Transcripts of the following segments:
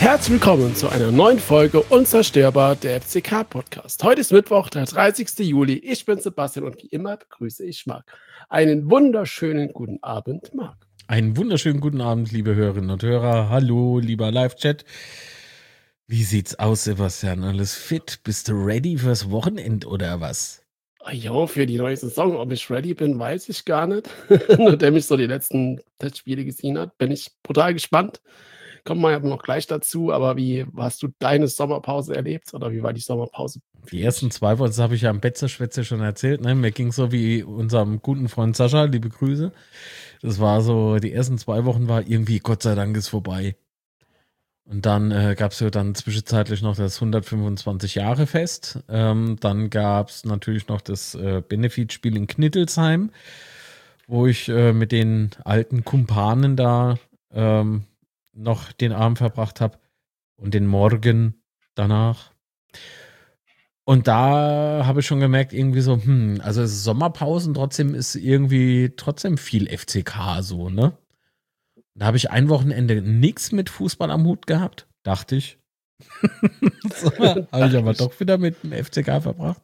Herzlich willkommen zu einer neuen Folge Unzerstörbar, der FCK-Podcast. Heute ist Mittwoch, der 30. Juli. Ich bin Sebastian und wie immer begrüße ich Marc. Einen wunderschönen guten Abend, Marc. Einen wunderschönen guten Abend, liebe Hörerinnen und Hörer. Hallo, lieber Live-Chat. Wie sieht's aus, Sebastian? Alles fit? Bist du ready fürs Wochenende oder was? Jo, für die neue Saison, ob ich ready bin, weiß ich gar nicht. Nachdem ich so die letzten Testspiele gesehen habe, bin ich brutal gespannt. Kommen wir aber noch gleich dazu, aber wie hast du deine Sommerpause erlebt oder wie war die Sommerpause? Die ersten 2 Wochen, das habe ich ja am Betze-Schwätze schon erzählt, ne? Mir ging so wie unserem guten Freund Sascha, liebe Grüße. Das war so, die ersten 2 Wochen war irgendwie, Gott sei Dank ist vorbei. Und dann gab es ja dann zwischenzeitlich noch das 125-Jahre-Fest. Dann gab es natürlich noch das Benefitspiel in Knittelsheim, wo ich mit den alten Kumpanen da noch den Abend verbracht habe und den Morgen danach. Und da habe ich schon gemerkt, irgendwie so, also es ist Sommerpausen, trotzdem ist irgendwie trotzdem viel FCK so, ne? Da habe ich ein Wochenende nichts mit Fußball am Hut gehabt, dachte ich. So, habe ich aber doch wieder mit dem FCK verbracht.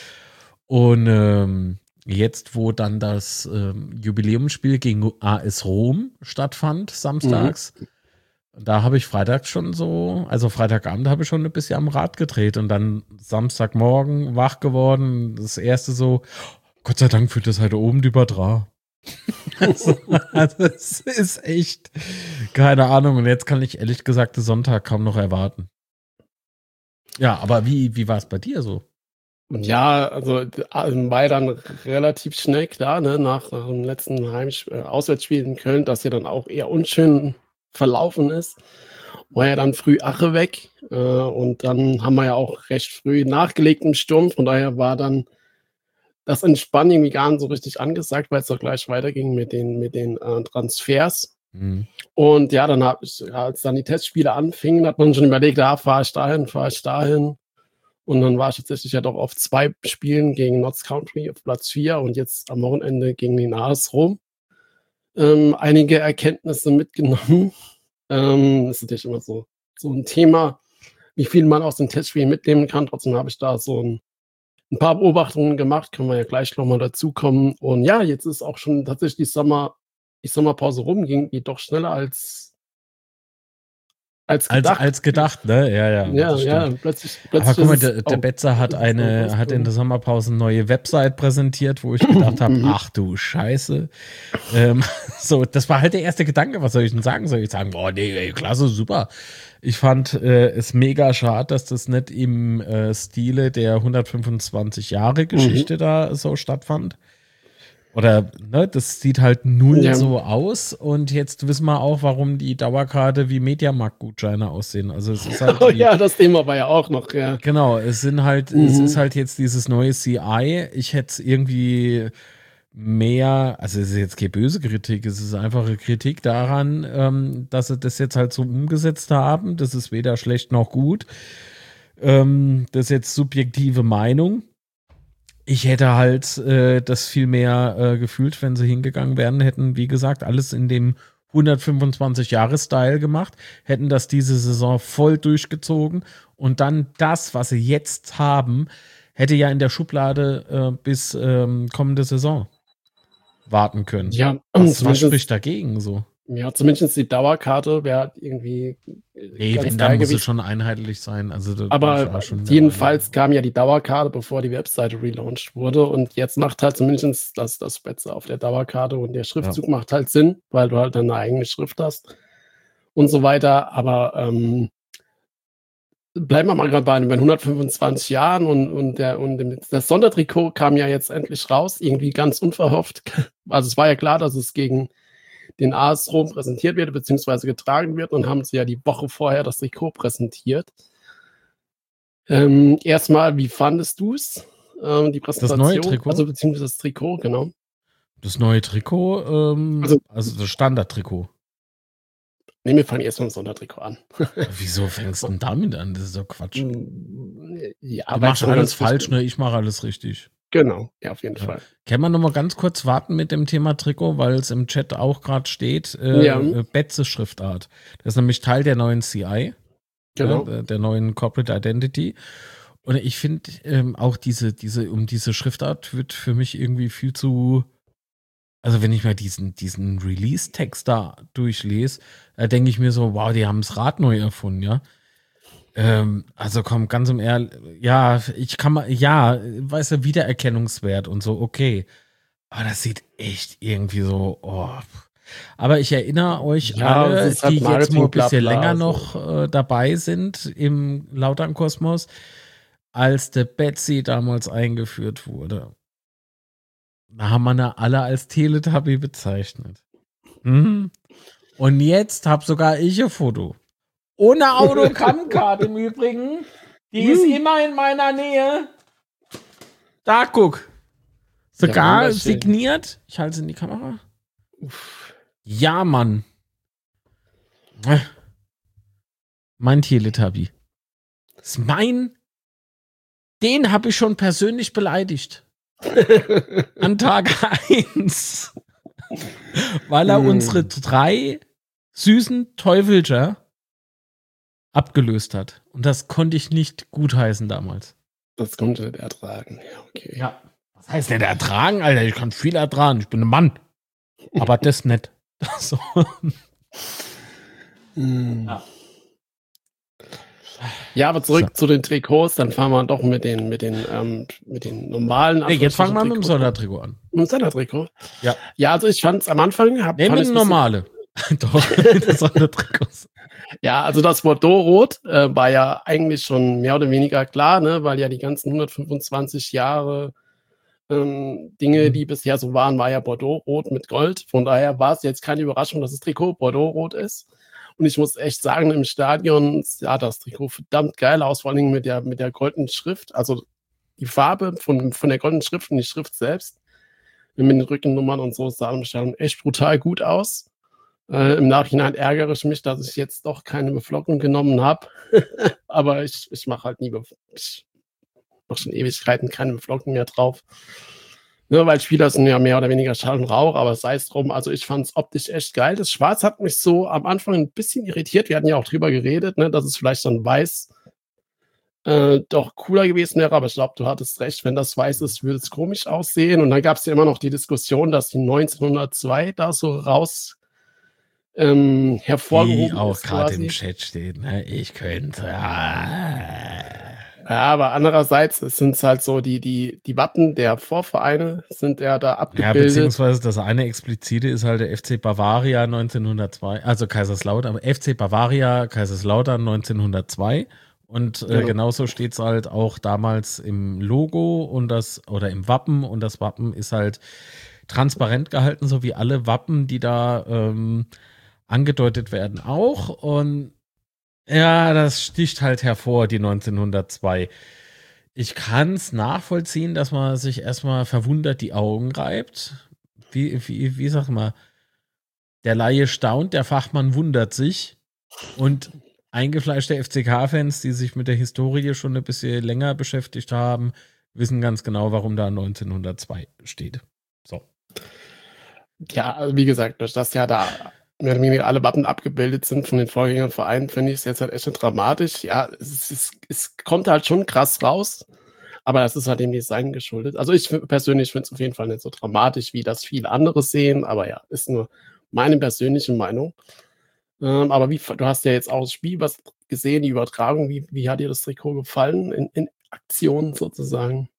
Und jetzt, wo dann das Jubiläumsspiel gegen AS Rom stattfand, samstags, da habe ich freitags schon so, also Freitagabend habe ich schon ein bisschen am Rad gedreht und dann Samstagmorgen wach geworden. Das erste so, Gott sei Dank führt das heute oben über Dra. Also es ist echt, keine Ahnung. Und jetzt kann ich ehrlich gesagt den Sonntag kaum noch erwarten. Ja, aber wie war es bei dir so? Ja, also war ja dann relativ schnell klar, ne, nach dem letzten Auswärtsspiel in Köln, dass ja dann auch eher unschön verlaufen ist. War ja dann früh Ache weg und dann haben wir ja auch recht früh nachgelegt im Sturm. Von daher war dann das Entspannen irgendwie gar nicht so richtig angesagt, weil es doch gleich weiterging mit den Transfers. Und ja, dann habe ich, als dann die Testspiele anfingen, hat man schon überlegt, fahre ich dahin. Und dann war ich tatsächlich ja doch auf 2 Spielen gegen Notts Country auf Platz 4 und jetzt am Wochenende gegen den AS Rom. Einige Erkenntnisse mitgenommen. Das ist natürlich immer so ein Thema, wie viel man aus den Testspielen mitnehmen kann. Trotzdem habe ich da so ein paar Beobachtungen gemacht, können wir ja gleich nochmal dazukommen. Und ja, jetzt ist auch schon tatsächlich die Sommerpause rum, ging die doch schneller als gedacht. Als gedacht, ne? Ja, plötzlich aber guck mal, der Betzer hat in der Sommerpause eine neue Website präsentiert, wo ich gedacht habe, ach du Scheiße. So, das war halt der erste Gedanke. Was soll ich denn sagen? Soll ich sagen, boah, nee, klasse, super. Ich fand es mega schade, dass das nicht im Stile der 125 Jahre Geschichte da so stattfand. Oder, ne, das sieht halt null so aus und jetzt wissen wir auch, warum die Dauerkarte wie Mediamarkt-Gutscheine aussehen. Also es ist halt ja, das Thema war ja auch noch, ja. Genau, es ist halt jetzt dieses neue CI. Ich hätte es irgendwie mehr, also es ist jetzt keine böse Kritik, es ist einfach eine Kritik daran, dass sie das jetzt halt so umgesetzt haben. Das ist weder schlecht noch gut. Das ist jetzt subjektive Meinung. Ich hätte halt das viel mehr gefühlt, wenn sie hingegangen wären, hätten, wie gesagt, alles in dem 125-Jahre-Style gemacht, hätten das diese Saison voll durchgezogen und dann das, was sie jetzt haben, hätte ja in der Schublade bis kommende Saison warten können. Ja, was spricht dagegen so? Ja, zumindest die Dauerkarte wäre irgendwie. Wenn, dann muss es schon einheitlich sein. Also, aber jedenfalls kam ja die Dauerkarte, bevor die Webseite relaunched wurde. Und jetzt macht halt zumindest das Betze auf der Dauerkarte und der Schriftzug macht halt Sinn, weil du halt deine eigene Schrift hast und so weiter. Aber bleiben wir mal gerade bei 125 Jahren und das Sondertrikot kam ja jetzt endlich raus, irgendwie ganz unverhofft. Also es war ja klar, dass es gegen den AS Rom präsentiert wird, beziehungsweise getragen wird, und haben sie ja die Woche vorher das Trikot präsentiert. Erstmal, wie fandest du es? Die Präsentation? Das neue Trikot? Also beziehungsweise das Trikot, genau. Das neue Trikot, also das Standardtrikot. Nee, wir fangen erstmal mit dem Sondertrikot an. Wieso fängst du denn damit an? Das ist doch Quatsch. Ja, du machst alles falsch, ne? Ich mache alles richtig. Genau, ja, auf jeden Fall. Können wir noch mal ganz kurz warten mit dem Thema Trikot, weil es im Chat auch gerade steht, Betze Schriftart. Das ist nämlich Teil der neuen CI. ne, Genau. der neuen Corporate Identity. Und ich finde auch diese Schriftart wird für mich irgendwie viel zu, also wenn ich mal diesen Release-Text da durchlese, denke ich mir so, wow, die haben das Rad neu erfunden, ja. Also komm, ganz im Ernst, ja, ich kann mal, ja, weißt du, Wiedererkennungswert und so, okay. Aber das sieht echt irgendwie so, oh. Aber ich erinnere euch Ja, es alle, ist halt die jetzt mal Marketing, ein bla bisschen länger bla, so. noch dabei sind im Lautern-Kosmos, als der Betsy damals eingeführt wurde. Da haben wir ne alle als Teletubby bezeichnet. Mhm. Und jetzt habe sogar ich ein Foto. Ohne Autogrammkarte im Übrigen. Die ist immer in meiner Nähe. Da, guck. Ja, Sogar wunderschön. signiert. Ich halte es in die Kamera. Uff. Ja, Mann. Mein Teletubby. Das ist mein. Den habe ich schon persönlich beleidigt. An Tag 1. Weil er unsere 3 süßen Teufelcher abgelöst hat. Und das konnte ich nicht gutheißen damals. Das konnte nicht ertragen. Ja, okay. Ja. Was heißt nicht ertragen, Alter? Ich kann viel ertragen. Ich bin ein Mann. Aber das nicht. So. Ja. Ja, aber zurück zu den Trikots, dann fahren wir doch mit den normalen. Nee, jetzt fangen wir mit dem Trikots Sondertrikot an. Mit dem Sondertrikot? Ja. Ja, also ich fand es am Anfang. Nee, mit dem normale. Doch, mit den Sondertrikots. Ja, also das Bordeaux-Rot war ja eigentlich schon mehr oder weniger klar, ne, weil ja die ganzen 125 Jahre Dinge, die bisher so waren, war ja Bordeaux-Rot mit Gold. Von daher war es jetzt keine Überraschung, dass das Trikot Bordeaux-Rot ist. Und ich muss echt sagen, im Stadion sah das Trikot verdammt geil aus, vor allem mit der goldenen Schrift. Also die Farbe von der goldenen Schrift und die Schrift selbst mit den Rückennummern und so sah im Stadion echt brutal gut aus. Im Nachhinein ärgere ich mich, dass ich jetzt doch keine Beflockung genommen habe. Aber ich mache halt nie, ich mache schon Ewigkeiten keine Beflockung mehr drauf. Ne, weil Spieler sind ja mehr oder weniger Schall und Rauch, aber sei es drum. Also ich fand es optisch echt geil. Das Schwarz hat mich so am Anfang ein bisschen irritiert. Wir hatten ja auch drüber geredet, ne, dass es vielleicht dann weiß doch cooler gewesen wäre. Aber ich glaube, du hattest recht. Wenn das weiß ist, würde es komisch aussehen. Und dann gab es ja immer noch die Diskussion, dass die 1902 da so raus hervorgehoben die auch ist gerade im quasi. Chat steht, ne? Ich könnte. Ja, aber andererseits sind es halt so die Wappen der Vorvereine sind ja da Ja, abgebildet. beziehungsweise das eine explizite ist halt der FC Bavaria 1902, also Kaiserslautern, aber FC Bavaria Kaiserslautern 1902. Und Genau. genauso steht es halt auch damals im Logo und oder im Wappen. Und das Wappen ist halt transparent gehalten, so wie alle Wappen, die da angedeutet werden, auch. Und ja, das sticht halt hervor, die 1902. Ich kann es nachvollziehen, dass man sich erstmal verwundert die Augen reibt. Wie sag mal, der Laie staunt, der Fachmann wundert sich. Und eingefleischte FCK-Fans, die sich mit der Historie schon ein bisschen länger beschäftigt haben, wissen ganz genau, warum da 1902 steht. So. Ja, also wie gesagt, durch das ja da mehr oder weniger alle Wappen abgebildet sind von den Vorgängervereinen, finde ich es jetzt halt echt schon dramatisch. Ja, es kommt halt schon krass raus, aber das ist halt dem Design geschuldet. Also ich persönlich finde es auf jeden Fall nicht so dramatisch, wie das viele andere sehen, aber ja, ist nur meine persönliche Meinung. Aber du hast ja jetzt auch das Spiel was gesehen, die Übertragung. Wie hat dir das Trikot gefallen in Aktion sozusagen?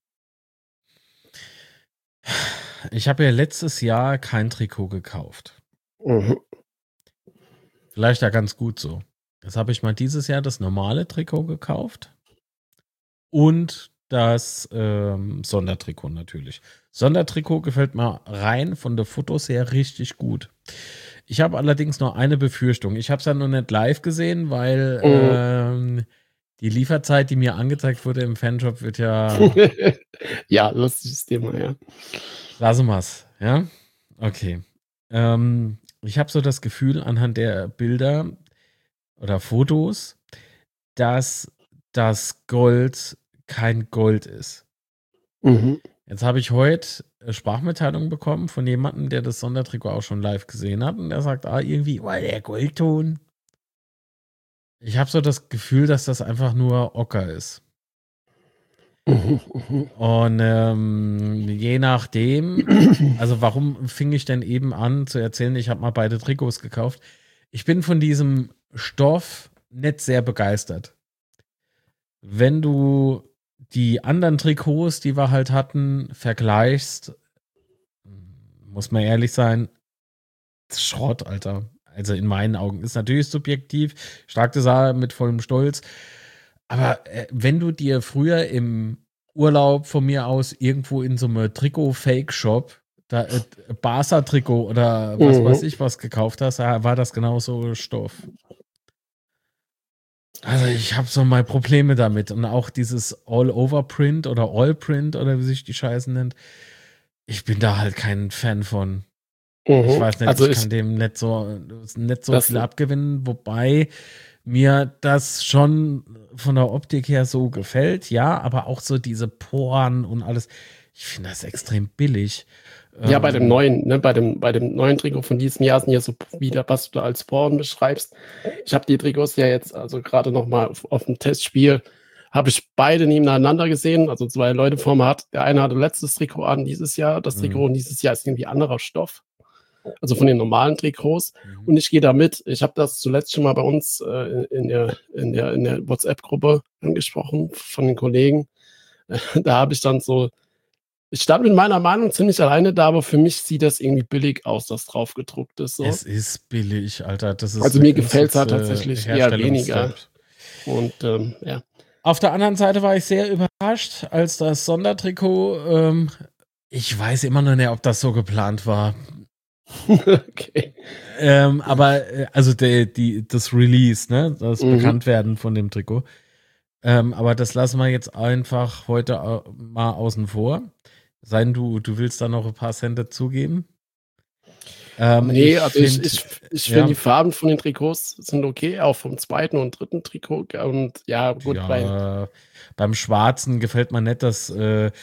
Ich habe ja letztes Jahr kein Trikot gekauft. Mhm. Vielleicht ja ganz gut so. Jetzt habe ich mal dieses Jahr das normale Trikot gekauft und das Sondertrikot natürlich. Sondertrikot gefällt mir rein von der Fotos her richtig gut. Ich habe allerdings noch eine Befürchtung. Ich habe es ja noch nicht live gesehen, weil die Lieferzeit, die mir angezeigt wurde im Fanshop, wird ja. Ja, lustiges Thema, ja. Lassen wir's, ja? Okay. Ich habe so das Gefühl anhand der Bilder oder Fotos, dass das Gold kein Gold ist. Mhm. Jetzt habe ich heute Sprachmitteilung bekommen von jemandem, der das Sondertrikot auch schon live gesehen hat und der sagt, irgendwie, der Goldton. Ich habe so das Gefühl, dass das einfach nur Ocker ist. Mhm, mhm. Und je nachdem, also warum fing ich denn eben an zu erzählen, ich habe mal beide Trikots gekauft. Ich bin von diesem Stoff nicht sehr begeistert. Wenn du die anderen Trikots, die wir halt hatten, vergleichst, muss man ehrlich sein, Schrott, Alter. Also in meinen Augen ist natürlich subjektiv. Ich sage das auch mit vollem Stolz. Aber wenn du dir früher im Urlaub von mir aus irgendwo in so einem Trikot-Fake-Shop da Barca-Trikot oder was weiß Mhm. ich was gekauft hast, war das genauso Stoff. Also ich habe so mal Probleme damit. Und auch dieses All-Over-Print oder All-Print oder wie sich die Scheiße nennt. Ich bin da halt kein Fan von. Ich Mhm. weiß nicht, Also ich kann dem nicht so das, viel abgewinnen, wobei mir das schon von der Optik her so gefällt, ja, aber auch so diese Poren und alles. Ich finde das extrem billig. ja, bei dem neuen, ne, bei dem neuen Trikot von diesem Jahr sind ja so wieder, was du da als Poren beschreibst. Ich habe die Trikots ja jetzt, also gerade noch mal auf dem Testspiel, habe ich beide nebeneinander gesehen. Also 2 Leute vor mir hat. Der eine hatte letztes Trikot an dieses Jahr. Das Trikot und dieses Jahr ist irgendwie anderer Stoff. Also von den normalen Trikots. Und ich gehe da mit. Ich habe das zuletzt schon mal bei uns in der WhatsApp-Gruppe angesprochen von den Kollegen. Da habe ich dann so, ich stand mit meiner Meinung ziemlich alleine da, aber für mich sieht das irgendwie billig aus, das drauf gedruckt ist so. Es ist billig, Alter. Das ist Also der mir gefällt es halt günstigste tatsächlich eher weniger. Herstellungsstep. Und ja. Auf der anderen Seite war ich sehr überrascht, als das Sondertrikot, ich weiß immer noch nicht, ob das so geplant war. Okay. Aber also das Release, ne? Das Mhm. Bekanntwerden von dem Trikot. Aber das lassen wir jetzt einfach heute mal außen vor. Sein du willst da noch ein paar Cent dazugeben. Nee, also ich finde, die ja, Farben von den Trikots sind okay, auch vom zweiten und dritten Trikot. Und ja, gut, beim Schwarzen gefällt mir nicht, dass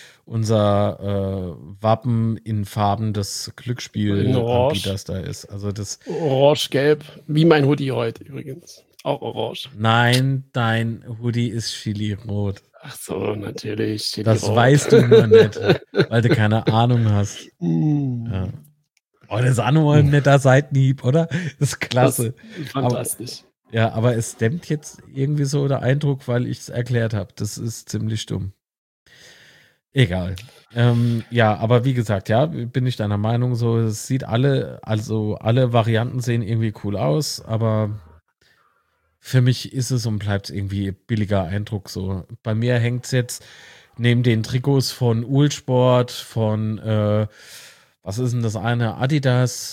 unser Wappen in Farben des in Orange, Glücksspielanbieters da ist. Also das. Orange-Gelb, wie mein Hoodie heute übrigens. Auch orange. Nein, dein Hoodie ist Chili-Rot. Ach so, natürlich, Das Chili-Rot. weißt du nur nicht, weil du keine Ahnung hast. Ja. Oh, das ist auch nochmal ein netter Seitenhieb, oder? Das ist klasse. Das ist fantastisch. Aber es dämmt jetzt irgendwie so der Eindruck, weil ich es erklärt habe. Das ist ziemlich dumm. Egal. Ja, aber wie gesagt, ja, bin ich deiner Meinung, so, es sieht alle Varianten sehen irgendwie cool aus, aber für mich ist es und bleibt es irgendwie billiger Eindruck so. Bei mir hängt es jetzt neben den Trikots von Uhlsport, von, was ist denn das eine? Adidas,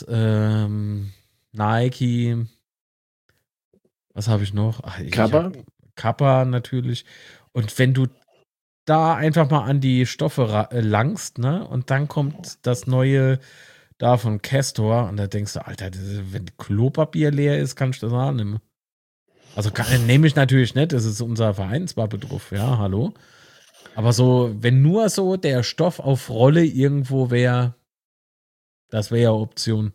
Nike, was habe ich noch? Ach, ich Kappa? habe Kappa natürlich. Und wenn du da einfach mal an die Stoffe langst, ne? Und dann kommt das neue da von Castor und da denkst du, Alter, wenn Klopapier leer ist, kannst du das annehmen. Also nehme ich natürlich nicht, das ist unser Vereinswappendruck, ja, hallo. Aber so, wenn nur so der Stoff auf Rolle irgendwo wäre, das wäre ja Option.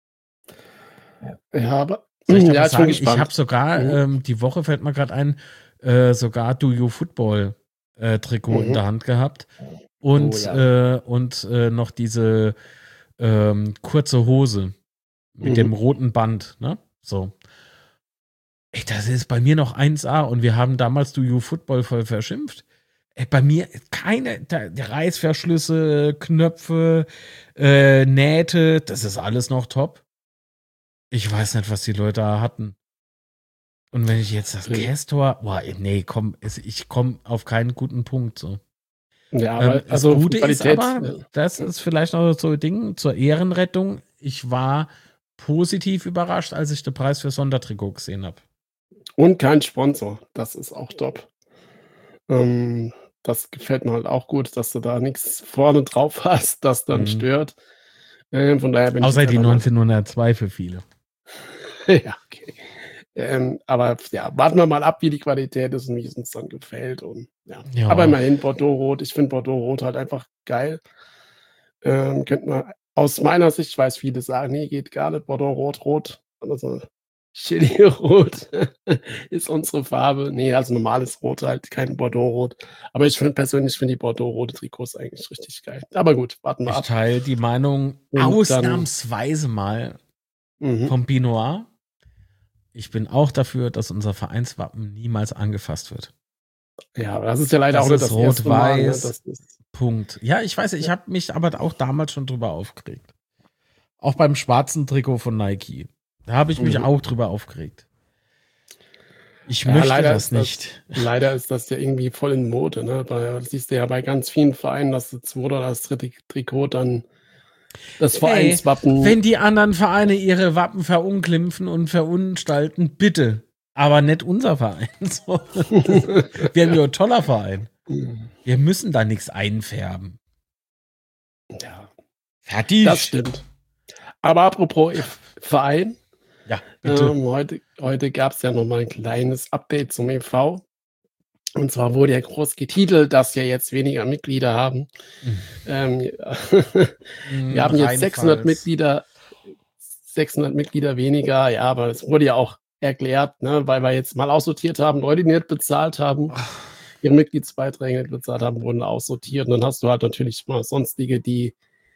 Ja, aber Soll ich da ja, was ich bin sagen? Ich habe gespannt. sogar, die Woche fällt mir gerade ein, sogar Do You Football Trikot in der Hand gehabt. Und, noch diese kurze Hose mit dem roten Band, ne? So. Ey, das ist bei mir noch 1A und wir haben damals Do You Football voll verschimpft. Ey, bei mir keine Reißverschlüsse, Knöpfe, Nähte, das ist alles noch top. Ich weiß nicht, was die Leute da hatten. Und wenn ich jetzt das Castor, boah, nee, komm, ich komme auf keinen guten Punkt so. Ja, aber Das also Gute ist Qualität. aber, das ist vielleicht noch so ein Ding zur Ehrenrettung. Ich war positiv überrascht, als ich den Preis für Sondertrikot gesehen habe. Und kein Sponsor. Das ist auch top. Das gefällt mir halt auch gut, dass du da nichts vorne drauf hast, das dann stört. Von daher bin ich Außer jetzt die einfach mal 1902 für viele. ja, okay. Aber ja, warten wir mal ab, wie die Qualität ist und wie es uns dann gefällt und ja. Ja. Aber immerhin Bordeaux-Rot. Ich finde Bordeaux-Rot halt einfach geil. Könnte man aus meiner Sicht, ich weiß, viele sagen: „Ne, geht gar nicht, Bordeaux-Rot, rot." Also, Chili-Rot ist unsere Farbe. Ne, also normales Rot halt, kein Bordeaux-Rot. Aber ich finde die Bordeaux-rote Trikots eigentlich richtig geil. Aber gut, warten wir Ich ab. teile die Meinung Und dann ausnahmsweise mal mhm. vom Pinot. Ich bin auch dafür, dass unser Vereinswappen niemals angefasst wird. Ja, aber das ist ja leider Das auch nicht ist das erste Mal, ne? rot-weiß. Das ist Punkt. Ja, ich weiß, ich habe mich aber auch damals schon drüber aufgeregt. Auch beim schwarzen Trikot von Nike. Da habe ich mich auch drüber aufgeregt. Ich ja, möchte das nicht. Leider ist das ja irgendwie voll in Mode, ne? Das siehst du ja bei ganz vielen Vereinen, dass das zweite oder das dritte Trikot dann das Hey, Vereinswappen. wenn die anderen Vereine ihre Wappen verunglimpfen und verunstalten, bitte. Aber nicht unser Verein. So, wir haben ja ein toller Verein. Wir müssen da nichts einfärben. Ja, Fertig. das stimmt. Aber apropos Verein, Ja, bitte. heute gab es ja noch mal ein kleines Update zum e.V. Und zwar wurde ja groß getitelt, dass wir jetzt weniger Mitglieder haben. Wir haben jetzt 600 Mitglieder weniger. Ja, aber es wurde ja auch erklärt, ne, weil wir jetzt mal aussortiert haben, Leute, die nicht bezahlt haben, ihre Mitgliedsbeiträge nicht bezahlt haben, wurden aussortiert. Und dann hast du halt natürlich mal sonstige, die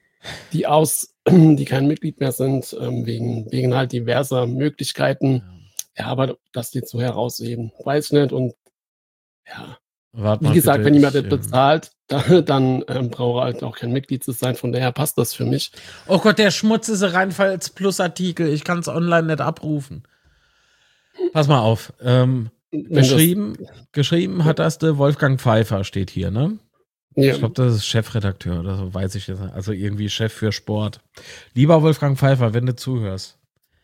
kein Mitglied mehr sind, wegen halt diverser Möglichkeiten. Ja, aber dass die so herausheben, weiß ich nicht. Und ja, wie gesagt, bitte, wenn jemand nicht bezahlt, dann braucht er halt auch kein Mitglied zu sein. Von daher passt das für mich. Oh Gott, der schmutzige Rheinpfalz Plus Artikel. Ich kann es online nicht abrufen. Pass mal auf. Geschrieben hat das der Wolfgang Pfeiffer, steht hier, ne? Ja. Ich glaube, das ist Chefredakteur oder so, weiß ich jetzt. Also irgendwie Chef für Sport. Lieber Wolfgang Pfeiffer, wenn du zuhörst.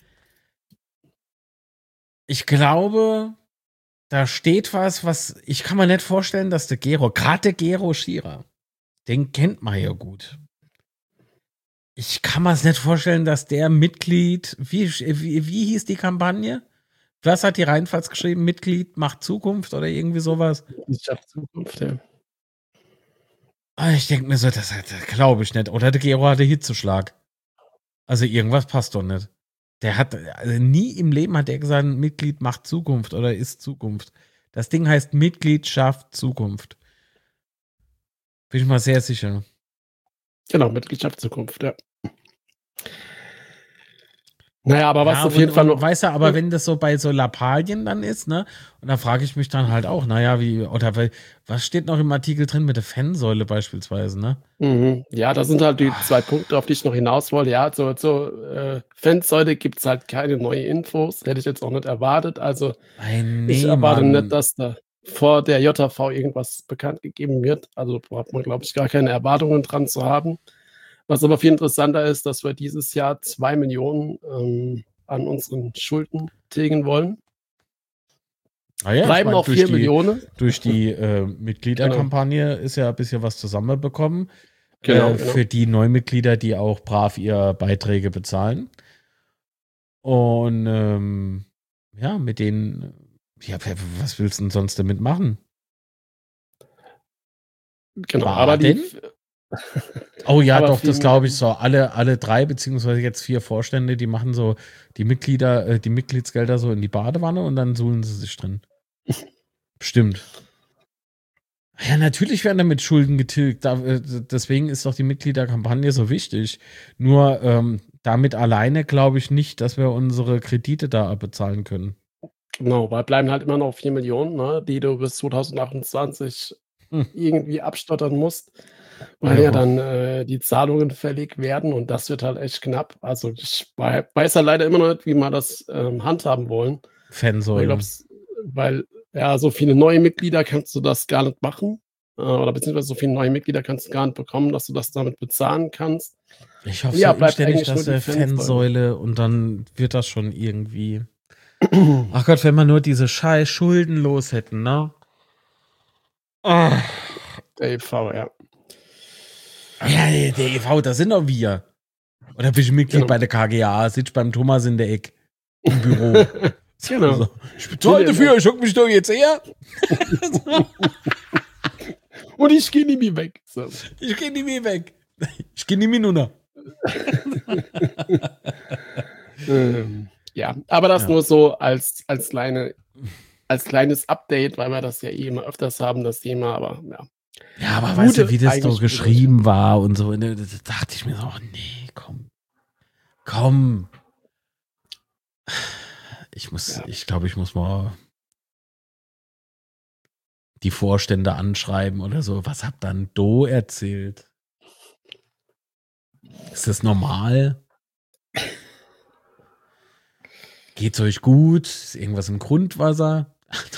Ich glaube, da steht was ich kann mir nicht vorstellen, dass gerade der Gero Schierer, den kennt man ja gut. Ich kann mir es nicht vorstellen, dass der Mitglied, wie hieß die Kampagne? Was hat die Rheinpfalz geschrieben? Mitglied macht Zukunft oder irgendwie sowas? Ich habe Zukunft, ja. Ich denke mir so, das glaube ich nicht. Oder der Gero hatte Hitzeschlag. Also irgendwas passt doch nicht. Der hat, also nie im Leben hat er gesagt, Mitglied macht Zukunft oder ist Zukunft. Das Ding heißt Mitgliedschaft Zukunft. Bin ich mal sehr sicher. Genau, Mitgliedschaft Zukunft, ja. Naja, aber was auf jeden Fall noch. Weißt du, aber wenn das so bei so Lappalien dann ist, ne? Und da frage ich mich dann halt auch, naja, was steht noch im Artikel drin mit der Fansäule beispielsweise, ne? Mhm. Ja, das sind halt die 2 Punkte, auf die ich noch hinaus wollte. Ja, zur Fansäule gibt es halt keine neuen Infos. Hätte ich jetzt auch nicht erwartet. Also, ich erwarte nicht, dass da vor der JV irgendwas bekannt gegeben wird. Also, braucht man, glaube ich, gar keine Erwartungen dran zu haben. Was aber viel interessanter ist, dass wir dieses Jahr 2 Millionen an unseren Schulden tilgen wollen. Ja, bleiben auch 4 Millionen. Durch die Mitgliederkampagne ist ja ein bisschen was zusammenbekommen. Genau. Für die Neumitglieder, die auch brav ihre Beiträge bezahlen. Und ja, mit denen, ja, was willst du denn sonst damit machen? Genau, aber die. Oh ja, doch, das glaube ich so. Alle 3 beziehungsweise jetzt 4 Vorstände, die machen so die Mitgliedsgelder so in die Badewanne und dann suhlen sie sich drin. Stimmt. Ja, natürlich werden damit Schulden getilgt. Deswegen ist doch die Mitgliederkampagne so wichtig. Nur damit alleine glaube ich nicht, dass wir unsere Kredite da abbezahlen können. Genau, weil bleiben halt immer noch 4 Millionen, ne, die du bis 2028 irgendwie abstottern musst, weil ja dann die Zahlungen fällig werden und das wird halt echt knapp. Also ich weiß ja leider immer noch nicht, wie wir das handhaben wollen. Fansäule. Weil ja, so viele neue Mitglieder kannst du das gar nicht machen. Oder beziehungsweise so viele neue Mitglieder kannst du gar nicht bekommen, dass du das damit bezahlen kannst. Ich hoffe, ja, bleibt eigentlich dass der Fansäule und dann wird das schon irgendwie. Ach Gott, wenn wir nur diese scheiß Schulden los hätten, ne? Oh. Der e.V., ja. Ja, der e.V., das sind doch wir. Oder bist du Mitglied bei der KGA, sitzt beim Thomas in der Ecke im Büro. Genau. So. Ich bezahle dafür, ich hock mich doch jetzt her. Und ich gehe nie mehr weg. So. Ich gehe nie mehr weg. Ich gehe nie mehr runter. Ja, aber das Ja. nur so als kleines Update, weil wir das ja eh immer öfters haben, das Thema, aber ja. Ja, aber weißt du, wie das so eigentlich gute geschrieben war und so, ne, da dachte ich mir so, oh nee, komm. Ich glaube, ich muss mal die Vorstände anschreiben oder so. Was habt dann Do erzählt? Ist das normal? Geht's euch gut? Ist irgendwas im Grundwasser?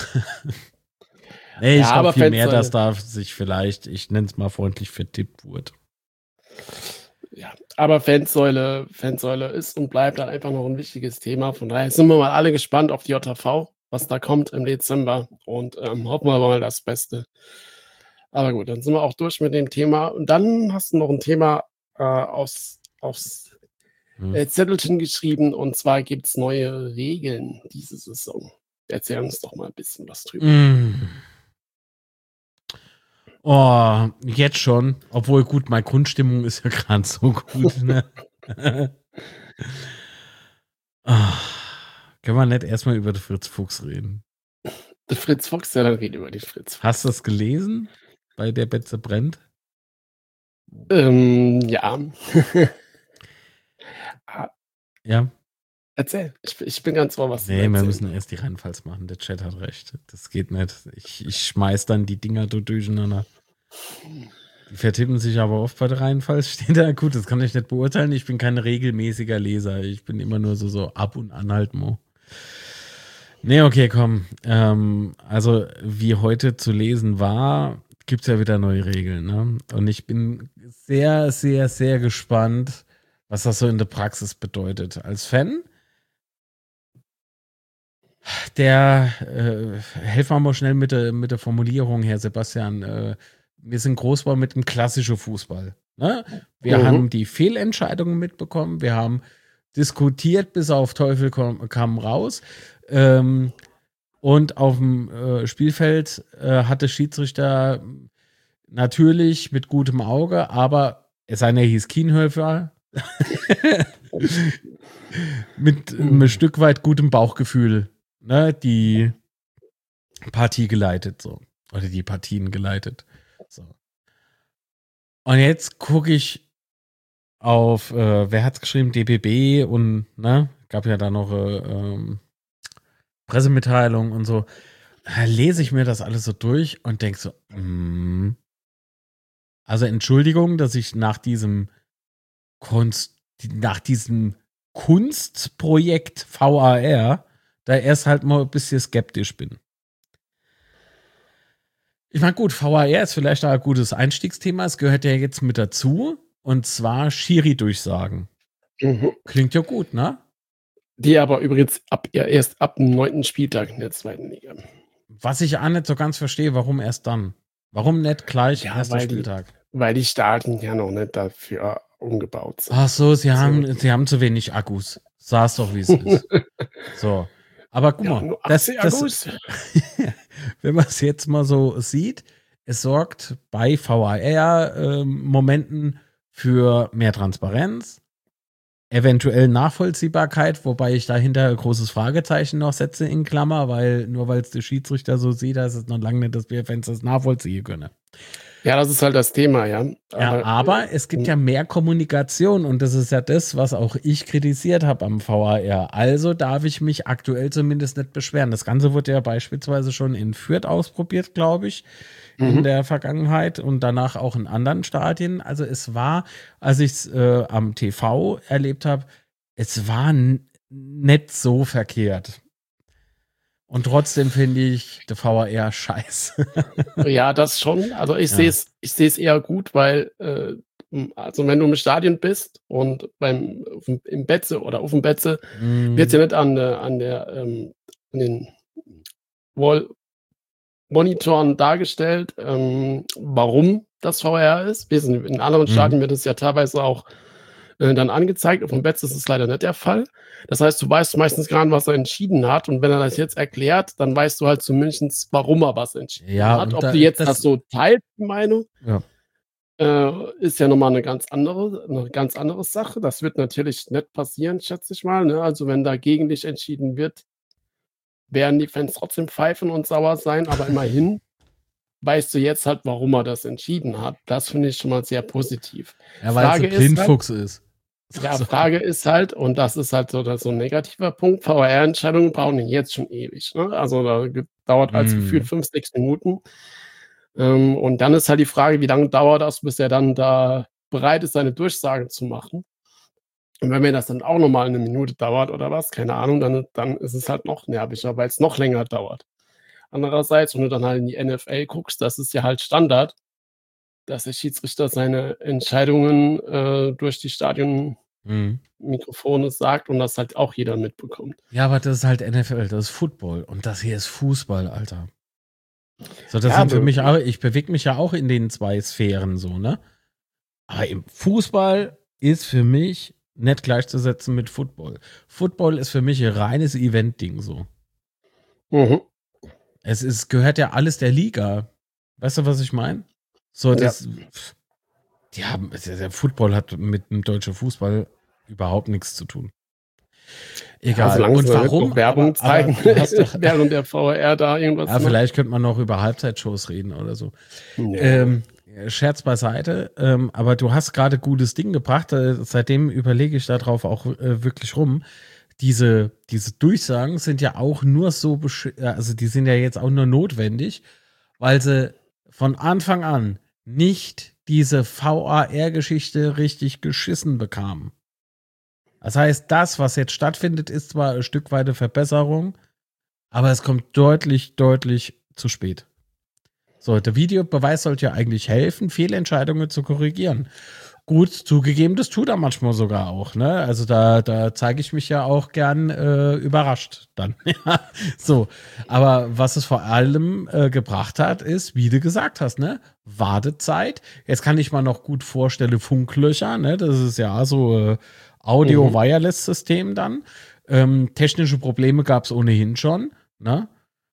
Nee, Ja, ich glaube aber viel mehr, dass Fansäule da sich vielleicht, ich nenne es mal freundlich, vertippt wurde. ja, aber Fansäule ist und bleibt dann einfach noch 'n wichtiges Thema. Von daher sind wir mal alle gespannt auf die JV, was da kommt im Dezember und, hoffen wir mal das Beste. Aber gut, dann sind wir auch durch mit dem Thema. Und dann hast du noch 'n Thema, aufs, Zettelchen geschrieben, und zwar gibt's neue Regeln diese Saison. Erzähl uns doch mal 'n bisschen was drüber. Oh, jetzt schon. Obwohl, gut, meine Grundstimmung ist ja gerade so gut, ne? Können wir nicht erstmal über den Fritz Fuchs reden? Der Fritz Fuchs, ja, dann rede über die Fritz Fuchs. Hast du das gelesen? Bei Der Betze brennt? Ja. Ah, Ja. erzähl. Ich bin ganz ohr, was du Nee, wir erzählen müssen erst die Rheinpfalz machen. Der Chat hat recht. Das geht nicht. Ich schmeiß dann die Dinger durcheinander. Die vertippen sich aber oft bei der Rheinpfalz. Steht da, gut, das kann ich nicht beurteilen. Ich bin kein regelmäßiger Leser. Ich bin immer nur so ab und an halt mo. Nee, okay, komm. Also, wie heute zu lesen war, gibt es ja wieder neue Regeln. Ne? Und ich bin sehr, sehr, sehr gespannt, was das so in der Praxis bedeutet. Als Fan, helf mal schnell mit der Formulierung, Herr Sebastian. Wir sind groß geworden mit dem klassischen Fußball. Ne? Wir haben die Fehlentscheidungen mitbekommen, wir haben diskutiert, bis auf Teufel kam raus. Und auf dem Spielfeld hat der Schiedsrichter natürlich mit gutem Auge, aber seiner hieß Kienhöfer, mit einem Stück weit gutem Bauchgefühl, ne, die Partie geleitet, so. Oder die Partien geleitet. So. Und jetzt gucke ich auf, wer hat's geschrieben? DBB und, ne, gab ja da noch Pressemitteilung und so. Da lese ich mir das alles so durch und denke so, also Entschuldigung, dass ich nach diesem Kunstprojekt VAR da erst halt mal ein bisschen skeptisch bin. Ich meine, gut, VAR ist vielleicht ein gutes Einstiegsthema. Es gehört ja jetzt mit dazu. Und zwar Schiri-Durchsagen. Klingt ja gut, ne? Die aber übrigens erst ab dem 9. Spieltag in der 2. Liga. Was ich auch nicht so ganz verstehe, warum erst dann? Warum nicht gleich Ja, erster Spieltag? Weil die Stadien ja noch nicht dafür umgebaut sind. Ach so, sie haben zu wenig Akkus. Sag's doch, wie es ist. So. Aber guck mal, nur 80 Akkus. Wenn man es jetzt mal so sieht, es sorgt bei VAR-Momenten für mehr Transparenz, eventuell Nachvollziehbarkeit, wobei ich dahinter ein großes Fragezeichen noch setze in Klammer, weil nur weil es der Schiedsrichter so sieht, heißt es noch lange nicht, dass wir Fans das nachvollziehen können. Ja, das ist halt das Thema, ja. Aber es gibt ja mehr Kommunikation und das ist ja das, was auch ich kritisiert habe am VAR. Also darf ich mich aktuell zumindest nicht beschweren. Das Ganze wurde ja beispielsweise schon in Fürth ausprobiert, glaube ich, in der Vergangenheit und danach auch in anderen Stadien. Also es war, als ich es am TV erlebt habe, es war nicht so verkehrt. Und trotzdem finde ich der VAR scheiße. Ja, das schon. Also ich sehe es eher gut, weil also wenn du im Stadion bist und im Betze oder auf dem Betze wird ja nicht an den Monitoren dargestellt, warum das VR ist. In anderen Stadien wird es ja teilweise auch dann angezeigt. Auf dem Betze ist es leider nicht der Fall. Das heißt, du weißt meistens gar nicht, was er entschieden hat. Und wenn er das jetzt erklärt, dann weißt du halt zumindest, warum er was entschieden hat. Ob du jetzt das so teilst, die Meinung. Ja. ist ja noch mal 'ne ganz andere Sache. Das wird natürlich nicht passieren, schätze ich mal, ne? Also, wenn da gegen dich entschieden wird, werden die Fans trotzdem pfeifen und sauer sein, aber immerhin weißt du jetzt halt, warum er das entschieden hat. Das finde ich schon mal sehr positiv. Ja, weil es Frage ein ist halt Blindfuchs ist. ja, So. Frage ist halt, und das ist halt so 'n negativer Punkt, VR-Entscheidungen brauchen die jetzt schon ewig, ne? Also, dauert als gefühlt Mhm. 5, 6 Minuten. Und dann ist halt die Frage, wie lange dauert das, bis er dann da bereit ist, seine Durchsage zu machen. Und wenn mir das dann auch noch mal 'ne Minute dauert oder was, keine Ahnung, dann ist es halt noch nerviger, weil's noch länger dauert. Andererseits, wenn du dann halt in die NFL guckst, das ist ja halt Standard, dass der Schiedsrichter seine Entscheidungen, durch die Mhm. Stadionmikrofone sagt und das halt auch jeder mitbekommt. Ja, aber das ist halt NFL, das ist Football und das hier ist Fußball, Alter. So, das Ja, sind für mich auch ich bewege mich ja auch in den 2 Sphären so, ne? Aber im Fußball ist für mich nicht gleichzusetzen mit Football. Football ist für mich 'n reines Event-Ding so. mhm, Gehört ja alles der Liga. Weißt du, was ich meine? So, ja. der Football hat mit dem deutschen Fußball überhaupt nichts zu tun. Ja, Egal. solange sie Und da nicht warum? noch Werbung Aber zeigen, du hast doch während der VR da irgendwas ja, macht. vielleicht könnte man noch über Halbzeitshows reden oder so. Ja. Ähm, Scherz beiseite, aber du hast gerade gutes Ding gebracht. Seitdem überlege ich darauf auch wirklich rum. Diese Durchsagen sind ja auch nur also die sind ja jetzt auch nur notwendig, weil sie von Anfang an nicht diese VAR-Geschichte richtig geschissen bekamen. Das heißt, das, was jetzt stattfindet, ist zwar ein Stück weit eine Verbesserung, aber es kommt deutlich, deutlich zu spät. So, der Videobeweis sollte ja eigentlich helfen, Fehlentscheidungen zu korrigieren. Gut, zugegeben, das tut er manchmal sogar auch, ne? Also da zeige ich mich ja auch gern überrascht dann. Ja, so. Aber was es vor allem gebracht hat, ist, wie du gesagt hast, ne? Wartezeit. Jetzt kann ich mal noch gut vorstellen, Funklöcher, ne? Das ist ja so Mhm. Audio-Wireless-System dann. Technische Probleme gab es ohnehin schon, ne?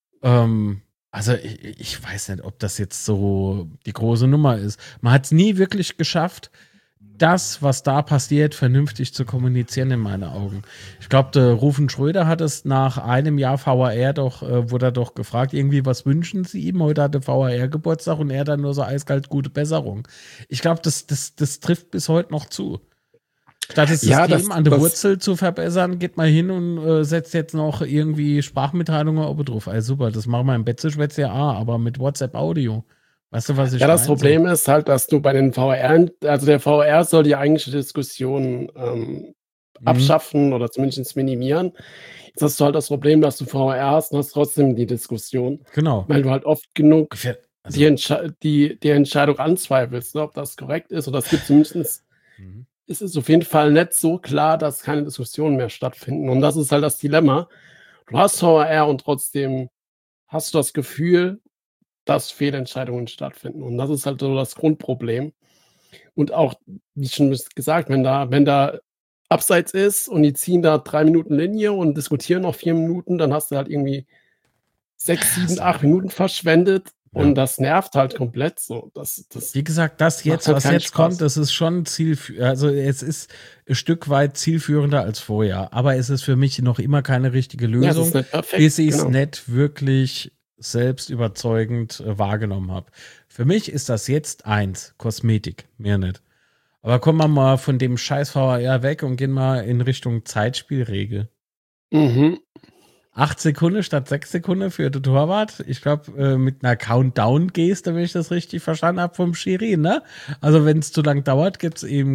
Also ich weiß nicht, ob das jetzt so die große Nummer ist. Man hat es nie wirklich geschafft, das, was da passiert, vernünftig zu kommunizieren in meinen Augen. Ich glaube, der Rufen Schröder hat es nach einem Jahr VAR doch, wurde er doch gefragt, irgendwie, was wünschen Sie ihm? Heute hatte VAR Geburtstag und er dann nur so eiskalt gute Besserung. Ich glaube, das trifft bis heute noch zu. Statt das Ja, System das an der das Wurzel zu verbessern, geht mal hin und setzt jetzt noch irgendwie Sprachmitteilungen oben drauf. Also super, das machen wir im Betzeschwätz ja auch, aber mit WhatsApp Audio. Weißt du, was ja, ich das meine? So. Problem ist halt, dass du bei den VR also, der VR soll die eigentliche Diskussion, Mhm, abschaffen oder zumindest minimieren. Jetzt hast du halt das Problem, dass du VR hast und hast trotzdem die Diskussion, genau. weil du halt oft genug Also, die Entscheidung anzweifelst, ne, ob das korrekt ist oder es gibt zumindest mhm. es ist auf jeden Fall nicht so klar, dass keine Diskussionen mehr stattfinden und das ist halt das Dilemma. Du hast VR und trotzdem hast du das Gefühl, dass Fehlentscheidungen stattfinden und das ist halt so das Grundproblem. Und auch, wie schon gesagt, wenn da abseits ist und die ziehen da 3 Minuten Linie und diskutieren noch 4 Minuten, dann hast du halt irgendwie 6, Ja, 7, 8 Minuten verschwendet und ja. das nervt halt komplett so. Das Wie gesagt, das macht jetzt, halt was keinen jetzt kommt, Spaß. das ist schon also es ist ein Stück weit zielführender als vorher, aber es ist für mich noch immer keine richtige Ja, es ist Lösung, nicht perfekt, bis ich es genau. nicht wirklich selbst überzeugend wahrgenommen habe. Für mich ist das jetzt eins, Kosmetik, mehr nicht. Aber kommen wir mal von dem scheiß VAR weg und gehen mal in Richtung Zeitspielregel. Mhm. 8 Sekunden statt 6 Sekunden für den Torwart. Ich glaube, mit einer Countdown-Geste, wenn ich das richtig verstanden habe, vom Schiri, ne? Also, wenn es zu lang dauert, gibt es eben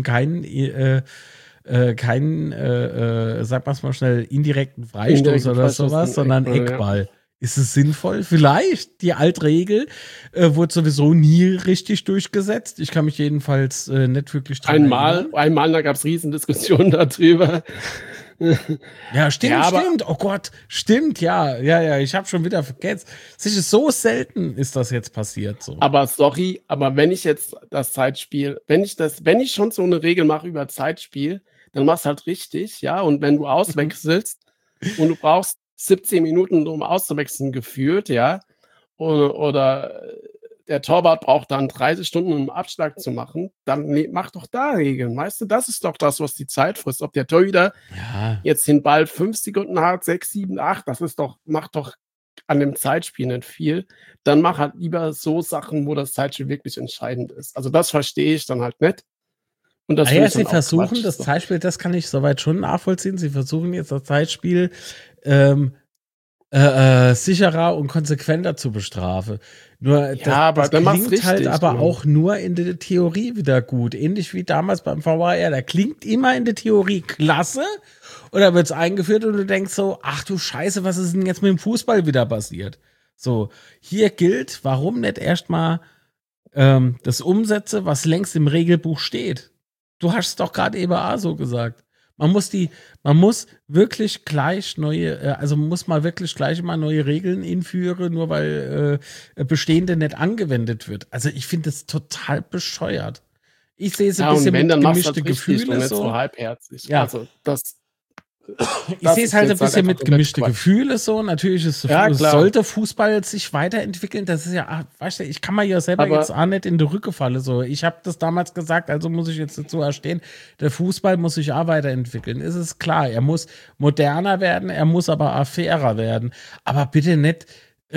sag mal's mal schnell, indirekten Freistoß Indirekten oder Freistoß sowas, und sondern Eckball, ja. Eckball. Ist es sinnvoll? Vielleicht. Die Altregel wurde sowieso nie richtig durchgesetzt. Ich kann mich jedenfalls nicht wirklich dran erinnern. Einmal, da gab's Riesendiskussionen da drüber. Ja, Ja, stimmt, aber stimmt. Oh Gott, stimmt, ja, ja, ja. Ich habe schon wieder vergessen. Es ist so selten, ist das jetzt passiert so. aber sorry, aber wenn ich jetzt das Zeitspiel wenn ich schon so 'ne Regel mache über Zeitspiel, dann mach's halt richtig, ja? Und wenn du auswechselst und du brauchst 17 Minuten, um auszuwechseln gefühlt, ja, oder der Torwart braucht dann 30 Stunden, um 'n Abschlag zu machen, dann mach doch da Regeln, weißt du? Das ist doch das, was die Zeit frisst. Ob der Torhüter Ja. jetzt den Ball 5 Sekunden hat, 6, 7, 8, das ist doch macht doch an dem Zeitspiel nicht viel. Dann mach halt lieber so Sachen, wo das Zeitspiel wirklich entscheidend ist. Also, das verstehe ich dann halt nicht. Und das finde Ja, ich sie dann auch versuchen Quatsch, das so. Zeitspiel, das kann ich soweit schon nachvollziehen. Sie versuchen jetzt das Zeitspiel ähm, sicherer und konsequenter zu bestrafen. Nur Ja, das, aber das dann mach's klingt halt richtig, aber Mann. auch nur in der Theorie wieder gut. Ähnlich wie damals beim VAR. Da klingt immer in der Theorie klasse. Oder wird's eingeführt und du denkst so, ach du Scheiße, was ist denn jetzt mit dem Fußball wieder passiert? So, hier gilt, warum nicht erstmal das umsetze, was längst im Regelbuch steht. Du hast es doch gerade eben auch so gesagt. Man muss wirklich gleich neue, also muss mal wirklich gleich mal neue Regeln einführen, nur weil bestehende nicht angewendet wird. Also ich finde das total bescheuert. Ich sehe es ein Ja, und bisschen wenn, mit dann mach's gemischte halt richtig und Gefühle nicht so so. halbherzig. Ja, Also, das ich sehe es ist halt ein jetzt halt bisschen einfach mit komplett gemischte Quatsch. Gefühle so. Natürlich Ja, klar, sollte Fußball sich weiterentwickeln. Das ist ja, weißt du, ich kann mir ja selber jetzt aber auch nicht in die Rücke fallen. So, ich habe das damals gesagt, also muss ich jetzt dazu erstehen. Der Fußball muss sich auch weiterentwickeln. Es ist klar, er muss moderner werden, er muss aber auch fairer werden. Aber bitte nicht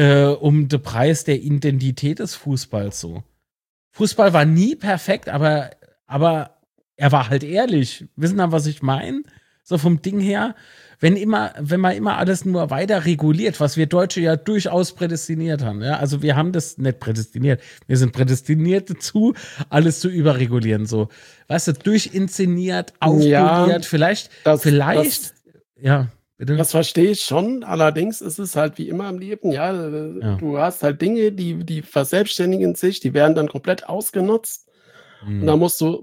um den Preis der Identität des Fußballs so. Fußball war nie perfekt, aber er war halt ehrlich. Wissen Sie, was ich meine? So vom Ding her, wenn man immer alles nur weiter reguliert, was wir Deutsche ja durchaus prädestiniert haben. Ja? Also wir haben das nicht prädestiniert. Wir sind prädestiniert dazu, alles zu überregulieren. So, weißt du, durchinszeniert, ja, aufpoliert, vielleicht, das das ja, bitte. das verstehe ich schon. Allerdings ist es halt wie immer im Leben, ja, Ja. du hast halt Dinge, die verselbstständigen sich, die werden dann komplett ausgenutzt und da Hm.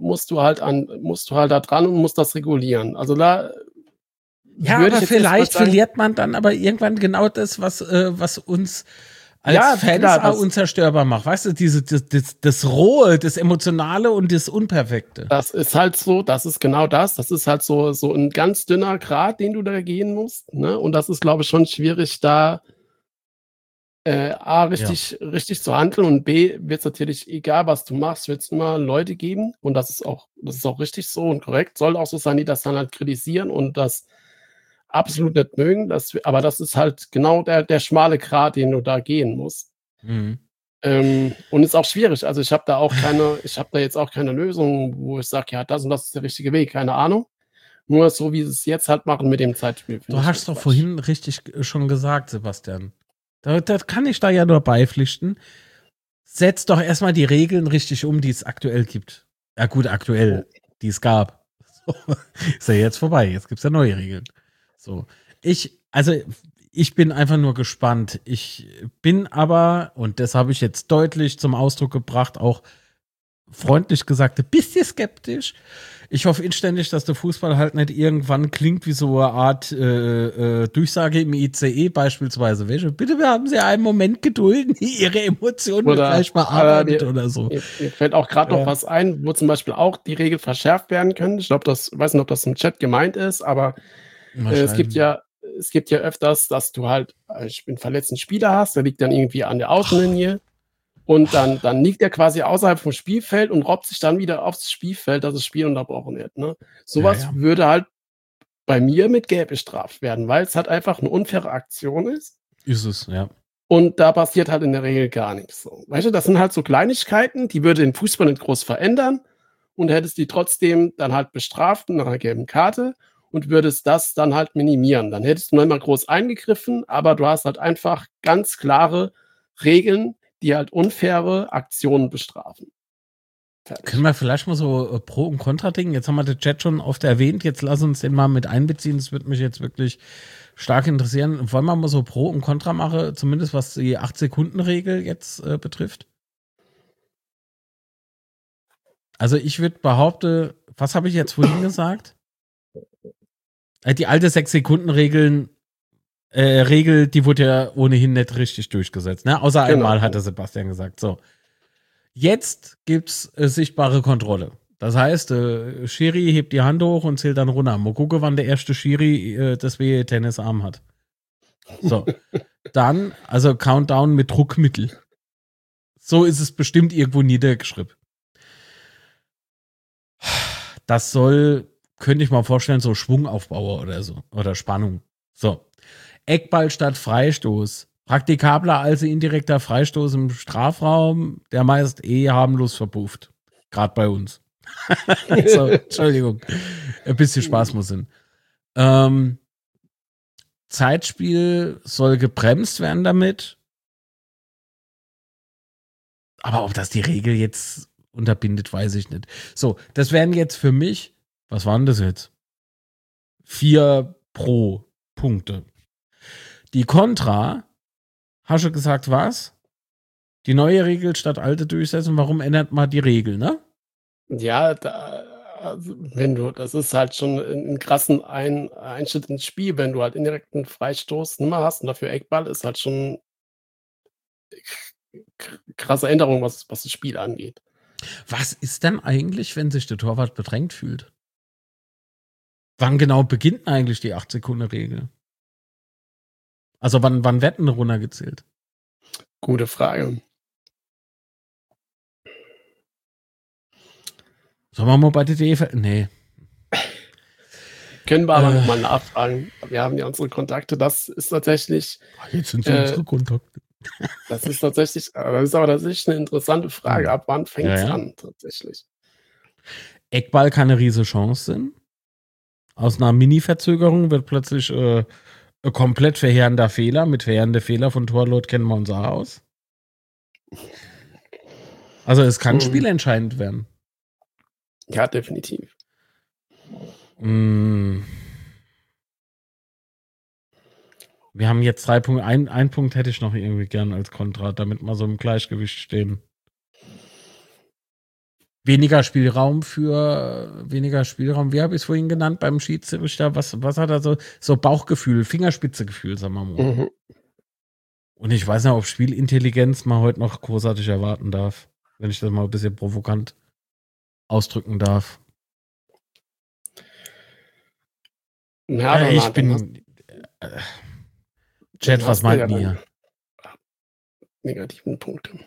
musst du halt da dran und musst das regulieren. Also, da Ja, würde aber ich jetzt erst mal vielleicht sagen, verliert man dann aber irgendwann genau das, was uns als ja, Fans klar, auch unzerstörbar macht. Weißt du, das Rohe, das Emotionale und das Unperfekte. das ist halt so, das ist genau das. Das ist halt so 'n ganz dünner Grat, den du da gehen musst, ne? Und das ist, glaube ich, schon schwierig, da A, Ja. richtig zu handeln und B, wird's natürlich, egal was du machst, wird's immer Leute geben und das ist auch richtig so und korrekt. Soll auch so sein, die das dann halt kritisieren und das absolut nicht mögen. Aber das ist halt genau der schmale Grat, den du da gehen musst. Mhm. Und ist auch schwierig. Also, ich habe da jetzt auch keine Lösung, wo ich sage: „Ja, das und das ist der richtige Weg“, keine Ahnung. Nur so, wie sie's jetzt halt machen mit dem Zeitspiel, finde Du ich halt hast doch Quatsch. vorhin richtig schon gesagt, Sebastian. Da kann ich da ja nur beipflichten. Setz doch erstmal die Regeln richtig um, die es aktuell gibt. Ja, gut, aktuell, die es gab. So, ist ja jetzt vorbei. Jetzt gibt es ja neue Regeln. So. Ich bin einfach nur gespannt. Ich bin aber, und das habe ich jetzt deutlich zum Ausdruck gebracht, auch freundlich gesagt, ein bisschen skeptisch. Ich hoffe inständig, dass der Fußball halt nicht irgendwann klingt wie so eine Art Durchsage im ICE beispielsweise. Welche? Bitte, wir haben Sie einen Moment gedulden, Ihre Emotionen wird Oder, gleich bearbeitet mir oder so. mir fällt auch grad noch Ja, was ein, wo zum Beispiel auch die Regeln verschärft werden können. Ich glaube, das weiß nicht, ob das im Chat gemeint ist, aber, es gibt wahrscheinlich. ja öfters, dass du halt, 'n verletzten Spieler hast, der liegt dann irgendwie an der Außenlinie und dann liegt er quasi außerhalb vom Spielfeld und robbt sich dann wieder aufs Spielfeld, dass das Spiel unterbrochen wird, ne? So Ja, was ja. würde halt bei mir mit Gelb bestraft werden, weil's halt einfach 'ne unfaire Aktion ist Ist es, ja. und da passiert halt in der Regel gar nix so. Weißt du, das sind halt so Kleinigkeiten, die würde den Fußball nicht groß verändern und hättest die trotzdem dann halt bestraft nach 'ner gelben Karte und würdest das dann halt minimieren. Dann hättest du nicht mal groß eingegriffen, aber du hast halt einfach ganz klare Regeln, die halt unfaire Aktionen bestrafen. Können Fertig. wir vielleicht mal so Pro- und Contra-Ding? Jetzt haben wir den Chat schon oft erwähnt. Jetzt lass uns den mal mit einbeziehen. Das würde mich jetzt wirklich stark interessieren. Wollen wir mal so Pro und Contra machen, zumindest was die 8-Sekunden-Regel jetzt betrifft? Also ich würde behaupten, was habe ich jetzt vorhin gesagt? Die alte 6-Sekunden-Regel, die wurde ja ohnehin nicht richtig durchgesetzt. Ne? Außer Genau, einmal, hatte genau. Sebastian gesagt. So. Jetzt gibt's sichtbare Kontrolle. Das heißt, Schiri hebt die Hand hoch und zählt dann runter. Mal gucken, wann der erste Schiri das wehe Tennisarm hat. So. Dann, also Countdown mit Druckmittel. So ist es bestimmt irgendwo niedergeschrieben. Das soll, könnte ich mal vorstellen, so Schwungaufbauer oder so. Oder Spannung. So. Eckball statt Freistoß. Praktikabler als indirekter Freistoß im Strafraum, der meist harmlos verpufft. Gerade bei uns. So, Entschuldigung. Ein bisschen Spaß muss sein. Zeitspiel soll gebremst werden damit. Aber ob das die Regel jetzt unterbindet, weiß ich nicht. So, das wären jetzt für mich, was waren das jetzt? 4 pro Punkte. Die Kontra, hast du gesagt, was? Die neue Regel statt alte durchsetzen, warum ändert man die Regel, ne? Ja, also das ist halt schon ein krassen Einschnitt ins Spiel, wenn du halt indirekten Freistoß nimmer hast und dafür Eckball, ist halt schon krasse Änderung, was das Spiel angeht. Was ist denn eigentlich, wenn sich der Torwart bedrängt fühlt? Wann genau beginnt eigentlich die 8-Sekunden-Regel? Also wann wird denn runtergezählt? Gute Frage. Sollen wir mal bei der DFL? Nee. Können wir aber noch mal nachfragen. Wir haben ja unsere Kontakte. Das ist tatsächlich. Jetzt sind unsere Kontakte. Das ist aber tatsächlich eine interessante Frage. Ab wann fängt es an, tatsächlich? Eckball kann eine riesige Chance sein. Aus einer Mini-Verzögerung wird plötzlich ein komplett verheerender Fehler. Mit verheerender Fehler von Torlot kennen wir uns auch aus. Also es kann spielentscheidend werden. Ja, definitiv. Wir haben jetzt 3 Punkte. Ein Punkt hätte ich noch irgendwie gern als Kontra, damit wir so im Gleichgewicht stehen. Weniger Spielraum. Wie habe ich es vorhin genannt beim Schiedsrichter? Was hat er so Bauchgefühl, Fingerspitzegefühl, sagen wir mal. Und ich weiß nicht, ob Spielintelligenz man heute noch großartig erwarten darf, wenn ich das mal ein bisschen provokant ausdrücken darf. Ja, ich bin Chat, was meint ihr? Negativen Punkte.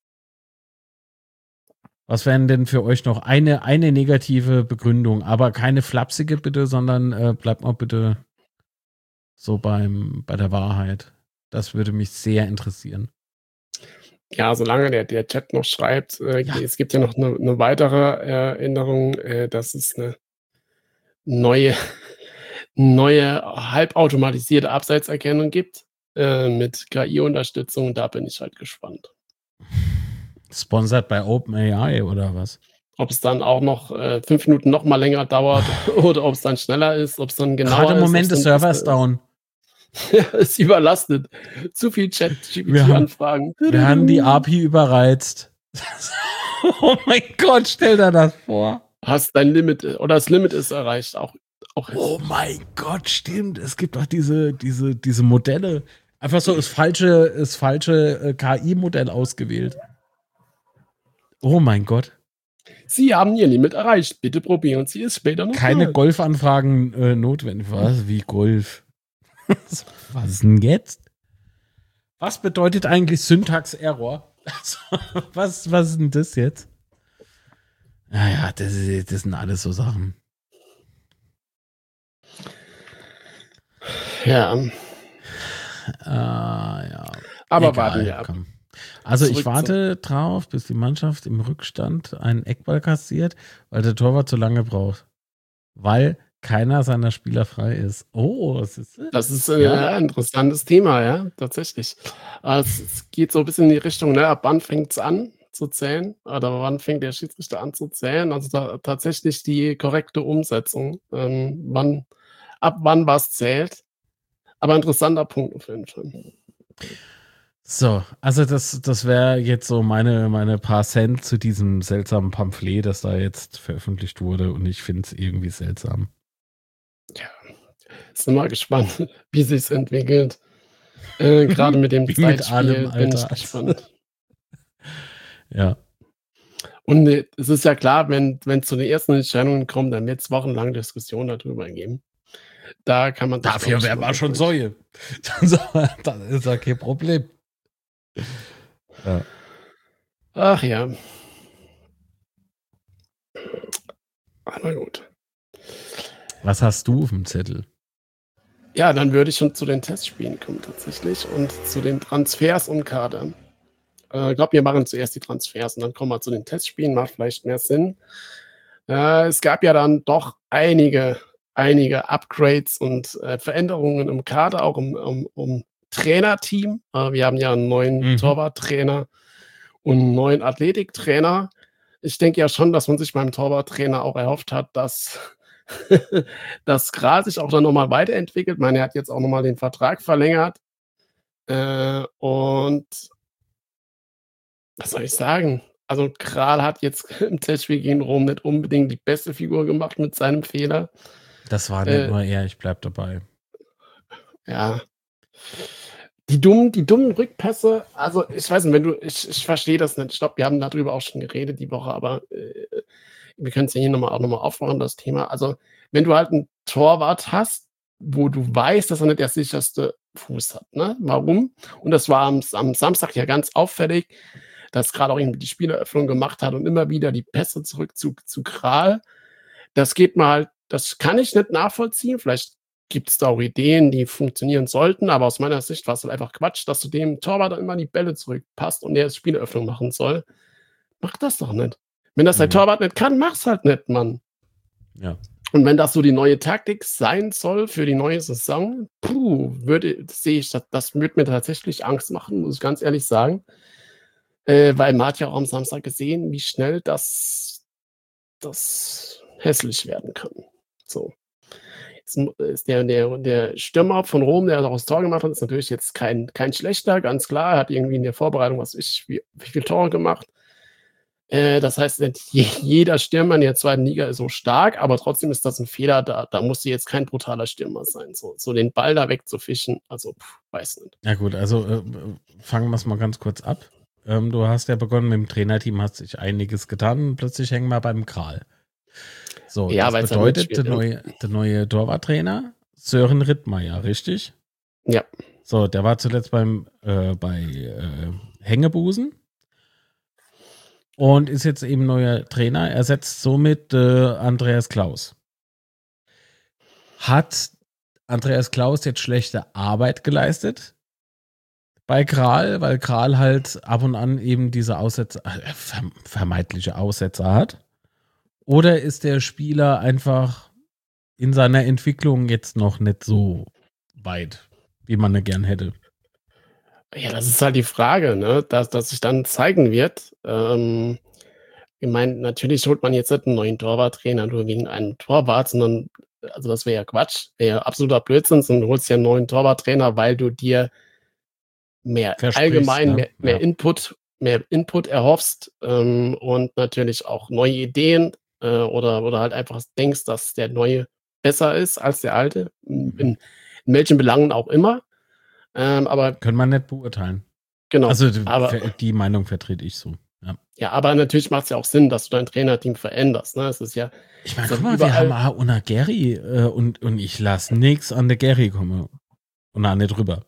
Was wären denn für euch noch eine negative Begründung? Aber keine flapsige bitte, sondern bleibt mal bitte so bei der Wahrheit. Das würde mich sehr interessieren. Ja, solange der Chat noch schreibt, es gibt ja noch eine weitere Änderung, dass es eine neue halbautomatisierte Abseitserkennung gibt, mit KI-Unterstützung. Da bin ich halt gespannt. Sponsored bei OpenAI oder was? Ob es dann auch noch 5 Minuten noch mal länger dauert oder ob es dann schneller ist, ob es dann genauer ist. Gerade im Moment des Servers down. Ja, ist überlastet. Zu viel Chat-GPT-Anfragen. Wir haben die API überreizt. Oh mein Gott, stell dir das vor. Hast dein Limit, oder das Limit ist erreicht. Auch oh mein Gott, stimmt. Es gibt doch diese Modelle. Einfach so das falsche KI-Modell ausgewählt. Oh mein Gott. Sie haben Ihr Limit erreicht. Bitte probieren Sie es später noch. Keine Golfanfragen notwendig. Was? Wie Golf? Was ist denn jetzt? Was bedeutet eigentlich Syntax-Error? Was ist denn das jetzt? Naja, das sind alles so Sachen. Ja. Ja. Aber egal, warten wir ab. Komm. Also ich warte drauf, bis die Mannschaft im Rückstand einen Eckball kassiert, weil der Torwart zu lange braucht. Weil keiner seiner Spieler frei ist. Oh, was ist das? Das ist ein interessantes Thema, ja, tatsächlich. Es geht so ein bisschen in die Richtung, ne, ab wann fängt es an zu zählen oder wann fängt der Schiedsrichter an zu zählen? Also tatsächlich die korrekte Umsetzung, ab wann was zählt. Aber interessanter Punkt auf jeden Fall. So, also das wäre jetzt so meine paar Cent zu diesem seltsamen Pamphlet, das da jetzt veröffentlicht wurde, und ich finde es irgendwie seltsam. Ja, sind mal gespannt, wie sich's entwickelt. Gerade mit dem Zeitspiel bin ich gespannt. Ja. Und es ist ja klar, wenn zu den ersten Entscheidungen kommt, dann wird es wochenlang Diskussionen darüber geben. Da kann man dafür wäre man schon Säue. Das ist ja kein Problem. Ja. Ach ja. Aber gut. Was hast du auf dem Zettel? Ja, dann würde ich schon zu den Testspielen kommen tatsächlich und zu den Transfers und Kadern. Ich glaube, wir machen zuerst die Transfers und dann kommen wir zu den Testspielen, macht vielleicht mehr Sinn. Es gab ja dann doch einige Upgrades und, Veränderungen im Kader, auch im Trainerteam. Wir haben ja 'n neuen Mhm. Torwarttrainer und 'n neuen Athletiktrainer. Ich denke ja schon, dass man sich beim Torwarttrainer auch erhofft hat, dass dass Kral sich auch dann noch mal weiterentwickelt. Ich meine, er hat jetzt auch noch mal den Vertrag verlängert. Und was soll ich sagen? Also, Kral hat jetzt im Testspiel gegen Rom nicht unbedingt die beste Figur gemacht mit seinem Fehler. Das war nicht Äh, nur er, ich bleib dabei. ja, die dummen Rückpässe, also, ich weiß nicht, wenn du ich verstehe das nicht. Ich glaube, wir haben darüber auch schon geredet die Woche, aber, wir können's ja hier noch mal aufmachen, das Thema. Also, wenn du halt 'n Torwart hast, wo du weißt, dass er nicht der sicherste Fuß hat, ne? Warum? Und das war am Samstag ja ganz auffällig, dass Kral auch irgendwie die Spieleröffnung gemacht hat und immer wieder die Pässe zurück zu Kral. Das kann ich nicht nachvollziehen. Vielleicht gibt's da auch Ideen, die funktionieren sollten, aber aus meiner Sicht war's halt einfach Quatsch, dass du dem Torwart dann immer die Bälle zurückpasst und der jetzt Spieleröffnung machen soll. Mach das doch nicht. Wenn das der Mhm. Torwart nicht kann, mach's halt nicht, Mann. Ja. Und wenn das so die neue Taktik sein soll für die neue Saison, sehe ich das würde mir tatsächlich Angst machen, muss ich ganz ehrlich sagen. Weil man hat ja auch am Samstag gesehen, wie schnell das hässlich werden kann. So. Ist der Stürmer von Rom, der auch das Tor gemacht hat, ist natürlich jetzt kein schlechter, ganz klar. Er hat irgendwie in der Vorbereitung, was weiß ich, wie viele Tore gemacht. Das heißt, nicht jeder Stürmer in der 2. Liga ist so stark, aber trotzdem ist das 'n Fehler, da musst du jetzt kein brutaler Stürmer sein, so den Ball da wegzufischen, also, weiß nicht. Ja gut, also fangen wir es mal ganz kurz ab. Du hast ja begonnen mit dem Trainerteam, hast sich einiges getan und plötzlich hängen wir beim Kral. So, Ja, das weil's halt bedeutet, mitspielt, ja. der neue Torwarttrainer, Sören Rittmeier, richtig? Ja, So, der war zuletzt bei Hängebusen und ist jetzt eben neuer Trainer, ersetzt somit Andreas Klaus. Hat Andreas Klaus jetzt schlechte Arbeit geleistet bei Kral, weil Kral halt ab und an eben diese Aussätze, vermeintliche Aussätze hat? Oder ist der Spieler einfach in seiner Entwicklung jetzt noch nicht so weit, wie man ihn gern hätte? ja, das ist halt die Frage, ne, dass sich dann zeigen wird. Ich meine, natürlich holt man jetzt nicht 'n neuen Torwarttrainer nur wegen einem Torwart, sondern also, das wäre ja Quatsch, wäre ja absoluter Blödsinn, sondern du holst dir 'n neuen Torwarttrainer, weil du dir mehr Versprichst, allgemein ne? mehr Ja. Input erhoffst, und natürlich auch neue Ideen, oder halt einfach denkst, dass der Neue besser ist als der Alte, Mhm. in welchen Belangen auch immer. Aber Können wir nicht beurteilen. genau, Also aber die Meinung vertrete ich so. Ja. ja, aber natürlich macht's ja auch Sinn, dass du dein Trainerteam veränderst, ne? Es Ich meine, ist ja guck wie mal, wir haben überall. A Una Gary und ich lasse nichts an der Gary kommen. Und auch nicht drüber.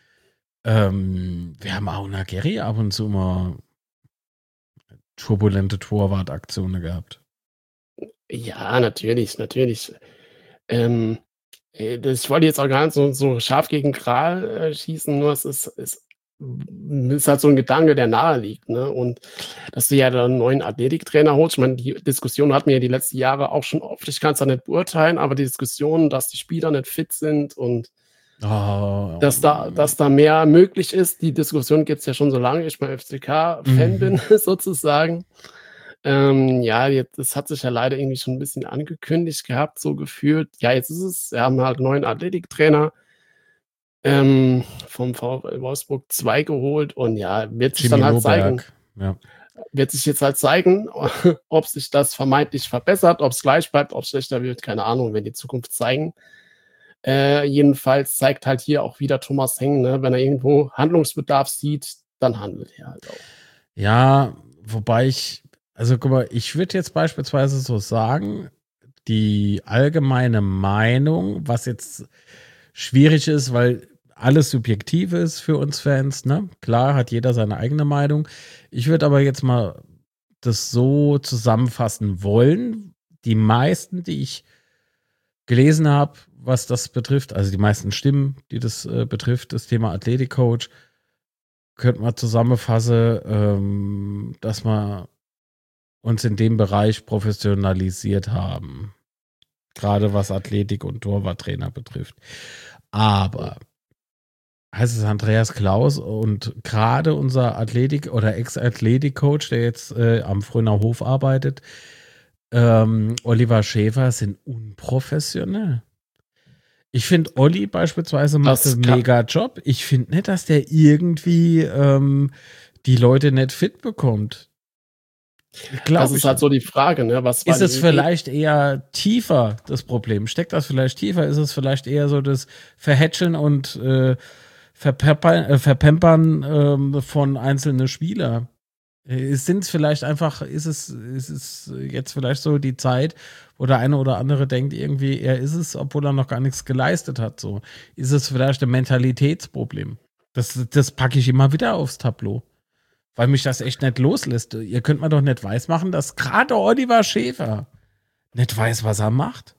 Wir haben auch Una Gary ab und zu mal turbulente Torwartaktionen gehabt. Ja, natürlich. Ähm, ich wollte jetzt auch gar nicht so scharf gegen Kral, schießen, nur ist halt so 'n Gedanke, der nahe liegt, ne? Und dass du ja dann 'n neuen Athletiktrainer holst, ich meine, die Diskussion hatten wir ja die letzten Jahre auch schon oft. Ich kann's ja nicht beurteilen, aber die Diskussion, dass die Spieler nicht fit sind und Oh, dass da mehr möglich ist, die Diskussion gibt's ja schon so lange ich mal FCK-Fan mhm. bin sozusagen. Ja, jetzt das hat sich ja leider irgendwie schon 'n bisschen angekündigt gehabt, so gefühlt. Ja, jetzt ist es wir haben halt 'n neuen Athletiktrainer, vom VfL Wolfsburg 2 geholt und ja, Jimmy Lohberg. Ja. wird sich jetzt halt zeigen, ob sich das vermeintlich verbessert, ob's gleich bleibt, ob's schlechter wird, keine Ahnung, wird die Zukunft zeigen. Jedenfalls zeigt halt hier auch wieder Thomas Heng, ne, wenn er irgendwo Handlungsbedarf sieht, dann handelt er halt auch. Ja, wobei also guck mal, ich würde jetzt beispielsweise so sagen, die allgemeine Meinung, was jetzt schwierig ist, weil alles Subjektives für uns Fans, ne? Klar hat jeder seine eigene Meinung. Ich würde aber jetzt mal das so zusammenfassen wollen. Die meisten, die ich gelesen habe, was das betrifft, also die meisten Stimmen, die das betrifft, das Thema Athletikcoach, könnte man zusammenfassen, dass wir uns in dem Bereich professionalisiert haben. Gerade was Athletik und Torwarttrainer betrifft. Aber heißt es Andreas Klaus und gerade unser Athletik- oder Ex-Athletik-Coach, der jetzt am Fröner Hof arbeitet, Oliver Schäfer, sind unprofessionell. Ich finde, Olli beispielsweise macht einen mega Job. Ich finde nicht, dass der irgendwie die Leute nicht fit bekommt. Das ist halt so die Frage, ne? Was war ist es vielleicht eher tiefer, das Problem? Steckt das vielleicht tiefer? Ist es vielleicht eher so das Verhätscheln und Verpempern von einzelnen Spielern? Sind es vielleicht einfach, ist es jetzt vielleicht so die Zeit, wo der eine oder andere denkt, irgendwie, er ist es, obwohl er noch gar nichts geleistet hat. So. Ist es vielleicht ein Mentalitätsproblem? Das packe ich immer wieder aufs Tableau. Weil mich das echt nicht loslässt. Ihr könnt mir doch nicht weismachen, dass gerade Oliver Schäfer nicht weiß, was er macht.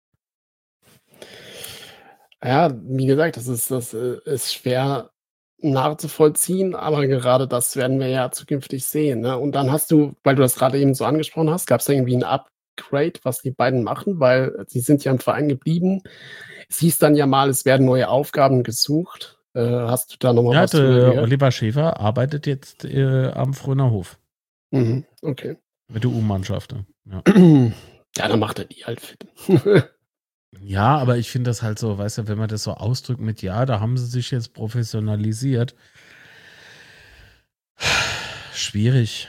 Ja, wie gesagt, das ist schwer nachzuvollziehen, aber gerade das werden wir ja zukünftig sehen, ne? Und dann hast du, weil du das gerade eben so angesprochen hast, gab es da irgendwie ein Upgrade, was die beiden machen, weil sie sind ja im Verein geblieben. Es hieß dann ja mal, es werden neue Aufgaben gesucht. Hast du da noch mal was drüber gehört? Oliver Schäfer arbeitet jetzt am Fröner Hof. Mhm, okay. Mit der U-Mannschaft. Ja. Ja, dann macht er die halt fit. Ja, aber ich finde das halt so, weißt du, wenn man das so ausdrückt mit, ja, da haben sie sich jetzt professionalisiert. Schwierig.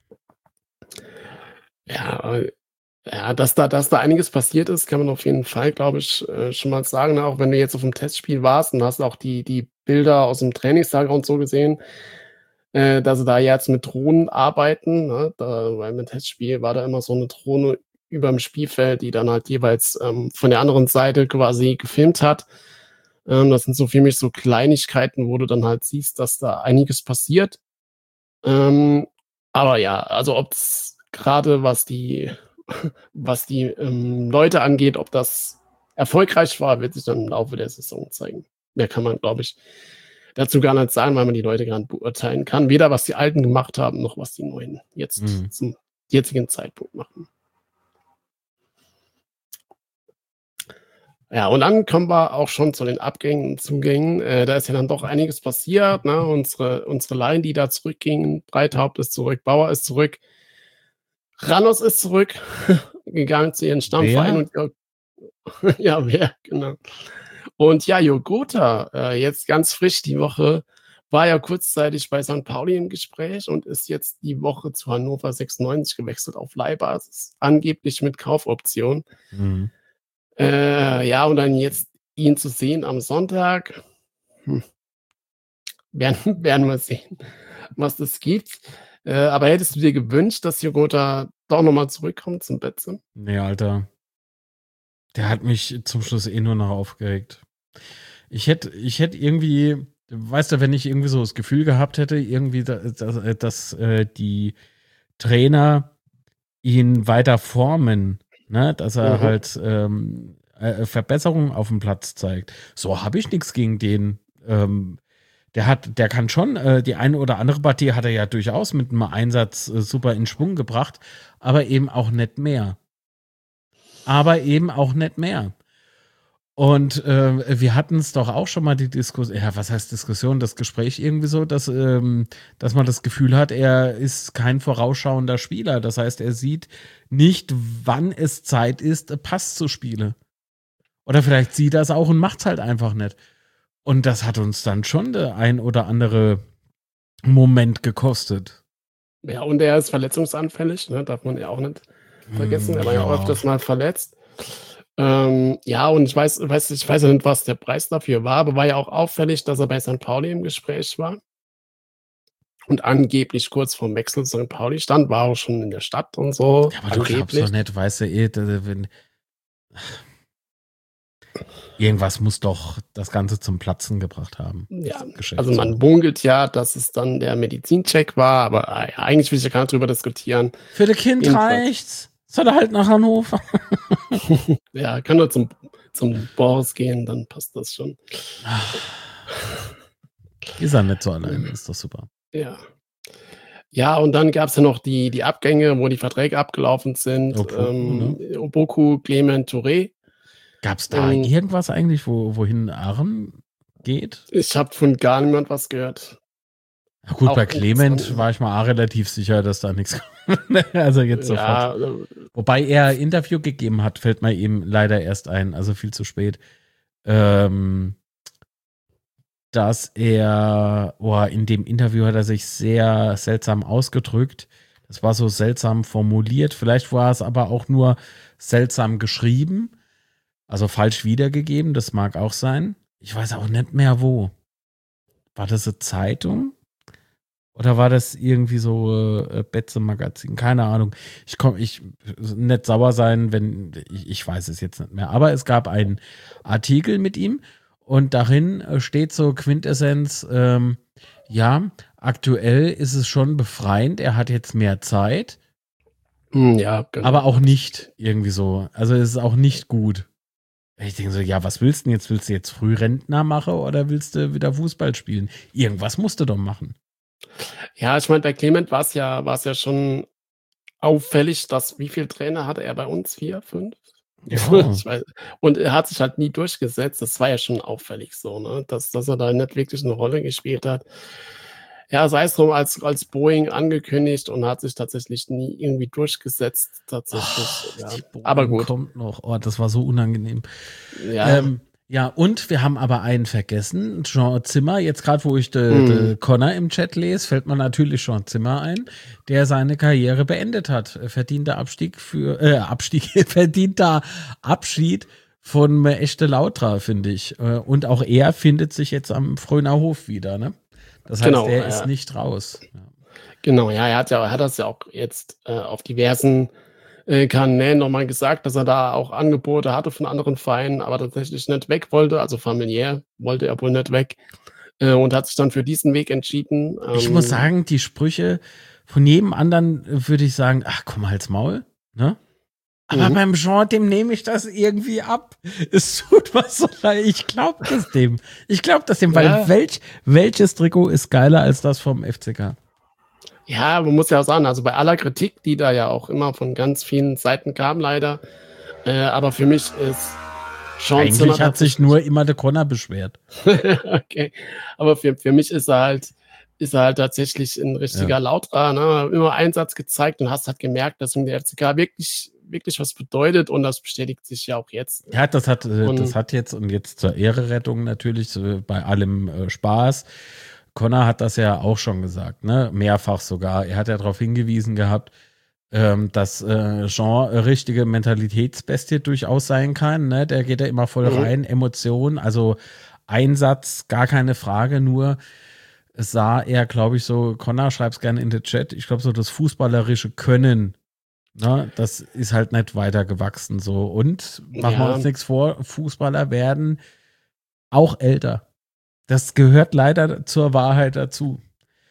Ja, dass da einiges passiert ist, kann man auf jeden Fall, glaube ich, schon mal sagen, ne? Auch wenn du jetzt auf dem Testspiel warst und hast auch die Bilder aus dem Trainingslager und so gesehen, dass sie da jetzt mit Drohnen arbeiten, ne? Weil im Testspiel war da immer so eine Drohne überm Spielfeld, die dann halt jeweils, von der anderen Seite quasi gefilmt hat. Das sind so für mich so Kleinigkeiten, wo du dann halt siehst, dass da einiges passiert. Aber ja, also ob's grade was die Leute angeht, ob das erfolgreich war, wird sich dann im Laufe der Saison zeigen. Mehr kann man, glaube ich, dazu gar nicht sagen, weil man die Leute gar nicht beurteilen kann. Weder was die Alten gemacht haben, noch was die Neuen jetzt zum jetzigen Zeitpunkt machen. Ja, und dann kommen wir auch schon zu den Abgängen und Zugängen. Da ist ja dann doch einiges passiert, ne? Unsere Line, die da zurückgingen, Breithaupt ist zurück, Bauer ist zurück, Ranos ist zurück, gegangen zu ihren Stammverein und ja, wer, genau. Und ja, Jogota, jetzt ganz frisch die Woche, war ja kurzzeitig bei St. Pauli im Gespräch und ist jetzt die Woche zu Hannover 96 gewechselt auf Leihbasis, angeblich mit Kaufoption. Ja, und dann jetzt ihn zu sehen am Sonntag, werden wir sehen, was das gibt. Aber hättest du dir gewünscht, dass Jogota doch noch mal zurückkommt zum Betze? Nee, Alter. Der hat mich zum Schluss nur noch aufgeregt. Ich hätte irgendwie, weißt du, wenn ich irgendwie so das Gefühl gehabt hätte, irgendwie, dass die Trainer ihn weiter formen, ne, dass er halt Verbesserungen auf dem Platz zeigt. So habe ich nichts gegen den. Der kann schon, die eine oder andere Partie hat er ja durchaus mit einem Einsatz super in Schwung gebracht, aber eben auch nicht mehr. Und wir hatten es doch auch schon mal die Diskussion, ja, was heißt Diskussion, das Gespräch irgendwie so, dass man das Gefühl hat, er ist kein vorausschauender Spieler. Das heißt, er sieht nicht, wann es Zeit ist, Pass zu spielen. Oder vielleicht sieht er es auch und macht es halt einfach nicht. Und das hat uns dann schon der ein oder andere Moment gekostet. Ja, und er ist verletzungsanfällig, ne? Darf man ja auch nicht vergessen. Er war ja auch öfters mal verletzt. Ja, und ich weiß ja nicht, was der Preis dafür war, aber war ja auch auffällig, dass er bei St. Pauli im Gespräch war und angeblich kurz vorm Wechsel zu St. Pauli stand, war auch schon in der Stadt und so. Ja, aber du glaubst doch nicht, weißt du, wenn Irgendwas muss doch das Ganze zum Platzen gebracht haben. Ja, Das Geschäft also so. man munkelt ja, dass es dann der Medizincheck war, aber eigentlich will ich ja gar nicht drüber diskutieren. Für das Kind Jedenfalls, reicht's. Soll er halt nach Hannover? ja, kann nur zum Boris gehen, dann passt das schon. Ist er nicht so alleine, ist doch super. Ja. Ja, und dann gab's ja noch die Abgänge, wo die Verträge abgelaufen sind. Opoku, Clement, Touré. Gab's da irgendwas eigentlich, wohin Aaron geht? Ich habe von gar niemand was gehört. Ja, gut, Auch bei Clement interessant. war ich mal auch relativ sicher, dass da nichts kommt. Also jetzt Ja, sofort. Wobei er Interview gegeben hat, fällt mir ihm leider erst ein, also viel zu spät. Dass er, in dem Interview hat er sich sehr seltsam ausgedrückt. Das war so seltsam formuliert. Vielleicht war es aber auch nur seltsam geschrieben. Also falsch wiedergegeben, das mag auch sein. Ich weiß auch nicht mehr wo. War das eine Zeitung? Oder war das irgendwie so Betze-Magazin? Keine Ahnung. Ich nicht sauer sein, wenn ich weiß es jetzt nicht mehr. Aber es gab einen Artikel mit ihm und darin steht so Quintessenz, ja, aktuell ist es schon befreiend, er hat jetzt mehr Zeit, ja, genau. aber auch nicht irgendwie so. Also es ist auch nicht gut. Ich denke so, ja, was willst du denn jetzt? Willst du jetzt Frührentner machen oder willst du wieder Fußball spielen? Irgendwas musst du doch machen. Ja, ich meine, bei Clement war es ja schon auffällig, dass wie viele Trainer hatte er bei uns? 4, 5? Ja. Ich weiß, und er hat sich halt nie durchgesetzt. Das war ja schon auffällig so, ne, dass er da nicht wirklich eine Rolle gespielt hat. Ja, sei es drum, als Boeing angekündigt und hat sich tatsächlich nie irgendwie durchgesetzt, tatsächlich, ja. Aber gut. Kommt noch. Oh, das war so unangenehm. Ja. Ja, und wir haben aber einen vergessen, Jean Zimmer. Jetzt gerade, wo ich de Connor im Chat lese, fällt mir natürlich Jean Zimmer ein, der seine Karriere beendet hat. Verdienter verdienter Abschied von Echte Lautra, finde ich. Und auch er findet sich jetzt am Fröner Hof wieder, ne? Das heißt, Genau, er ist nicht raus. Ja. Genau, ja, er hat das ja auch jetzt auf diversen Kanälen nochmal gesagt, dass er da auch Angebote hatte von anderen Vereinen, aber tatsächlich nicht weg wollte, also familiär wollte er wohl nicht weg und hat sich dann für diesen Weg entschieden. Ich muss sagen, die Sprüche von jedem anderen würde ich sagen, ach komm, halt's Maul, ne? Aber beim Jean, dem nehme ich das irgendwie ab. Es tut was so leid. Ich glaube das dem. Weil welches Trikot ist geiler als das vom FCK? Ja, man muss ja auch sagen, also bei aller Kritik, die da ja auch immer von ganz vielen Seiten kam, leider, aber für mich ist Jean Zimmer. Eigentlich hat sich nur immer der Connor beschwert. Okay, aber für mich ist er halt tatsächlich ein richtiger Lautra, ne? Immer Einsatz gezeigt und hast halt gemerkt, dass ihm der FCK wirklich was bedeutet und das bestätigt sich ja auch jetzt. Ja, das hat jetzt und jetzt zur Ehrerettung natürlich bei allem Spaß. Connor hat das ja auch schon gesagt, ne? Mehrfach sogar. Er hat ja darauf hingewiesen gehabt, dass Jean richtige Mentalitätsbestie durchaus sein kann, ne? Der geht ja immer voll rein, Emotionen, also Einsatz, gar keine Frage, nur sah er, glaube ich, so, Connor, schreib's gerne in den Chat, ich glaube so das fußballerische Können, ne, das ist halt nicht weiter gewachsen so. Und machen wir uns nichts vor, Fußballer werden auch älter. Das gehört leider zur Wahrheit dazu.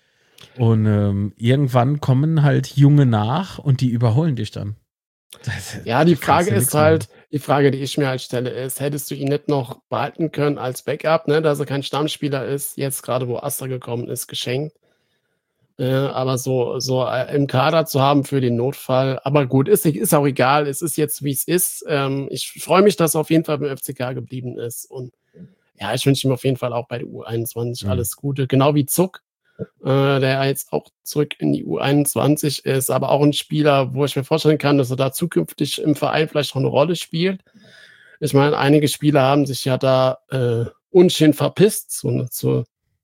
Und irgendwann kommen halt Junge nach und die überholen dich dann. Ja, die Frage ist halt, die Frage, die ich mir halt stelle, ist, hättest du ihn nicht noch behalten können als Backup, ne, dass er kein Stammspieler ist, jetzt gerade wo Astor gekommen ist, geschenkt. Aber so im Kader zu haben für den Notfall. Aber gut, ist auch egal. Es ist jetzt, wie es ist. Ich freue mich, dass er auf jeden Fall beim FCK geblieben ist. Und ja, ich wünsche ihm auf jeden Fall auch bei der U21 alles Gute. Genau wie Zuck, der jetzt auch zurück in die U21 ist, aber auch ein Spieler, wo ich mir vorstellen kann, dass er da zukünftig im Verein vielleicht noch eine Rolle spielt. Ich meine, einige Spieler haben sich ja da unschön verpisst, so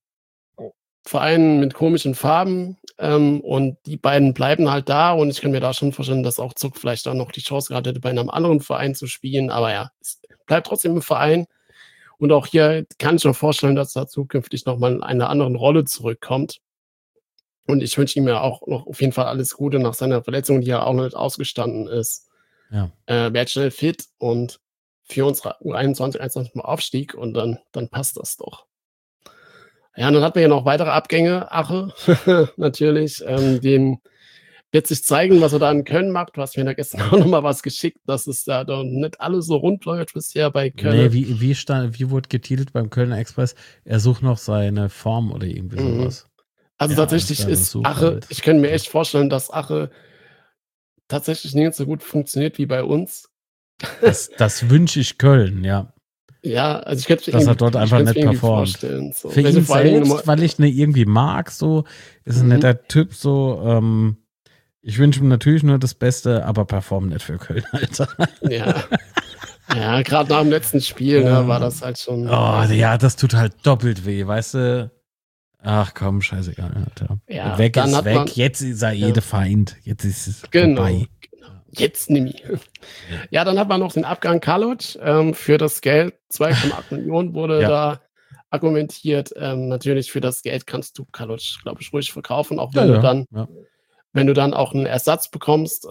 Vereinen mit komischen Farben und die beiden bleiben halt da und ich kann mir da schon vorstellen, dass auch Zuck vielleicht dann noch die Chance gehabt hätte, bei einem anderen Verein zu spielen, aber ja, es bleibt trotzdem im Verein und auch hier kann ich mir vorstellen, dass er zukünftig noch mal in einer anderen Rolle zurückkommt und ich wünsche ihm ja auch noch auf jeden Fall alles Gute nach seiner Verletzung, die ja auch noch nicht ausgestanden ist. Ja. Werd schnell fit und für unsere U21, 21 mal Aufstieg und dann passt das doch. Ja, und dann hatten wir ja noch weitere Abgänge. Ache natürlich, dem wird sich zeigen, was er da in Köln macht. Du hast mir da gestern auch noch mal was geschickt, dass es da doch nicht alles so rund läuft bisher bei Nee, Köln. wie wurde getitelt beim Kölner Express? Er sucht noch seine Form oder irgendwie Mhm. sowas. Also Ja, alles tatsächlich klar, das ist sucht Ache halt. ich könnte mir echt vorstellen, dass Ache tatsächlich nicht so gut funktioniert wie bei uns. Das wünsche ich Köln, ja. Ja, also ich könnte Dass er dort ich einfach könnte es nicht mir irgendwie performt. vorstellen, so. Für Welche ihn vor allen Dingen selbst, weil ich ihn irgendwie mag, so, ist ein mhm, netter Typ, so, ich wünsche ihm natürlich nur das Beste, aber performt nicht für Köln, Alter. ja. Ja, grad nach dem letzten Spiel, ne, war das halt schon Oh, ja, das tut halt doppelt weh, weißt du? Ach komm, scheißegal, Alter. ja, Weg dann ist hat man weg, jetzt ist er ja, jede Feind, jetzt ist es genau, vorbei. genau. Jetzt nimm ich. Ja, dann hat man noch den Abgang Kaloc, für das Geld 2,8 Millionen wurde Ja. da argumentiert. Natürlich für das Geld kannst du Kaloc, glaube ich, ruhig verkaufen, auch Ja, ja. wenn du dann auch 'n Ersatz bekommst,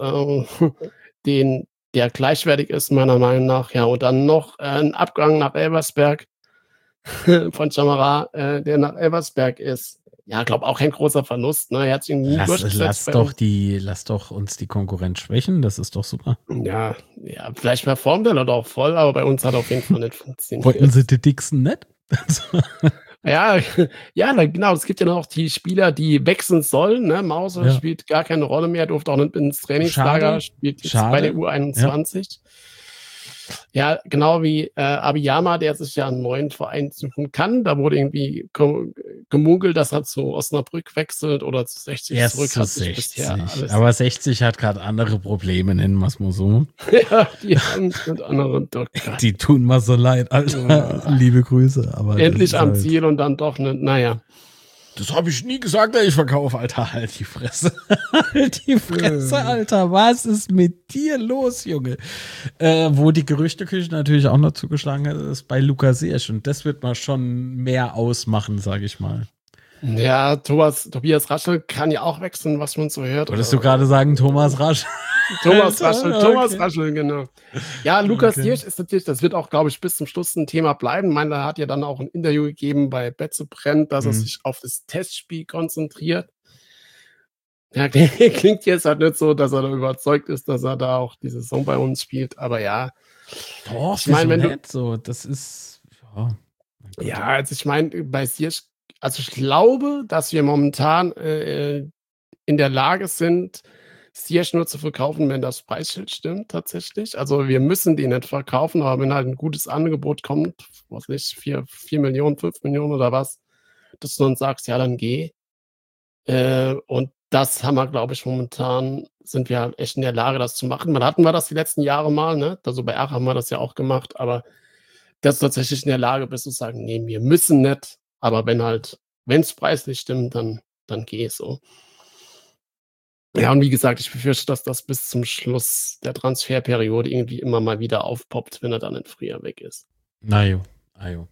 den der gleichwertig ist, meiner Meinung nach. Ja, und dann noch, 'n Abgang nach Elversberg von Camara, der nach Elversberg ist. Ja, glaube auch kein großer Verlust, ne? Er hat sich irgendwie durchgesetzt bei uns. Lass doch uns die Konkurrenz schwächen, das ist doch super. Ja, ja, vielleicht performt er dort auch voll, aber bei uns hat auf jeden Fall nicht Wollten funktioniert. sie die Dixon nicht? Ja, ja, na genau, es gibt ja noch die Spieler, die wechseln sollen, ne? Mauser Ja. spielt gar keine Rolle mehr, durfte auch nicht ins Trainingslager, Schade, spielt jetzt bei der schade. Ja. U21. Ja, genau wie, Abiyama, der sich ja 'n neuen Verein suchen kann. Da wurde irgendwie gemunkelt, dass er zu Osnabrück wechselt oder zu 60 Erst zurück, zu hat sich bisher 60. alles Aber 60 hat gerade andere Probleme, nennen wir es mal so. ja, die haben's mit anderen oh Gott. Die tun mir so leid, Alter. Ja. Liebe Grüße, aber das Endlich ist am halt. Ziel und dann doch nicht. Na ja. Das habe ich nie gesagt, ich verkaufe, Alter. Halt die Fresse. Halt die Fresse, Alter. Was ist mit dir los, Junge? Wo die Gerüchteküche natürlich auch noch zugeschlagen hat, ist bei Lukas Siersch. Und das wird mal schon mehr ausmachen, sage ich mal. Ja, Tobias Raschel kann ja auch wechseln, was man so hört. Wolltest du gerade sagen, Thomas Rasch? Thomas Alter, Raschel, Thomas okay. Raschel, genau. Ja, Lukas Okay. Hirsch ist natürlich, das wird auch, glaube ich, bis zum Schluss ein Thema bleiben. Ich meine, er hat ja dann auch ein Interview gegeben bei Betze brennt, dass er sich auf das Testspiel konzentriert. Ja, klingt jetzt halt nicht so, dass er da überzeugt ist, dass er da auch die Saison bei uns spielt, aber ja. Doch, Ich meine, wenn du nicht so, das ist, ja. ja, also ich meine, bei Ziyech also ich glaube, dass wir momentan, in der Lage sind, Ziyech nur zu verkaufen, wenn das Preisschild stimmt tatsächlich. Also, wir müssen den nicht verkaufen, aber wenn halt 'n gutes Angebot kommt, was weiß ich, 4.000.000, 5.000.000 oder was, dass du dann sagst: „Ja, dann geh.“ Und das haben wir, glaube ich momentan sind wir halt echt in der Lage, das zu machen. Wann hatten wir das die letzten Jahre mal, ne? Also, bei Aachen haben wir das ja auch gemacht, aber dass du tatsächlich in der Lage bist zu sagen: „Ne, wir müssen nicht“, aber wenn's preislich stimmt, dann geh so. Ja, und wie gesagt, ich befürchte, dass das bis zum Schluss der Transferperiode irgendwie immer mal wieder aufpoppt, wenn er dann im Frühjahr weg ist. Na jo, na jo.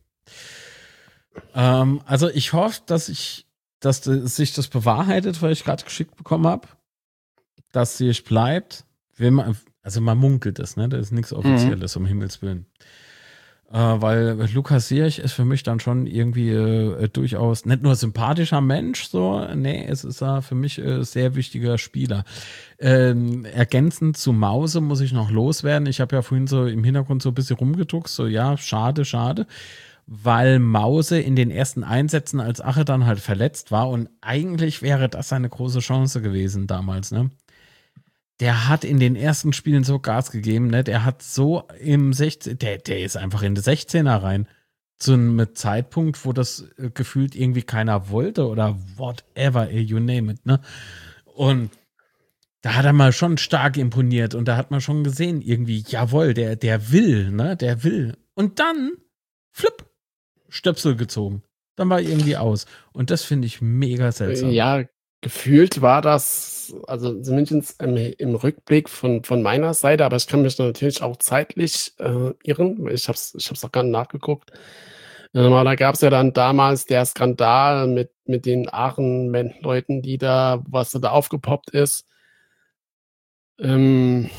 Also ich hoffe, sich das bewahrheitet, was ich gerade geschickt bekommen habe, dass sie bleibt. Also man munkelt es, ne? Das ist nichts Offizielles, um Himmels Willen. Weil Lukas Sierch ist für mich dann schon irgendwie durchaus nicht nur sympathischer Mensch, so, nee, es ist für mich sehr wichtiger Spieler. Ergänzend zu Mause muss ich noch loswerden. Ich habe ja vorhin so im Hintergrund so ein bisschen rumgedruckt, so ja, schade, schade, weil Mause in den ersten Einsätzen als Ache dann halt verletzt war und eigentlich wäre das eine große Chance gewesen damals, ne? Der hat in den ersten Spielen so Gas gegeben, ne? Der hat so im 16, der ist einfach in die 16er rein. Zu einem Zeitpunkt, wo das gefühlt irgendwie keiner wollte oder whatever, you name it, ne? Und da hat er mal schon stark imponiert und da hat man schon gesehen, irgendwie, jawohl, der will, ne? Der will. Und dann, flipp, Stöpsel gezogen. Dann war irgendwie aus. Und das finde ich mega seltsam. Ja, gefühlt war das, also zumindest im Rückblick von meiner Seite, aber ich kann mich da natürlich auch zeitlich, irren. Ich habe es noch gar nicht nachgeguckt. Aber da gab's ja dann damals der Skandal mit den Aachen-Leuten, die da was da aufgepoppt ist. Ähm,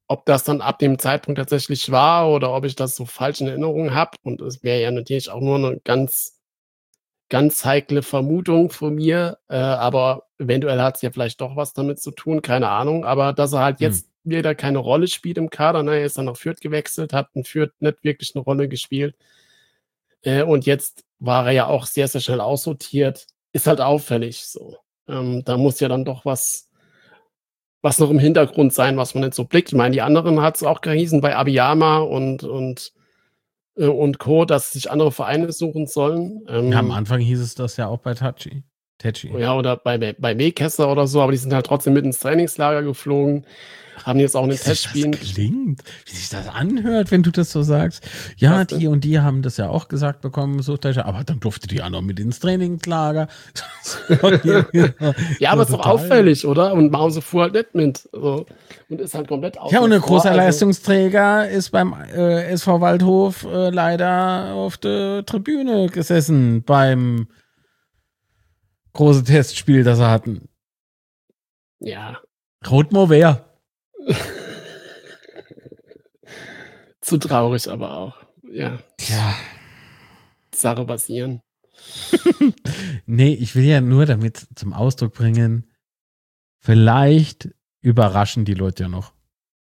ob das dann ab dem Zeitpunkt tatsächlich war oder ob ich das so falsch in Erinnerung habe. Und es wäre ja natürlich auch nur eine ganz heikle Vermutung von mir, aber eventuell hat es ja vielleicht doch was damit zu tun, keine Ahnung. Aber dass er halt jetzt wieder keine Rolle spielt im Kader, ne? Er ist dann nach Fürth gewechselt, hat in Fürth nicht wirklich eine Rolle gespielt. Und jetzt war er ja auch sehr, sehr schnell aussortiert. Ist halt auffällig so. Da muss ja dann doch was noch im Hintergrund sein, was man nicht so blickt. Ich meine, die anderen hat es auch gehießen bei Abiyama und Co., dass sich andere Vereine suchen sollen. Ja, am Anfang hieß es das ja auch bei Tachi. Ja, oder bei Wegkesser oder so, aber die sind halt trotzdem mit ins Trainingslager geflogen, haben jetzt auch in den Testspielen. Das klingt, wie sich das anhört, wenn du das so sagst. Ja, die und die haben das ja auch gesagt bekommen, aber dann durfte die auch noch mit ins Trainingslager. Ja, aber ist doch auffällig, oder? Und Mause fuhr halt nicht mit. Also, und ist halt komplett auffällig. Ja, und ein großer Leistungsträger ist beim SV Waldhof leider auf der Tribüne gesessen beim großen Testspiel, das sie hatten. Ja. Rotmo wer? Zu traurig aber auch. Ja. Sache passieren. Nee, ich will ja nur damit zum Ausdruck bringen, vielleicht überraschen die Leute ja noch.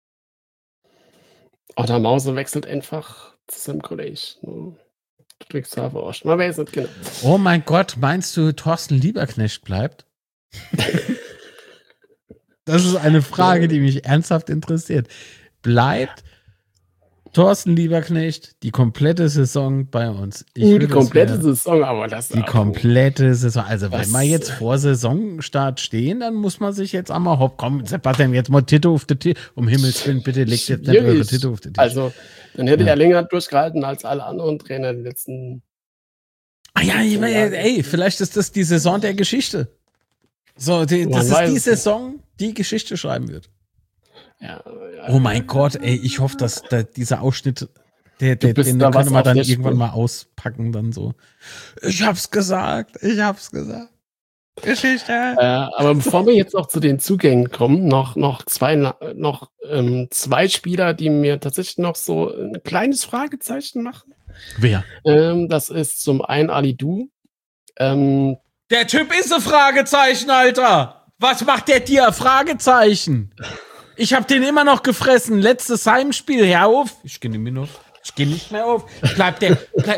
Oder Mause wechselt einfach zu seinem Kollege. Du kriegst da verarscht. Man weiß nicht genau. Oh mein Gott, meinst du, Thorsten Lieberknecht bleibt? Das ist eine Frage, die mich ernsthaft interessiert. Bleibt Thorsten Lieberknecht die komplette Saison bei uns? Die komplette Saison, aber das die komplette Saison. Also wenn wir jetzt vor Saisonstart stehen, dann muss man sich jetzt einmal komm, Sebastian, jetzt mal Tito auf den Tisch. Um Himmels Willen, bitte legt jetzt nicht eure Tito auf den Tisch. Also, dann hätte er länger durchgehalten als alle anderen Trainer die letzten. Vielleicht ist das die Saison der Geschichte. So, das ist die Saison, die Geschichte schreiben wird. Ja, oh mein Gott, ich hoffe, dass dieser Ausschnitt, den können wir dann irgendwann mal auspacken, dann so. Ich hab's gesagt. Geschichte. Aber bevor wir jetzt noch zu den Zugängen kommen, noch zwei Spieler, die mir tatsächlich noch so ein kleines Fragezeichen machen. Wer? Das ist zum einen Alidou. Der Typ ist ein Fragezeichen, Alter. Was macht der dir? Fragezeichen. Ich hab den immer noch gefressen. Letztes Heimspiel. Hör auf. Ich gehe nicht mehr auf. Der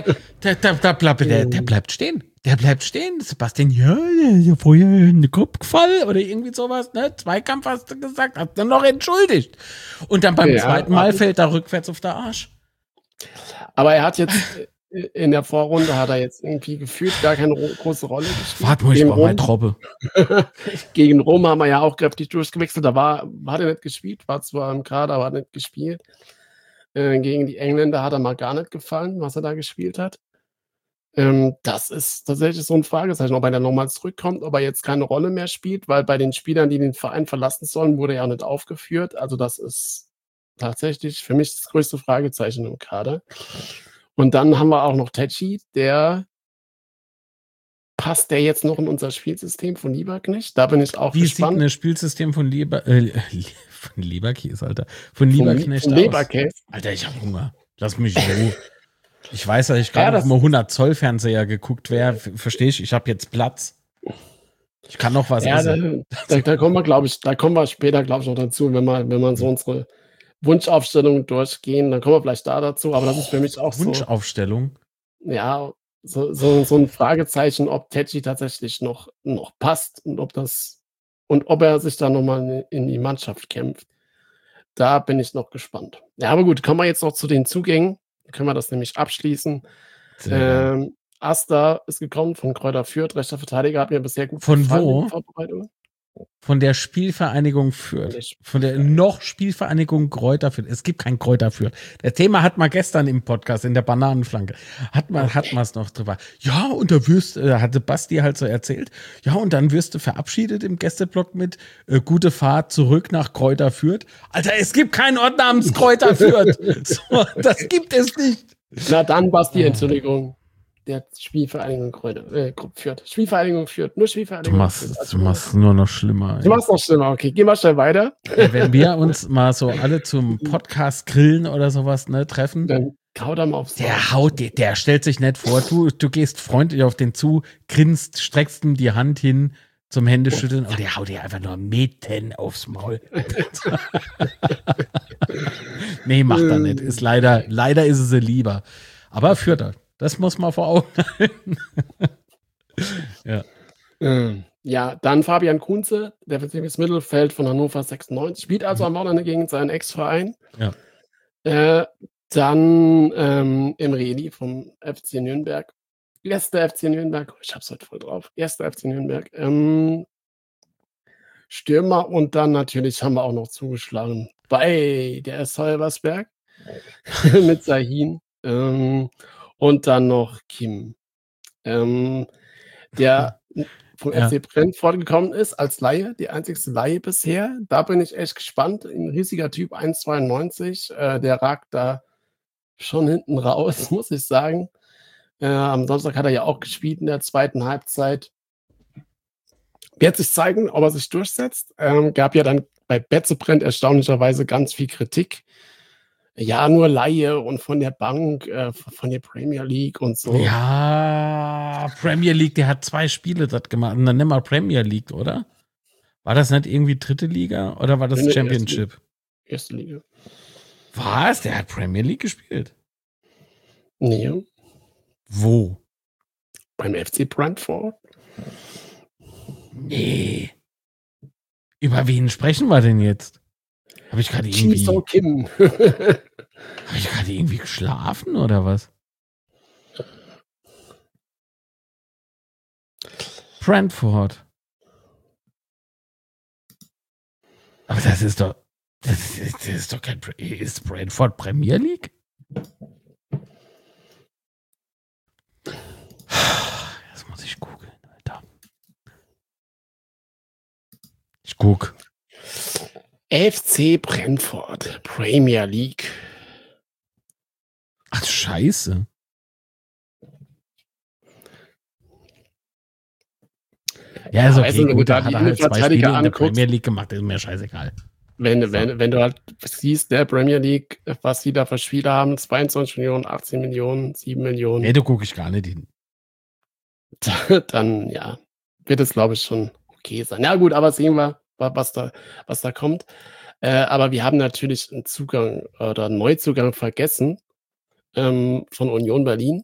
bleibt stehen. Der bleibt stehen. Sebastian, vorher einen Kopf gefallen oder irgendwie sowas, ne? Zweikampf hast du gesagt, hast du noch entschuldigt. Und dann beim zweiten Mal fällt er rückwärts auf der Arsch. Aber er hat jetzt in der Vorrunde jetzt irgendwie gefühlt gar keine große Rolle gespielt. Warte mal, ich brauche meine Troppe. Gegen Rom haben wir ja auch kräftig durchgewechselt. Da hat er nicht gespielt, war zwar im Kader, aber hat nicht gespielt. Gegen die Engländer hat er mal gar nicht gefallen, was er da gespielt hat. Das ist tatsächlich so ein Fragezeichen, ob er dann nochmal zurückkommt, ob er jetzt keine Rolle mehr spielt, weil bei den Spielern, die den Verein verlassen sollen, wurde er auch nicht aufgeführt. Also das ist tatsächlich für mich das größte Fragezeichen im Kader. Und dann haben wir auch noch Tetschi, passt der jetzt noch in unser Spielsystem von Lieberknecht? Da bin ich auch gespannt. Wie sieht ein Spielsystem von Leberkäse, Alter? Von Lieberknecht aus? Leberkäse. Alter, ich habe Hunger. Lass mich in Ruhe. Ich weiß, dass ich gerade auf einem 100-Zoll-Fernseher geguckt wäre. Verstehe ich habe jetzt Platz. Ich kann noch was essen. Da kommen wir später, glaube ich, noch dazu, wenn man so unsere Wunschaufstellung durchgehen, dann kommen wir vielleicht da dazu, aber das ist für mich auch Wunschaufstellung? So. Ja, so ein Fragezeichen, ob Tetschi tatsächlich noch passt und ob er sich da nochmal in die Mannschaft kämpft. Da bin ich noch gespannt. Ja, aber gut, kommen wir jetzt noch zu den Zugängen. Dann können wir das nämlich abschließen. Asta ist gekommen von Kräuter Fürth, rechter Verteidiger, hat mir bisher gut gefallen. Von wo? Von der Spielvereinigung Fürth. Von der noch Spielvereinigung Kräuter Fürth. Es gibt kein Kräuter Fürth. Das Thema hat man gestern im Podcast, in der Bananenflanke. Hat man es noch drüber. Ja, und da hatte Basti halt so erzählt. Ja, und dann wirst du verabschiedet im Gästeblock mit gute Fahrt zurück nach Kräuter Fürth. Alter, es gibt keinen Ort namens Kräuter Fürth. So, das gibt es nicht. Na dann, Basti, Entschuldigung. der Spielvereinigung Fürth. Spielvereinigung Fürth. Nur Du Spielvereinigung Fürth. machst es nur noch schlimmer. Du machst noch schlimmer. Okay, geh mal schnell weiter. Wenn wir uns mal so alle zum Podcast grillen oder sowas, ne, treffen, Dann haut er mal aufs der der stellt sich nicht vor. Du gehst freundlich auf den zu, grinst, streckst ihm die Hand hin zum Händeschütteln und der haut dir einfach nur mitten aufs Maul. Nee, macht er nicht. Ist leider ist es lieber. Aber führt er. Das muss man vor Augen halten. Ja. Ja, dann Fabian Kunze, defensives Mittelfeld von Hannover 96, spielt also am Wochenende gegen seinen Ex-Verein. Ja. Dann Emreli vom FC Nürnberg. Erster FC Nürnberg. Ich hab's heute voll drauf. Erster FC Nürnberg. Stürmer und dann natürlich haben wir auch noch zugeschlagen bei der SV Elversberg mit Sahin. Und dann noch Kim. Der vom FC Brentford gekommen ist als Laie, die einzigste Laie bisher. Da bin ich echt gespannt. Ein riesiger Typ, 1,92. Der ragt da schon hinten raus, muss ich sagen. Am Samstag hat er ja auch gespielt in der zweiten Halbzeit. Wird sich zeigen, ob er sich durchsetzt. Gab ja dann bei Betzebrand erstaunlicherweise ganz viel Kritik. Ja, nur Laie und von der Bank, von der Premier League und so. Ja, Premier League, der hat 2 Spiele dort gemacht. Und dann nimm mal Premier League, oder? War das nicht irgendwie dritte Liga oder war das Championship? Erste Liga. Was? Der hat Premier League gespielt? Nee. Wo? Beim FC Brentford. Nee. Über wen sprechen wir denn jetzt? Habe ich gerade irgendwie. Kim. Habe ich gerade irgendwie geschlafen oder was? Brentford. Aber das ist doch. Das ist doch kein. Ist Brentford Premier League? Das muss ich googeln, Alter. Ich guck. FC Brentford, Premier League. Ach, Scheiße. Ja, ist okay, gut, da hat er halt 2 Spiele in der Premier League gemacht, ist mir scheißegal. Wenn du halt siehst, der Premier League, was die da für Spiele haben, 22 Millionen, 18 Millionen, 7 Millionen. Nee, da gucke ich gar nicht hin. Dann, ja, wird es, glaube ich, schon okay sein. Ja gut, aber sehen wir, was da kommt. Aber wir haben natürlich einen Zugang oder einen Neuzugang vergessen von Union Berlin.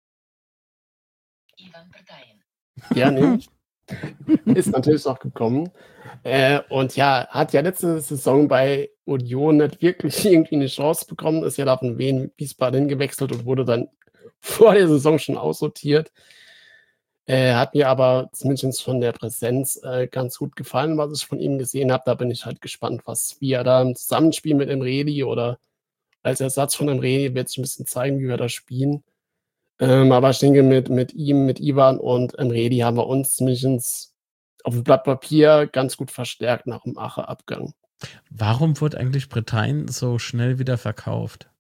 Ja, nee. Ist natürlich noch gekommen. Und ja, hat ja letzte Saison bei Union nicht wirklich irgendwie eine Chance bekommen, ist ja da von Wien Wiesbaden gewechselt und wurde dann vor der Saison schon aussortiert. Hat mir aber zumindest von der Präsenz ganz gut gefallen, was ich von ihm gesehen habe. Da bin ich halt gespannt, wie er da im Zusammenspiel mit Emreli oder als Ersatz von Emreli wird sich ein bisschen zeigen, wie wir da spielen. Aber ich denke, mit ihm, mit Ivan und Emreli haben wir uns zumindest auf dem Blatt Papier ganz gut verstärkt nach dem Ache-Abgang. Warum wird eigentlich Bretagne so schnell wieder verkauft?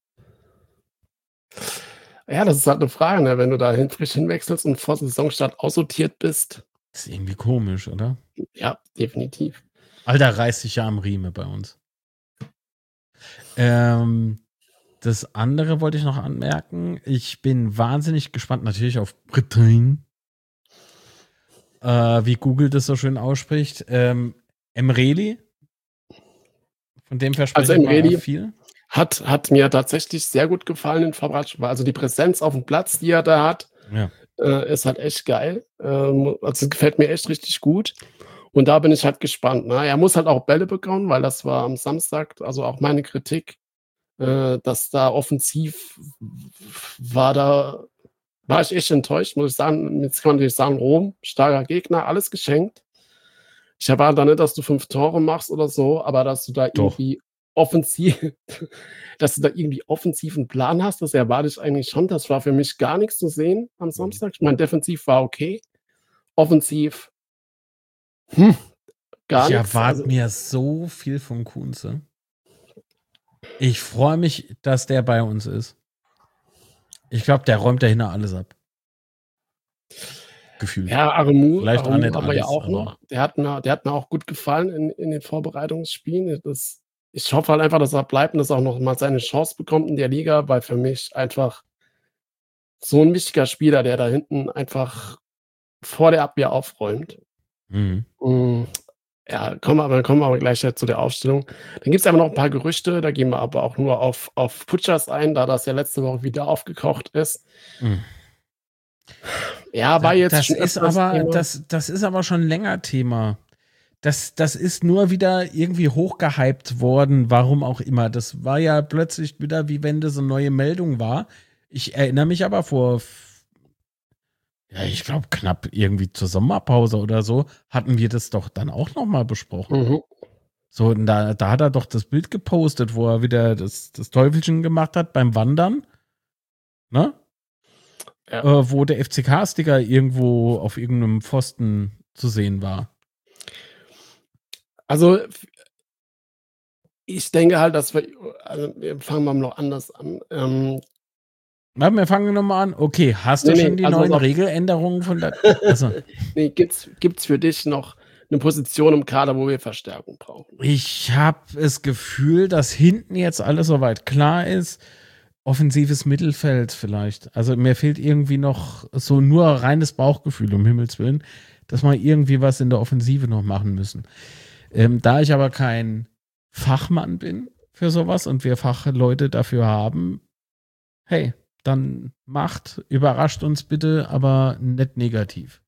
Ja, das ist halt eine Frage, ne? Wenn du da frisch hinwechselst und vor Saisonstart aussortiert bist. Das ist irgendwie komisch, oder? Ja, definitiv. Alter, reißt sich ja am Riemen bei uns. Das andere wollte ich noch anmerken. Ich bin wahnsinnig gespannt natürlich auf Bretagne. Wie Google das so schön ausspricht. Emreli. Von dem verspreche ich viel. Hat mir tatsächlich sehr gut gefallen in Fabraccio. Also die Präsenz auf dem Platz, die er da hat, ist halt echt geil. Also gefällt mir echt richtig gut. Und da bin ich halt gespannt. Ne? Er muss halt auch Bälle bekommen, weil das war am Samstag, also auch meine Kritik, dass da offensiv war ich echt enttäuscht, muss ich sagen. Jetzt kann man natürlich sagen, Rom, starker Gegner, alles geschenkt. Ich erwarte da nicht, dass du 5 Tore machst oder so, aber dass du da irgendwie offensiven Plan hast, das erwarte ich eigentlich schon. Das war für mich gar nichts zu sehen am Samstag. Ich meine, defensiv war okay. Offensiv gar nichts. Ich erwarte mir so viel von Kunze. Ich freue mich, dass der bei uns ist. Ich glaube, der räumt dahinter alles ab. Gefühlt. Ja, Aremu Vielleicht auch nicht haben wir ja alles, auch aber noch. Der hat mir auch gut gefallen in den Vorbereitungsspielen. Ich hoffe halt einfach, dass er bleibt und dass er auch noch mal seine Chance bekommt in der Liga, weil für mich einfach so 'n wichtiger Spieler, der da hinten einfach vor der Abwehr aufräumt. mhm. Hm, ja, kommen wir aber gleich ja zu der Aufstellung. Dann gibt's aber noch 'n paar Gerüchte, da gehen wir aber auch nur auf Putscher ein, da das ja letzte Woche wieder aufgekocht ist. Mhm. Ja, war jetzt Das schon ist öfters aber Thema. das ist aber schon länger Thema. Das ist nur wieder irgendwie hochgehypt worden, warum auch immer. Das war ja plötzlich wieder, wie wenn das eine neue Meldung war. Ich erinnere mich aber ja, ich glaube, knapp irgendwie zur Sommerpause oder so, hatten wir das doch dann auch noch mal besprochen. Mhm. So, und da hat er doch das Bild gepostet, wo er wieder das Teufelchen gemacht hat beim Wandern, ne? Ja. Wo der FCK-Sticker irgendwo auf irgendeinem Pfosten zu sehen war. Also, ich denke halt, dass wir fangen mal noch anders an. Na, wir fangen nochmal an. Okay, hast du Ne, schon die also pass neuen auf. Regeländerungen von der. Achso. Ne, gibt's für dich noch 'ne Position im Kader, wo wir Verstärkung brauchen? Ich habe das Gefühl, dass hinten jetzt alles soweit klar ist. Offensives Mittelfeld vielleicht. Also mir fehlt irgendwie noch so nur reines Bauchgefühl, um Himmels Willen, dass wir irgendwie was in der Offensive noch machen müssen. Da ich aber kein Fachmann bin für sowas und wir Fachleute dafür haben, hey, dann macht, überrascht uns bitte, aber nicht negativ.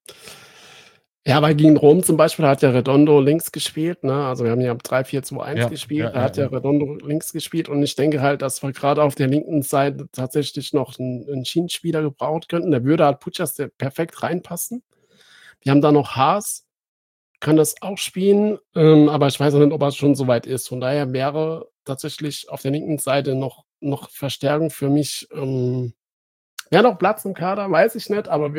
Ja, weil gegen Rom zum Beispiel, da hat ja Redondo links gespielt, ne? Also, wir haben ja 3-4-2-1 Ja, gespielt, ja, da ja, hat ja ja. Redondo links gespielt und ich denke halt, dass wir grade auf der linken Seite tatsächlich noch 'n Schienenspieler gebraucht könnten. Da würde halt Pucas der perfekt reinpassen. Wir haben da noch Haas, kann das auch spielen, aber ich weiß auch nicht, ob er schon so weit ist. Von daher wäre tatsächlich auf der linken Seite noch Verstärkung für mich, wäre noch Platz im Kader, weiß ich nicht, aber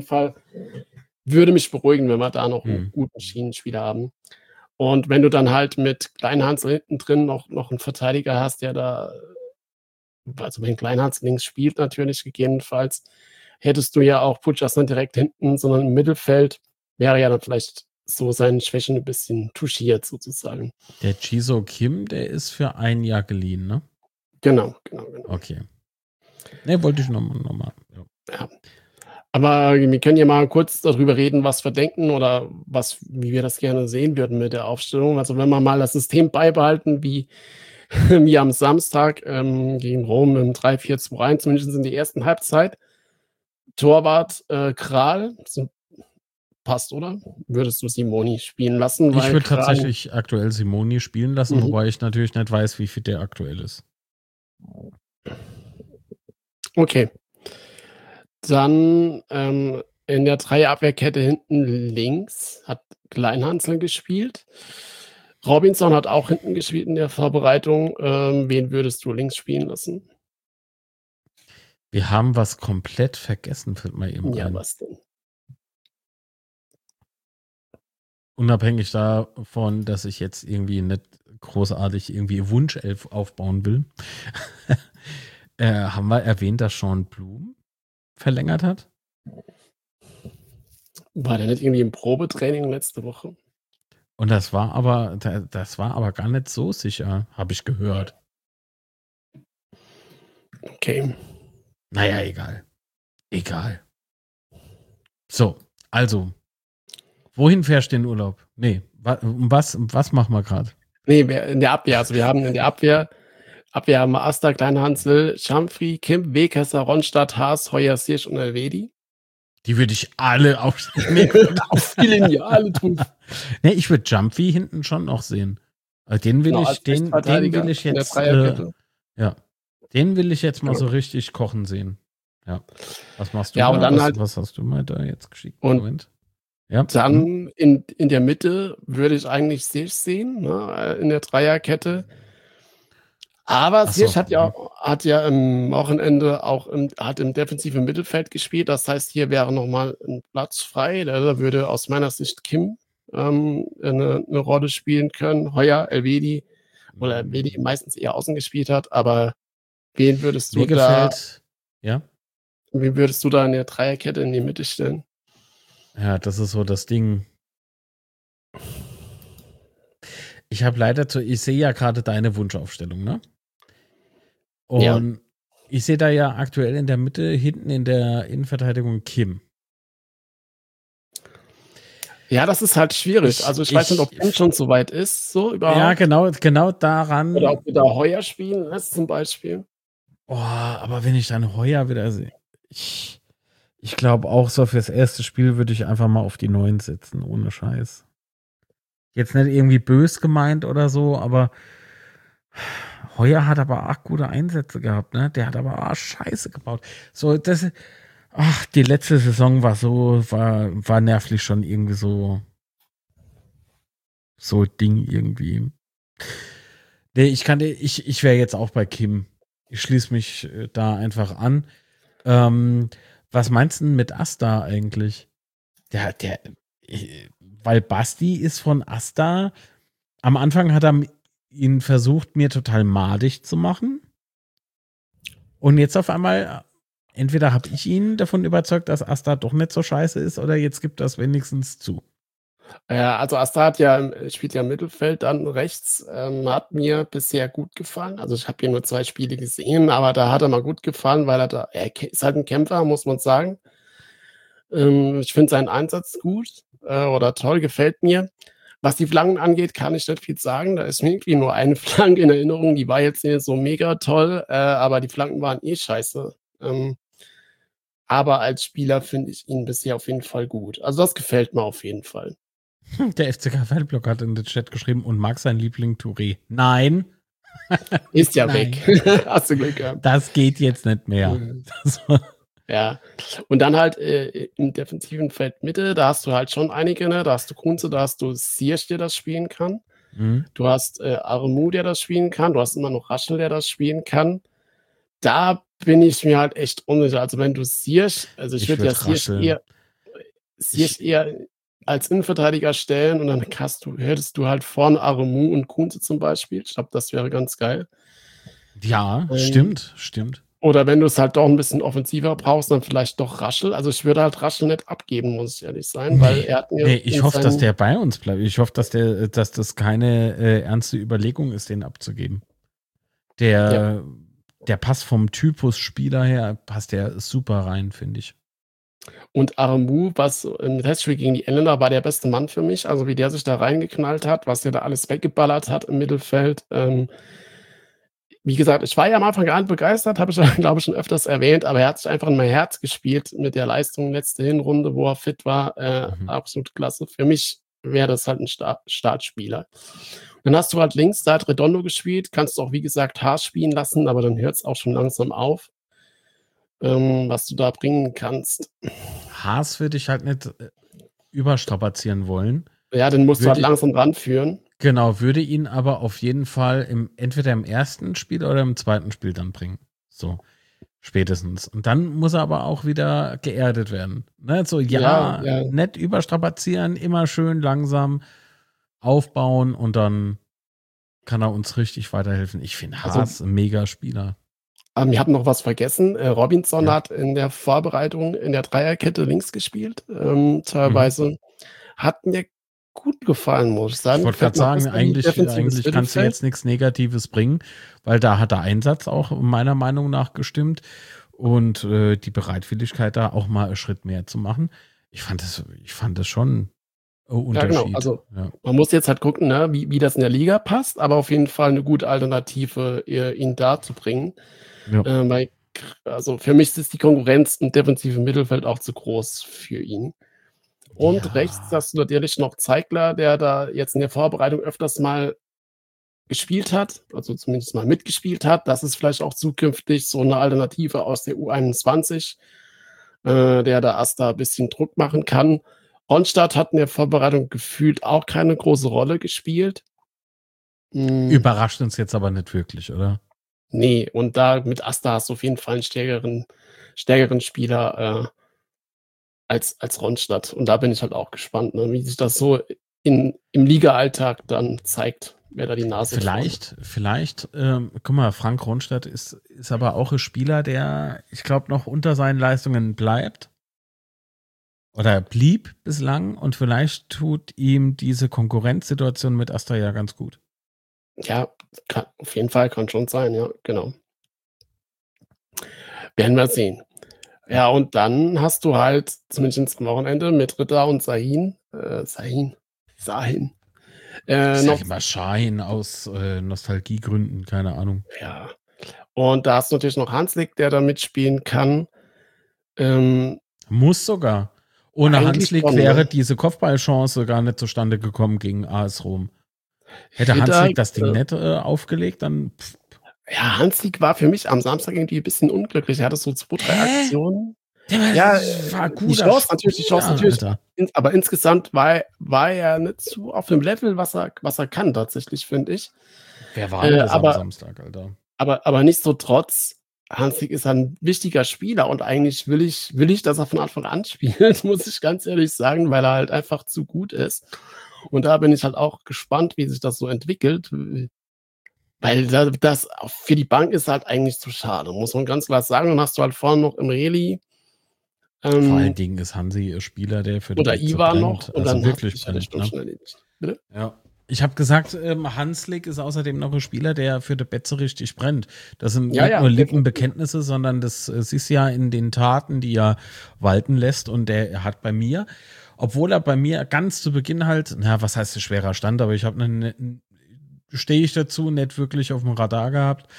würde mich beruhigen, wenn wir da noch 'n Hm. guten Schienenspieler haben. Und wenn du dann halt mit Kleinhansel hinten drin noch 'n Verteidiger hast, der da also, wenn Kleinhans links spielt natürlich gegebenenfalls, hättest du ja auch Pucas nicht direkt hinten, sondern im Mittelfeld. Wäre ja dann vielleicht so seinen Schwächen 'n bisschen touchiert sozusagen. Der Jiso Kim, der ist für ein Jahr geliehen, ne? Genau, genau, genau. Okay. Ne, wollte ich noch mal. Ja. Ja. Aber wir können ja mal kurz darüber reden, was wir denken oder wie wir das gerne sehen würden mit der Aufstellung. Also, wenn wir mal das System beibehalten wie am Samstag, gegen Rom im 3-4-2-1, zumindest in der ersten Halbzeit. Torwart, Kral, so passt, oder? Würdest du Simoni spielen lassen, Ich weil würde Kral tatsächlich aktuell Simoni spielen lassen, mhm, wobei ich natürlich nicht weiß, wie fit der aktuell ist. okay. Dann, in der Dreierabwehrkette hinten links hat Kleinhanzl gespielt. Robinson hat auch hinten gespielt in der Vorbereitung. Wen würdest du links spielen lassen? Wir haben was komplett vergessen, fällt mir eben Ja, ein. was denn? Unabhängig davon, dass ich jetzt irgendwie nicht großartig irgendwie Wunschelf aufbauen will, haben wir erwähnt, dass Sean Blum verlängert hat? War der nicht irgendwie im Probetraining letzte Woche? Und das war aber gar nicht so sicher, habe ich gehört. Okay. Naja, egal. Egal. So, also, wohin fährst du in den Urlaub? Nee, was machen wir gerade? Ne, wir in der Abwehr. Also, wir haben in der Abwehr haben wir Asta, Kleinhansel, Champri, Kim, Weghesser, Ronstadt, Haas, Heuer, Siersch und Elvedi. Die würde ich alle auf. Nee, Auf Filiale tun. nee, ich würde Jumpy hinten schon noch sehen. Den will Genau, ich, als den will Rechtsverteidiger ich in der jetzt, Dreierkette. ja, den will ich jetzt mal Genau. so richtig kochen sehen. Ja. Was machst du Ja, und da? dann halt Was hast du mal da jetzt geschickt? und Moment. Ja. dann in der Mitte würde ich eigentlich Siersch sehen, ne, in der Dreierkette. Aber Ach so. Ziyech hat ja am Wochenende auch im defensiven Mittelfeld gespielt. Das heißt, hier wäre noch mal 'n Platz frei. Da würde aus meiner Sicht Kim, 'ne Rolle spielen können. Heuer, Elvedi, obwohl Elvedi meistens eher außen gespielt hat, aber wen würdest du Mir da gefällt, ja. Wie würdest du da in der Dreierkette in die Mitte stellen? Ja, das ist so das Ding. Ich sehe ja gerade deine Wunschaufstellung, ne? Ja. Und ich sehe da ja aktuell in der Mitte hinten in der Innenverteidigung Kim. Ja, das ist halt schwierig. Ich, Also, ich weiß nicht, ob ich, Kim schon so weit ist, so ja, überhaupt, genau oder ob daran. du da Heuer spielen lässt zum Beispiel. Oh, aber wenn ich dann Heuer wieder sehe, ich glaube auch so fürs erste Spiel würde ich einfach mal auf die 9 setzen, ohne Scheiß. Jetzt nicht irgendwie bös gemeint oder so, aber Heuer hat aber auch gute Einsätze gehabt, ne? Der hat aber auch Scheiße gebaut. So, die letzte Saison war nervlich schon irgendwie so Ding irgendwie. Nee, ich wäre jetzt auch bei Kim. Ich schließe mich da einfach an. Ähm, Was meinst du denn mit Asta eigentlich? Weil Basti ist von Asta. Am Anfang hat er ihn versucht, mir total madig zu machen. Und jetzt auf einmal, entweder habe ich ihn davon überzeugt, dass Asta doch nicht so scheiße ist, oder jetzt gibt das wenigstens zu. Ja, also Asta hat ja spielt ja im Mittelfeld dann rechts, hat mir bisher gut gefallen. Also, ich habe hier nur 2 Spiele gesehen, aber da hat er mal gut gefallen, weil er ist halt 'n Kämpfer, muss man sagen. Ich finde seinen Einsatz gut, oder toll, gefällt mir. Was die Flanken angeht, kann ich nicht viel sagen. Da ist mir irgendwie nur eine Flanke in Erinnerung, die war jetzt nicht so mega toll, aber die Flanken waren eh scheiße. Aber als Spieler finde ich ihn bisher auf jeden Fall gut. Also, das gefällt mir auf jeden Fall. Der FCK Fanblock hat in den Chat geschrieben und mag sein Liebling Touré. Nein. Ist ja weg. Nein. Hast du Glück gehabt. Das geht jetzt nicht mehr. Mhm. Das war, Ja. Und dann halt, im defensiven Feld Mitte, da hast du halt schon einige, ne? Da hast du Kunze, da hast du Ziyech, der das spielen kann. mhm. Du hast, Aremu, der das spielen kann. Du hast immer noch Raschel, der das spielen kann. Da bin ich mir halt echt unsicher. Also, wenn du Ziyech, also, ich Ich würde ja würde rascheln. Ziyech Ich, eher als Innenverteidiger stellen und dann hättest du halt vorne Aremu und Kunze zum Beispiel. Ich glaube, das wäre ganz geil. ja, Ähm, stimmt. oder wenn du's halt doch 'n bisschen offensiver brauchst, dann vielleicht doch Raschel. Also, ich würde halt Raschel nicht abgeben, muss ich ehrlich sein, weil Nee, er hat mir nee, ich in hoffe, dass seinen der bei uns bleibt. Ich hoffe, dass das keine ernste Überlegung ist, den abzugeben. ja. Der passt vom Typus Spieler her, passt der super rein, finde ich. Und Aremu, was im Testspiel gegen die Engländer war der beste Mann für mich. Also, wie der sich da reingeknallt hat, was der da alles weggeballert hat im Mittelfeld. Wie gesagt, ich war ja am Anfang gar nicht begeistert, habe ich ja, glaube ich, schon öfters erwähnt, aber er hat sich einfach in mein Herz gespielt mit der Leistung letzte Hinrunde, wo er fit war, Mhm. absolut klasse. Für mich wäre das halt 'n Startspieler. Dann hast du halt links, da hat Redondo gespielt, kannst du auch, wie gesagt, Haas spielen lassen, aber dann hört's auch schon langsam auf, was du da bringen kannst. Haas würde ich halt nicht überstrapazieren wollen. Ja, den musst du halt Würde, langsam ranführen. genau, würde ihn aber auf jeden Fall entweder im ersten Spiel oder im zweiten Spiel dann bringen. So, spätestens. Und dann muss er aber auch wieder geerdet werden. Ne? So, Ja, ja, ja. nicht überstrapazieren, immer schön langsam aufbauen und dann kann er uns richtig weiterhelfen. Ich finde Also, Haas ein mega Spieler. wir hatten noch was vergessen. Robinson Ja. hat in der Vorbereitung in der Dreierkette links gespielt, Mhm. teilweise. Hat mir gut gefallen, muss ich Ich sagen. wollte Gefällt gerade mir sagen, besser wie defensives eigentlich kannst du Mittelfeld. jetzt nichts Negatives bringen, weil da hat der Einsatz auch meiner Meinung nach gestimmt und die Bereitwilligkeit, da auch mal einen Schritt mehr zu machen. Ich fand das schon ein Ja, genau. Unterschied. Also, Ja. man muss jetzt halt gucken, ne, wie das in der Liga passt, aber auf jeden Fall 'ne gute Alternative, ihn darzubringen. Ja. Weil also, für mich ist die Konkurrenz im defensiven Mittelfeld auch zu groß für ihn. Und rechts Ja. hast du natürlich noch Zeigler, der da jetzt in der Vorbereitung öfters mal gespielt hat, also zumindest mal mitgespielt hat. Das ist vielleicht auch zukünftig so 'ne Alternative aus der U21, der da Asta bisschen Druck machen kann. Ronstadt hat in der Vorbereitung gefühlt auch keine große Rolle gespielt. Hm, Überrascht uns jetzt aber nicht wirklich, oder? ne, und da mit Asta hast du auf jeden Fall 'n stärkeren Spieler, als Ronstadt. Und da bin ich halt auch gespannt, ne, wie sich das so im Ligaalltag dann zeigt. wer da die Nase vorn hat. Vielleicht, guck mal, Frank Ronstadt ist aber auch ein Spieler, der, ich glaube, noch unter seinen Leistungen bleibt oder blieb bislang und vielleicht tut ihm diese Konkurrenzsituation mit Asta ja ganz gut. Ja, auf jeden Fall, kann schon sein, ja, genau. Werden wir sehen. Ja. Ja, und dann hast du halt zumindest am Wochenende mit Ritter und Sahin, Ich noch sage immer Schein aus Nostalgiegründen, keine Ahnung. ja. Und da hast du natürlich noch Hanslik, der da mitspielen kann. Ähm, Muss sogar. Ohne eigentlich Hanslik schon, wäre ne? diese Kopfballchance gar nicht zustande gekommen gegen AS Rom. Hätte Ritter, Hanslik das Ding nicht aufgelegt, dann. ja, Hanslik war für mich am Samstag irgendwie 'n bisschen unglücklich. Er hatte so 2, 3 Hä? Aktionen. Der Ja, war die guter Chance natürlich, Spieler, Alter. aber insgesamt war er nicht so auf dem Level, was er kann tatsächlich, finde ich. Wer war denn das am Aber Samstag, Alter? nichtsdestotrotz, Hanslik ist ein wichtiger Spieler und eigentlich will ich, dass er von Anfang an spielt, muss ich ganz ehrlich sagen, weil er halt einfach zu gut ist. Und da bin ich halt auch gespannt, wie sich das so entwickelt, weil das für die Bank ist halt eigentlich zu schade, muss man ganz klar sagen. Dann hast du halt vorne noch Imreli, Vor allen ähm, Dingen ist Hansi ein Spieler, der für die oder Betze Iwan noch brennt. und Also dann hat wirklich sich ja der brennt, Sturm ne? schon erledigt. Bitte? Ja. Ich habe gesagt, Hanslik ist außerdem noch ein Spieler, der für die Betze richtig brennt. Das sind Ja, nicht ja, nur definitiv. Lippenbekenntnisse, sondern das siehst ja in den Taten, die er walten lässt. Und der hat bei mir, obwohl er bei mir ganz zu Beginn halt, na, was heißt schwerer Stand, aber ich habe stehe ich dazu, nicht wirklich auf dem Radar gehabt.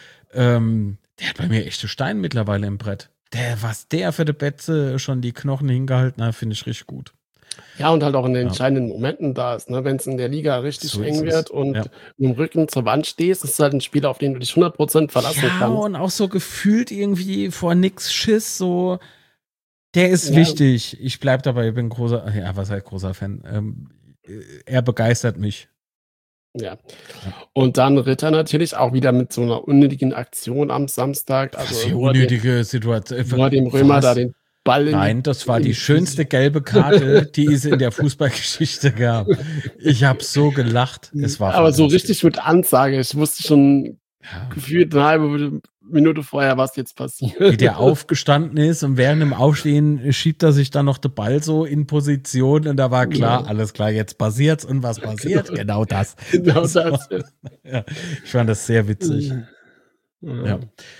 Der hat bei mir echte Stein mittlerweile im Brett. Was der für die Betze schon die Knochen hingehalten hat, finde ich richtig gut. Ja, und halt auch in den Ja, entscheidenden Momenten da ist, ne? Wenn's in der Liga richtig so ist eng es. wird und Ja. mit'm Rücken zur Wand stehst, ist halt 'n Spieler, auf den du dich 100% verlassen Ja, kannst. und auch so gefühlt irgendwie vor nix Schiss, so, der ist Ja, wichtig. Ich bleib dabei, ich bin großer, ja, was heißt großer Fan? Er begeistert mich. ja. Ja. Und dann Ritter natürlich auch wieder mit so 'ner unnötigen Aktion am Samstag, Was also für unnötige Situation. wo er dem Römer da Was? den Ball Nein, das war in die die Füße. schönste gelbe Karte, die es in der Fußballgeschichte gab. Ich habe so gelacht. Es war Aber so fantastisch. richtig mit Ansage. Ich wusste schon Ja. gefühlt 'ne halbe Minute vorher, was jetzt Wie passiert. der aufgestanden ist und während dem Aufstehen schiebt er sich dann noch den Ball so in Position und da war klar, Genau, alles klar, jetzt passiert's und was passiert? genau, Genau das. genau So, das, ja. ja, ich fand das sehr witzig. Ja. Ja.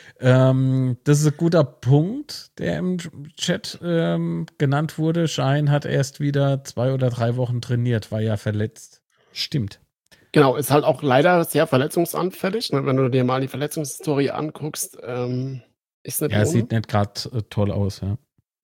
Das ist ein guter Punkt, der im Chat genannt wurde. Schein hat erst wieder 2 oder 3 Wochen trainiert, war ja verletzt. Stimmt. Genau, ist halt auch leider sehr verletzungsanfällig, ne? Wenn du dir mal die Verletzungshistorie anguckst, ist nicht Ja, es ohne. sieht nicht gerade toll aus, ja.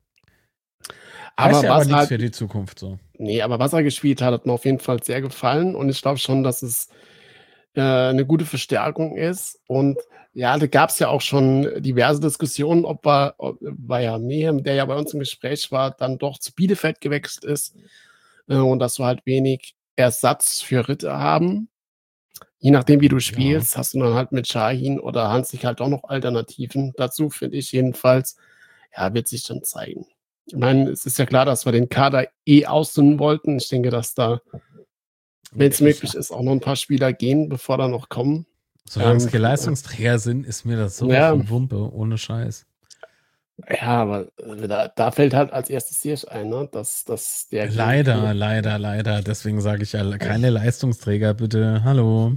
Heißt Aber ja aber was nichts halt für die Zukunft so. ne, aber was er gespielt hat, hat mir auf jeden Fall sehr gefallen und ich glaube schon, dass es 'ne gute Verstärkung ist. Und ja, da gab's ja auch schon diverse Diskussionen, ob Mehem, der ja bei uns im Gespräch war, dann doch zu Bielefeld gewechselt ist, und dass wir halt wenig Ersatz für Ritter haben. Je nachdem, wie du Ja. spielst, hast du dann halt mit Şahin oder Hanzig halt auch noch Alternativen dazu, finde ich jedenfalls. Ja, wird sich dann zeigen. Ich meine, es ist ja klar, dass wir den Kader ausdünnen wollten. Ich denke, dass da, wenn's Ich, möglich ist, auch noch 'n paar Spieler gehen, bevor da noch kommen. solange es keine Von daher Leistungsträger sind, ist mir das sowas ja, von Wumpe, ohne Scheiß. ja, aber, da fällt halt als Erstes Ziyech ein, ne, dass der gehen kann. Leider, leider, leider. Deswegen sage ich ja, keine Leistungsträger, bitte. Hallo.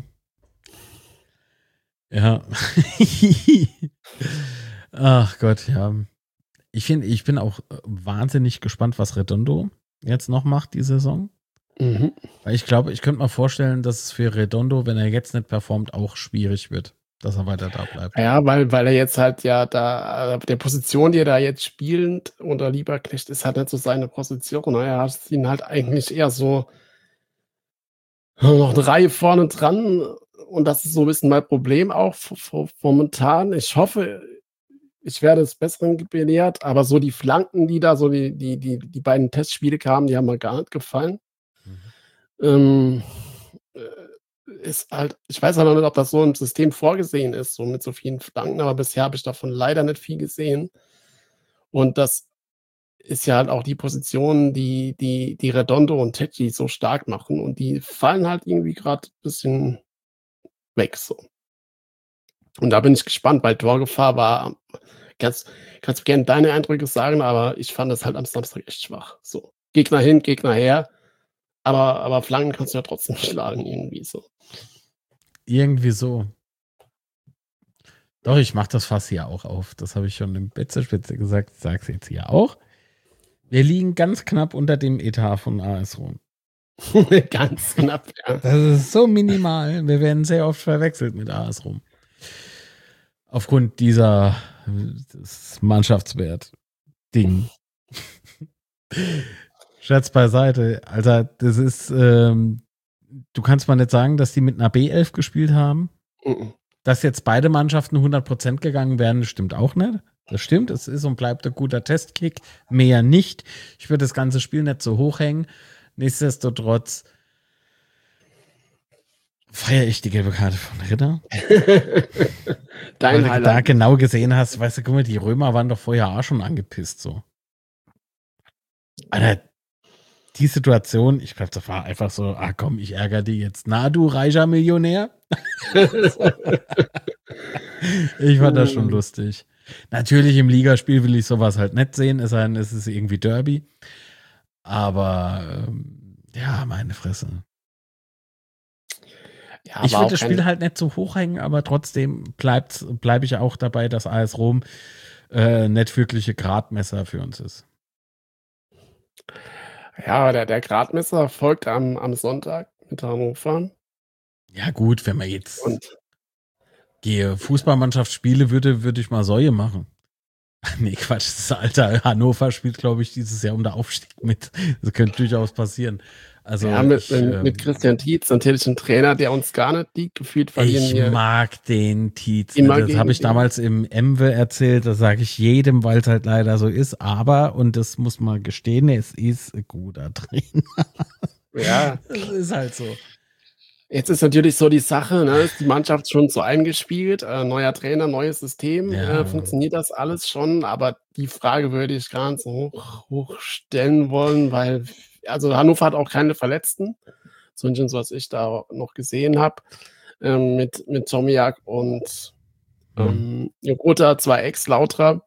Ja. Ach Gott, ja. Ich bin auch wahnsinnig gespannt, was Redondo jetzt noch macht, die Saison. Mhm. Weil ich glaube, ich könnte mir vorstellen, dass es für Redondo, wenn er jetzt nicht performt, auch schwierig wird, dass er weiter da bleibt. Ja, weil er jetzt halt ja da auf der Position, die er da jetzt spielend unter Lieberknecht ist halt nicht so seine Position, ne? Er hat ihn halt eigentlich eher so noch 'ne Reihe vorne dran und das ist so 'n bisschen mein Problem auch momentan. Ich hoffe, ich werde des Besseren belehrt, aber so die Flanken, die da so die beiden Testspiele kamen, die haben mir gar nicht gefallen. Mhm. Ähm, äh, ist halt, ich weiß aber nicht, ob das so im System vorgesehen ist, so mit so vielen Flanken, aber bisher habe ich davon leider nicht viel gesehen. Und das ist ja halt auch die Position, die Redondo und Tecchi so stark machen und die fallen halt irgendwie grad bisschen weg so. Und da bin ich gespannt, weil Torgefahr war kannst du gerne deine Eindrücke sagen, aber ich fand das halt am Samstag echt schwach, so. Gegner hin, Gegner her, aber Flanken kannst du ja trotzdem schlagen irgendwie so. Irgendwie so. Doch, ich mache das Fass hier auch auf. Das habe ich schon im Betze-Spitze gesagt. Ich sage es jetzt hier auch. Wir liegen ganz knapp unter dem Etat von AS Rom. Ganz knapp, ja. Das ist so minimal. Wir werden sehr oft verwechselt mit AS Rom. Aufgrund dieser Mannschaftswert-Ding. Scherz beiseite. Alter, das ist, du kannst mal nicht sagen, dass die mit einer B11 gespielt haben. Dass jetzt beide Mannschaften 100% gegangen wären, stimmt auch nicht. Das stimmt, es ist und bleibt ein guter Testkick. Mehr nicht. Ich würde das ganze Spiel nicht so hochhängen. Nichtsdestotrotz feiere ich die gelbe Karte von Ritter. Dein Weil du da genau gesehen hast, weißt du, guck mal, die Römer waren doch vorher auch schon angepisst so. Alter, die Situation, ich glaube, das war einfach so, komm, ich ärgere die jetzt. Na, du reicher Millionär? Ich fand das schon lustig. Natürlich im Ligaspiel will ich sowas halt nicht sehen, es sei denn, es ist irgendwie Derby. Aber ja, meine Fresse. Ja, ich würde das Spiel halt nicht so hochhängen, aber trotzdem bleibe ich auch dabei, dass AS Rom nicht wirkliche Gradmesser für uns ist. Ja, der Gradmesser folgt am Sonntag mit Hannover. Ja gut, wenn man jetzt Fußballmannschaft spiele, würde ich mal Säue machen. Nee, Quatsch, das Alter. Hannover spielt, glaube ich, dieses Jahr um den Aufstieg mit. Das könnte durchaus passieren. Also ja, mit Christian Tietz, natürlich ein Trainer, der uns gar nicht liegt. Gefühlt verlieren wir. Ich mag den Tietz. Das habe ich damals im Emwe erzählt. Das sage ich jedem, weil es halt leider so ist. Aber, und das muss man gestehen, es ist ein guter Trainer. Ja. Das ist halt so. Jetzt ist natürlich so die Sache, ne, ist die Mannschaft schon so eingespielt, neuer Trainer, neues System, funktioniert das alles schon? Aber die Frage würde ich gar nicht so hoch stellen wollen, weil also Hannover hat auch keine Verletzten, zumindest was ich da noch gesehen habe, mit Tomiak und Jogota, 2 Ex-Lauterer.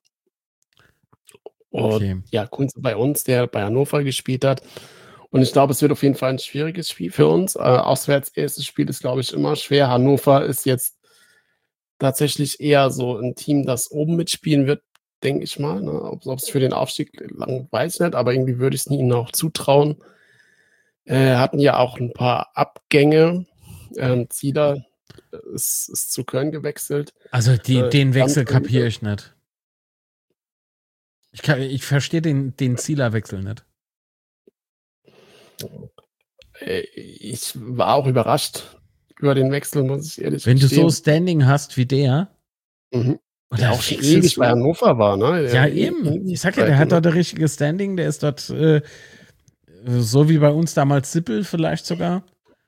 Und ja, Kunze bei uns, der bei Hannover gespielt hat. Und ich glaube, es wird auf jeden Fall ein schwieriges Spiel für uns. Auswärts erstes Spiel ist, glaube ich, immer schwer. Hannover ist jetzt tatsächlich eher so ein Team, das oben mitspielen wird, denke ich mal. Ne? Ob es für den Aufstieg lang, weiß ich nicht, aber irgendwie würde ich es ihnen auch zutrauen. Hatten ja auch ein paar Abgänge. Zieler ist zu Köln gewechselt. Also den Wechsel kapiere ich nicht. Ich verstehe den Zieler-Wechsel nicht. Ich war auch überrascht über den Wechsel, muss ich ehrlich Wenn gestehen. du so Standing hast wie der, der auch schon ewig bei Hannover war, ne? Ja, eben. Ich sag ja, der hat dort ein richtiges Standing, der ist dort so wie bei uns damals Sippel vielleicht sogar.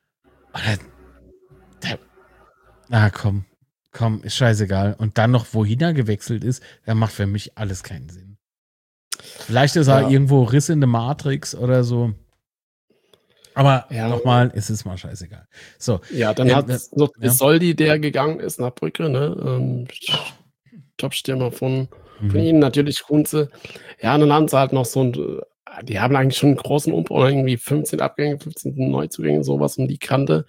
Komm, ist scheißegal. Und dann noch, wohin er gewechselt ist, der macht für mich alles keinen Sinn. Vielleicht ist er irgendwo Riss in der Matrix oder so. Aber nochmal, es ist mal scheißegal. So. Ja, dann hat es noch Soldi, der gegangen ist nach Brügge, ne? Topstürmer von ihnen, natürlich Kunze. Ja, und dann haben sie halt noch so die haben eigentlich schon einen großen Umbau, irgendwie 15 Abgänge, 15 Neuzugänge, sowas um die Kante.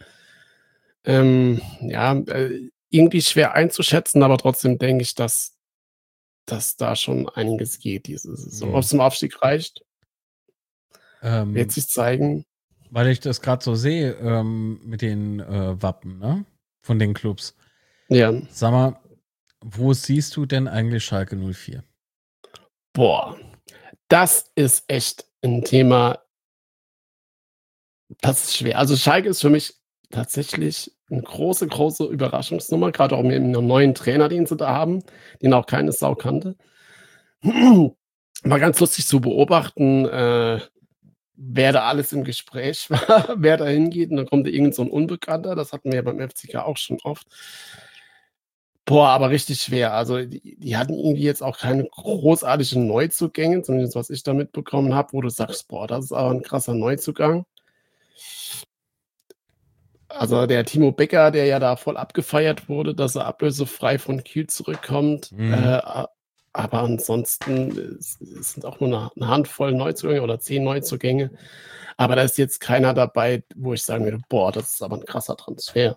Irgendwie schwer einzuschätzen, aber trotzdem denke ich, dass da schon einiges geht diese Saison. Ob es zum Aufstieg reicht, wird sich zeigen. Weil ich das gerade so sehe mit den Wappen, ne? Von den Clubs. Ja. Sag mal, wo siehst du denn eigentlich Schalke 04? Boah, das ist echt ein Thema. Das ist schwer. Also Schalke ist für mich tatsächlich eine große, große Überraschungsnummer, gerade auch mit einem neuen Trainer, den sie da haben, den auch keine Sau kannte. War ganz lustig zu beobachten, wer da alles im Gespräch war, wer da hingeht. Und dann kommt da irgend so ein Unbekannter. Das hatten wir ja beim FCK auch schon oft. Boah, aber richtig schwer. Also die hatten irgendwie jetzt auch keine großartigen Neuzugänge, zumindest was ich da mitbekommen habe, wo du sagst, boah, das ist aber ein krasser Neuzugang. Also, der Timo Becker, der ja da voll abgefeiert wurde, dass er ablösefrei von Kiel zurückkommt. Mhm. Aber ansonsten es sind auch nur 'ne Handvoll Neuzugänge oder 10 Neuzugänge. Aber da ist jetzt keiner dabei, wo ich sagen würde: „Boah, das ist aber 'n krasser Transfer."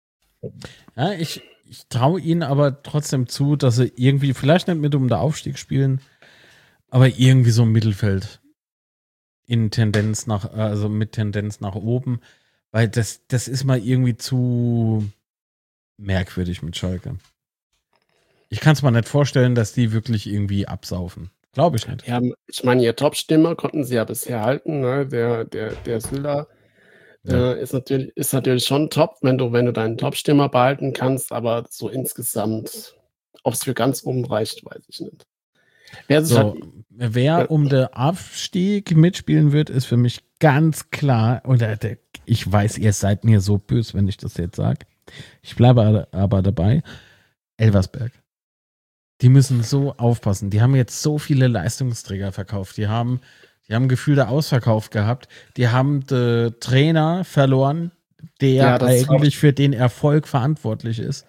Ja, ich traue ihnen aber trotzdem zu, dass sie irgendwie, vielleicht nicht mit um den Aufstieg spielen, aber irgendwie so im Mittelfeld in Tendenz nach, also mit Tendenz nach oben, weil das ist mal irgendwie zu merkwürdig mit Schalke. Ich kann es mir nicht vorstellen, dass die wirklich irgendwie absaufen. Glaube ich nicht. Ja, ich meine, ihr Top-Stürmer konnten sie ja bisher halten, ne? Der Sylla, Ja. ist natürlich schon top, wenn du deinen Top-Stürmer behalten kannst, aber so insgesamt, ob's für ganz oben reicht, weiß ich nicht. Wer sich halt So, ja, wer um den Abstieg mitspielen wird, ist für mich ganz klar. Und ich weiß, ihr seid mir so böse, wenn ich das jetzt sage. Ich bleibe aber dabei. Elversberg. Die müssen so aufpassen. Die haben jetzt so viele Leistungsträger verkauft. Die haben Gefühl der Ausverkauf gehabt. Die haben den Trainer verloren, ja, der das ist traurig. eigentlich für den Erfolg verantwortlich ist.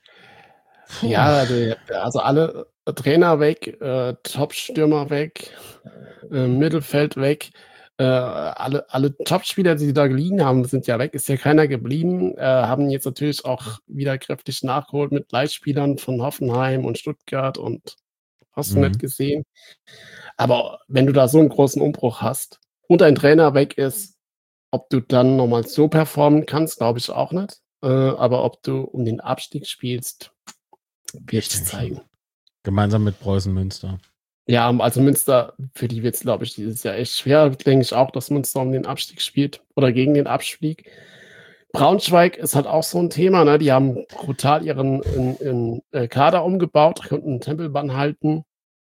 Puh. Ja, also alle Trainer weg, Top-Stürmer weg, Mittelfeld weg. Alle Topspieler, die da geliehen haben, sind ja weg, ist ja keiner geblieben. Haben jetzt natürlich auch wieder kräftig nachgeholt mit Leihspielern von Hoffenheim und Stuttgart und hast du nicht Mhm. gesehen. Aber wenn du da so 'n großen Umbruch hast und dein Trainer weg ist, ob du dann noch mal so performen kannst, glaube ich auch nicht. Aber ob du um den Abstieg spielst, Ich wird sich denke schon. zeigen. Gemeinsam mit Preußen Münster. Ja, also Münster, für die wird's, glaube ich, dieses Jahr echt schwer. Denke ich auch, dass Münster um den Abstieg spielt oder gegen den Abstieg. Braunschweig ist halt auch so 'n Thema, ne? Die haben brutal ihren Kader umgebaut, konnten Tempelmann halten.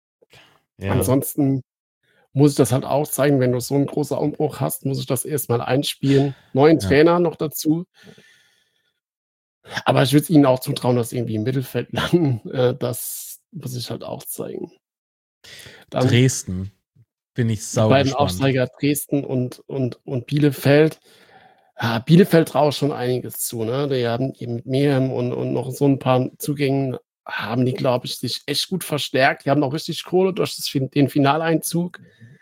Ja. Ansonsten muss ich das halt auch zeigen, wenn du so 'n großer Umbruch hast, muss ich das erst mal einspielen. Neuen Ja. Trainer noch dazu. Aber ich würde es ihnen auch zutrauen, dass sie irgendwie im Mittelfeld landen. Das muss ich halt auch zeigen. Dann Dresden. Bin ich die sau beiden gespannt. Aufsteiger Dresden und Bielefeld. Bielefeld traue ich schon einiges zu, ne? Die haben eben mit Mehem und noch so 'n paar Zugängen haben die, glaube ich, sich echt gut verstärkt. Die haben auch richtig Kohle durch den Finaleinzug.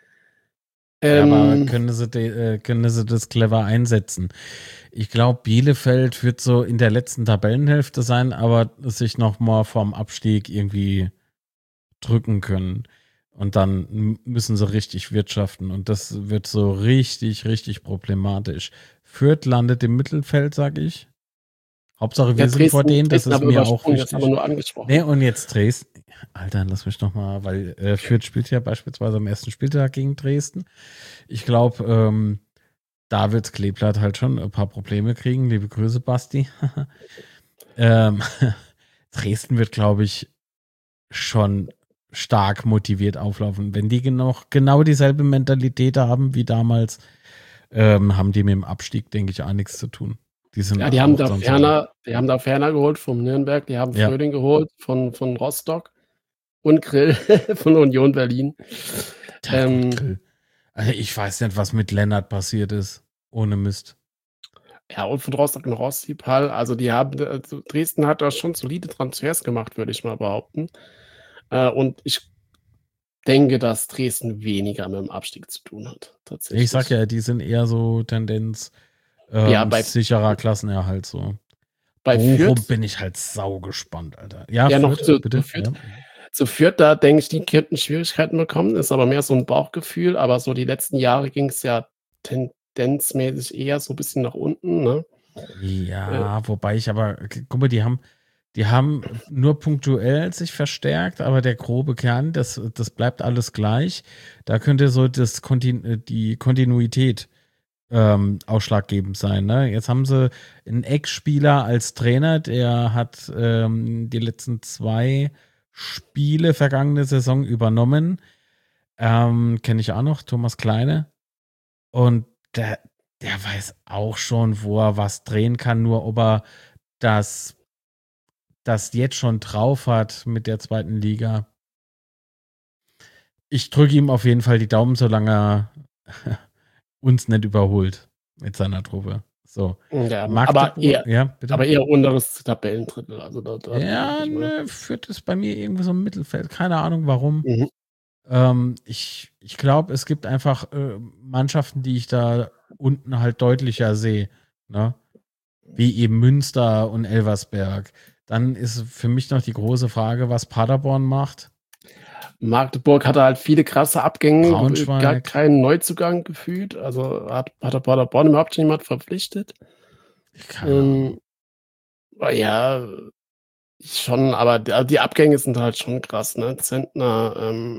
Ja, aber Ähm, können sie das clever einsetzen? Ich glaube, Bielefeld wird so in der letzten Tabellenhälfte sein, aber sich noch mal vorm Abstieg irgendwie drücken können. Und dann müssen sie richtig wirtschaften. Und das wird so richtig, richtig problematisch. Fürth landet im Mittelfeld, sage ich. Hauptsache, ja, wir sind vor denen, das Dresden ist haben wir mir auch übersprungen, das haben wir wichtig. nur Ne, angesprochen. und jetzt Dresden. Alter, lass mich noch mal, weil Fürth spielt ja beispielsweise am ersten Spieltag gegen Dresden. Ich glaube, da wird Kleeblatt halt schon ein paar Probleme kriegen. Liebe Grüße, Basti. ähm, Dresden wird, glaube ich, schon stark motiviert auflaufen. Wenn die genau dieselbe Mentalität haben wie damals, haben die mit dem Abstieg, denke ich, auch nichts zu tun. Die sind Ja, die haben auch da dann so weit. Ferner geholt vom Nürnberg, die haben Ja, Fröhling geholt von Rostock und Grill von Union Berlin. ja gut, Ähm, Grill. Also ich weiß nicht, was mit Lennart passiert ist. Ohne Mist. ja, und von Rostock noch Ostseepal. Also, Dresden hat da schon solide Transfers gemacht, würde ich mal behaupten. Und ich denke, dass Dresden weniger mit dem Abstieg zu tun hat, Ich sag tatsächlich. ja, die sind eher so Tendenz Ja, sicherer Klassenerhalt so. bei Bochum Fürth bin ich halt sau gespannt, Alter. Ja, ja, noch Fürth, zu bitte. Fürth Ja. zu Fürth, da denke ich, die könnten Schwierigkeiten bekommen, ist aber mehr so 'n Bauchgefühl, aber so die letzten Jahre ging's ja tendenzmäßig eher so bisschen nach unten, ne? Äh, Ja, wobei ich aber, guck mal, die haben nur punktuell sich verstärkt, aber der grobe Kern, das bleibt alles gleich. Da könnte so die Kontinuität ausschlaggebend sein. Ne? Jetzt haben sie einen Ex-Spieler als Trainer, der hat die letzten 2 Spiele vergangene Saison übernommen. Kenne ich auch noch, Thomas Kleine. Und der weiß auch schon, wo er was drehen kann, nur ob er das, das jetzt schon drauf hat mit der zweiten Liga. Ich drücke ihm auf jeden Fall die Daumen, solange er uns nicht überholt mit seiner Truppe. So. Ja, Magdeburg, ja, bitte. aber eher unteres Tabellendrittel. Also da Ja, ich mal. ne, Fürth ist bei mir irgendwie so im Mittelfeld. Keine Ahnung warum. Mhm. Ich glaube, es gibt einfach Mannschaften, die ich da unten halt deutlicher sehe. Ne? Wie eben Münster und Elversberg. Dann ist für mich noch die große Frage, was Paderborn macht. Magdeburg hatte halt viele krasse Abgänge, gar Braunschweig. keinen Neuzugang gefühlt. Also hat Paderborn überhaupt schon jemand verpflichtet. Keine Ahnung. Ja, schon, aber die Abgänge sind halt schon krass, ne? Zentner,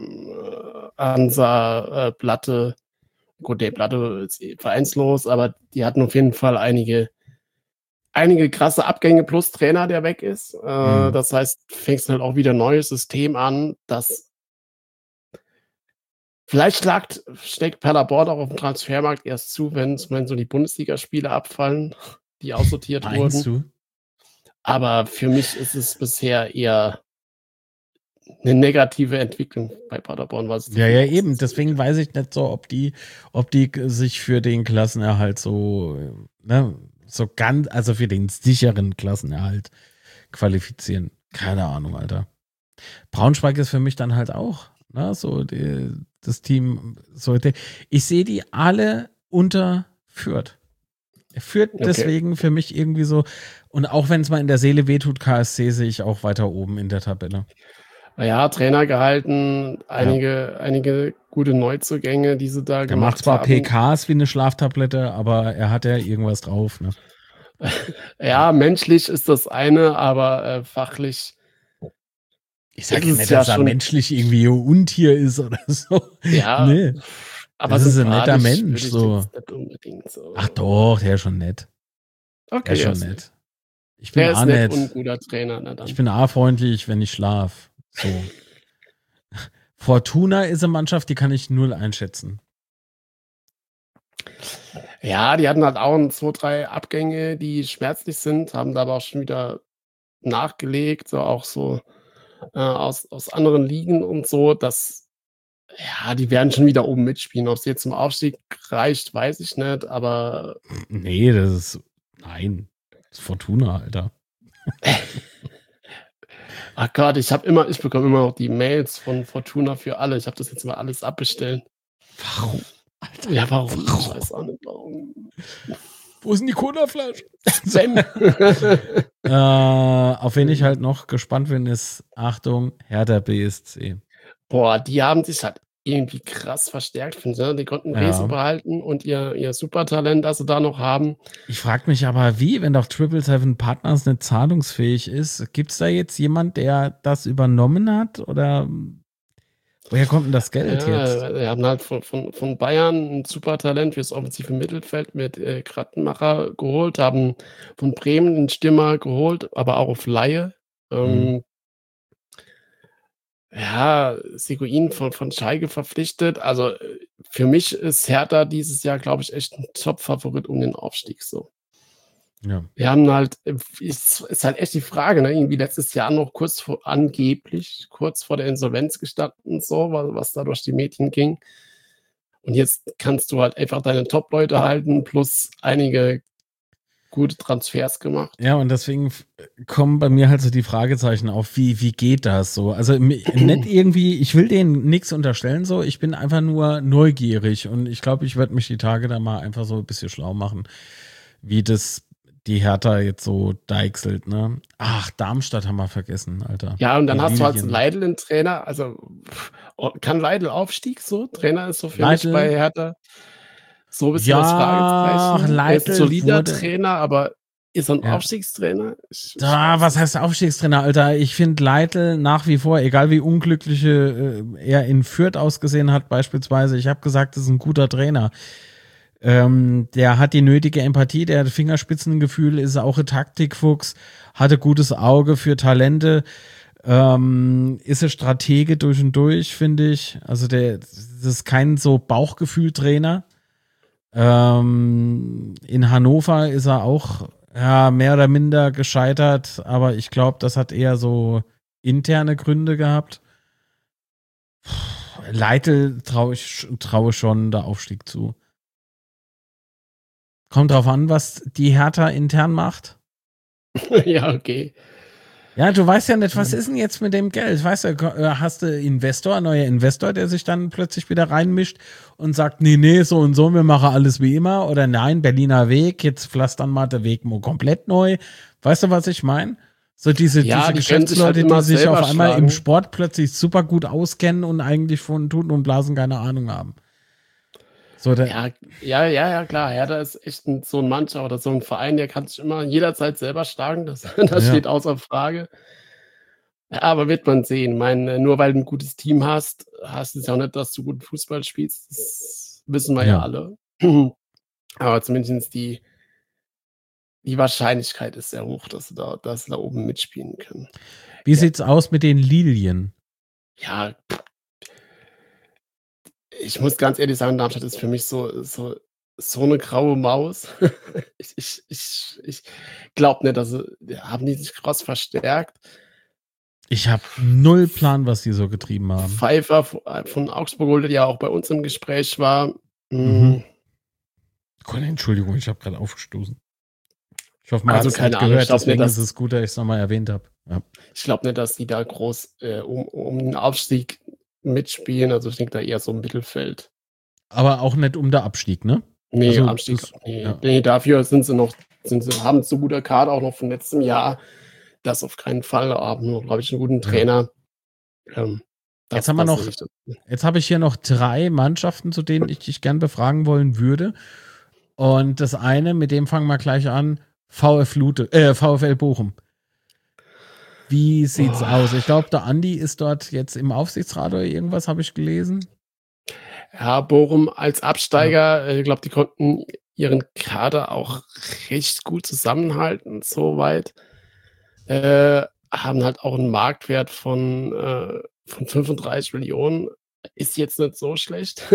Ansa, Platte. Gut, der Platte ist vereinslos, aber die hatten auf jeden Fall einige krasse Abgänge plus Trainer, der weg ist. Das heißt, fängst halt auch wieder ein neues System an, das vielleicht schlägt Paderborn auch auf dem Transfermarkt erst zu, wenn so die Bundesligaspiele abfallen, die aussortiert Meinst wurden. du? Aber für mich ist es bisher eher eine negative Entwicklung bei Paderborn, was Ja, eben. Deswegen weiß ich nicht so, ob die sich für den Klassenerhalt so, ne, so ganz, also für den sicheren Klassenerhalt qualifizieren. Keine Ahnung, Alter. Braunschweig ist für mich dann halt auch, ne, so das Team, ich sehe die alle unter Fürth. Fürth deswegen für mich irgendwie so, und auch wenn es mal in der Seele wehtut, KSC sehe ich auch weiter oben in der Tabelle. Ja, Trainer gehalten, einige gute Neuzugänge, die sie da Der macht gemacht zwar haben. PKs wie eine Schlaftablette, aber er hat ja irgendwas drauf, ne? Ja, menschlich ist das eine, aber fachlich. Ich sage ja nicht, dass er menschlich irgendwie ein Untier ist oder so. Ja, nee. aber das ist ein netter Mensch. würde ich So. jetzt nicht unbedingt so. Ach doch, der ist schon nett. Okay, der ist schon nett. Ich bin der ist nett nett und ein guter Trainer. Na dann. Ich bin freundlich, wenn ich schlaf. So. Fortuna ist eine Mannschaft, die kann ich null einschätzen. Ja, die hatten halt auch 2, 3 Abgänge, die schmerzlich sind, haben da aber auch schon wieder nachgelegt, so auch so aus anderen Ligen und so, die werden schon wieder oben mitspielen. Ob es jetzt zum Aufstieg reicht, weiß ich nicht, aber. Nee, nein. Das ist Fortuna, Alter. Ach Gott, ich bekomme immer noch die Mails von Fortuna für alle. Ich habe das jetzt mal alles abbestellt. Warum? Alter, ja, warum? Ich weiß auch nicht, warum. Wo sind die Cola-Flaschen? Auf wen ich halt noch gespannt bin, ist, Achtung, Hertha BSC. Boah, die haben sich halt irgendwie krass verstärkt, finde ich. Die konnten Rese behalten und ihr Supertalent, das sie da noch haben. Ich frage mich aber, wenn doch 777 Partners nicht zahlungsfähig ist, gibt es da jetzt jemand, der das übernommen hat? Oder woher kommt denn das Geld jetzt? Wir haben halt von Bayern ein Supertalent fürs offensive Mittelfeld mit Krattenmacher geholt, haben von Bremen einen Stürmer geholt, aber auch auf Laie. Seguin von Schalke verpflichtet. Also für mich ist Hertha dieses Jahr, glaube ich, echt ein Top-Favorit um den Aufstieg so. Ja. Wir haben halt, ist halt echt die Frage, ne? Irgendwie letztes Jahr noch angeblich kurz vor der Insolvenz gestanden, so, was da durch die Medien ging. Und jetzt kannst du halt einfach deine Top-Leute halten, plus einige gute Transfers gemacht. Ja, und deswegen kommen bei mir halt so die Fragezeichen auf, wie geht das so? Also nicht irgendwie, ich will denen nichts unterstellen, so, ich bin einfach nur neugierig und ich glaube, ich werde mich die Tage da mal einfach so ein bisschen schlau machen, wie das die Hertha jetzt so deichselt, ne? Ach, Darmstadt haben wir vergessen, Alter. Ja, und dann hast du halt Leidl einen Trainer, also kann Leidl Aufstieg so? Trainer ist so für mich bei Hertha so ein bisschen das Fragezeichen. Er ist ein solider Trainer, aber ist er ein Aufstiegstrainer? Was heißt Aufstiegstrainer, Alter? Ich finde Leitl nach wie vor, egal wie unglückliche er in Fürth ausgesehen hat, beispielsweise, ich habe gesagt, das ist ein guter Trainer. Der hat die nötige Empathie, der hat Fingerspitzengefühl, ist auch ein Taktikfuchs, hatte gutes Auge für Talente, ist ein Stratege durch und durch, finde ich. Also das ist kein so Bauchgefühl-Trainer. In Hannover ist er auch mehr oder minder gescheitert, aber ich glaube, das hat eher so interne Gründe gehabt. Leitl traue schon der Aufstieg zu. Kommt drauf an, was die Hertha intern macht. Ja, okay. Ja, du weißt ja nicht, was ist denn jetzt mit dem Geld? Weißt du, hast du einen neuer Investor, der sich dann plötzlich wieder reinmischt und sagt, nee, so und so, wir machen alles wie immer. Oder nein, Berliner Weg, jetzt pflastern mal der Weg mal komplett neu. Weißt du, was ich meine? So diese Ja, die können sich Geschäftsleute, halt immer die sich selber auf einmal im schlagen. Sport plötzlich super gut auskennen und eigentlich von Tuten und Blasen keine Ahnung haben. So, Ja, klar. Hertha ist echt so ein Mannschaft oder so ein Verein, der kann sich immer jederzeit selber schlagen. Das steht außer Frage. Ja, aber wird man sehen. Ich meine, nur weil du ein gutes Team hast, heißt es ja auch nicht, dass du gut Fußball spielst. Das wissen wir ja Ja. alle. Aber zumindest die Wahrscheinlichkeit ist sehr hoch, dass sie da oben mitspielen können. Wie sieht's aus mit den Lilien? Ja, ich muss ganz ehrlich sagen, Darmstadt ist für mich so eine graue Maus. Ich glaube nicht, dass haben die sich krass verstärkt. Ich habe null Plan, was die so getrieben haben. Pfeiffer von Augsburg, der ja auch bei uns im Gespräch war. Entschuldigung, ich habe gerade aufgestoßen. Ich hoffe, man Also hat es keine nicht Ahnung, gehört, ich glaub deswegen nicht, ist es gut, dass ich es nochmal erwähnt habe. Ja. Ich glaube nicht, dass die da groß um den Aufstieg mitspielen. Also ich denke da eher so im Mittelfeld. Aber auch nicht um der Abstieg, ne? Nee, Also, Abstieg. ja. Nee, dafür haben so guter Kader auch noch von letztem Jahr. Das auf keinen Fall, haben nur, glaube ich, einen guten Trainer. Jetzt habe ich hier noch 3 Mannschaften, zu denen ich dich gern befragen wollen würde. Und das eine, mit dem fangen wir gleich an, VfL Bochum. Wie sieht's aus? Ich glaube, der Andi ist dort jetzt im Aufsichtsrat oder irgendwas, habe ich gelesen. Ja, Bochum als Absteiger, ich glaube, die konnten ihren Kader auch recht gut zusammenhalten, soweit. Haben halt auch einen Marktwert von 35 Millionen. Ist jetzt nicht so schlecht.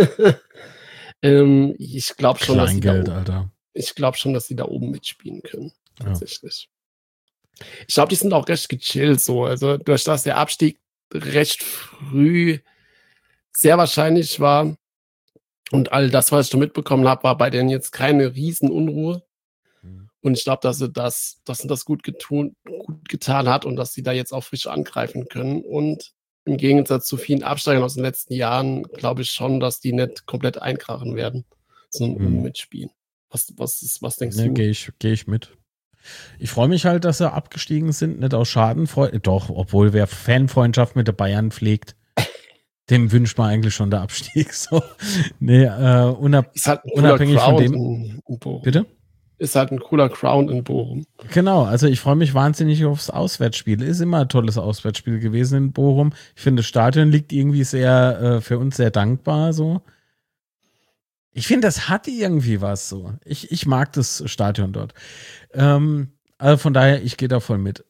Ich glaube schon, dass sie da oben mitspielen können. Tatsächlich. Ja. Ich glaube, die sind auch recht gechillt so. Also durch das der Abstieg recht früh sehr wahrscheinlich war und all das, was ich da mitbekommen habe, war bei denen jetzt keine Riesenunruhe. Und ich glaube, dass sie das gut getan hat und dass sie da jetzt auch frisch angreifen können. Und im Gegensatz zu vielen Absteigern aus den letzten Jahren glaube ich schon, dass die nicht komplett einkrachen werden, sondern mitspielen. Was denkst du? Gehe ich mit. Ich freue mich halt, dass sie abgestiegen sind, nicht aus Schadenfreude. Doch, obwohl wer Fanfreundschaft mit der Bayern pflegt, dem wünscht man eigentlich schon der Abstieg. So. Nee, unabhängig von dem. Bitte? Ist halt ein cooler Crown in Bochum. Genau, also ich freue mich wahnsinnig aufs Auswärtsspiel. Ist immer ein tolles Auswärtsspiel gewesen in Bochum. Ich finde, das Stadion liegt irgendwie sehr für uns sehr dankbar so. Ich finde, das hat irgendwie was so. Ich mag das Stadion dort. Also von daher, ich gehe da voll mit.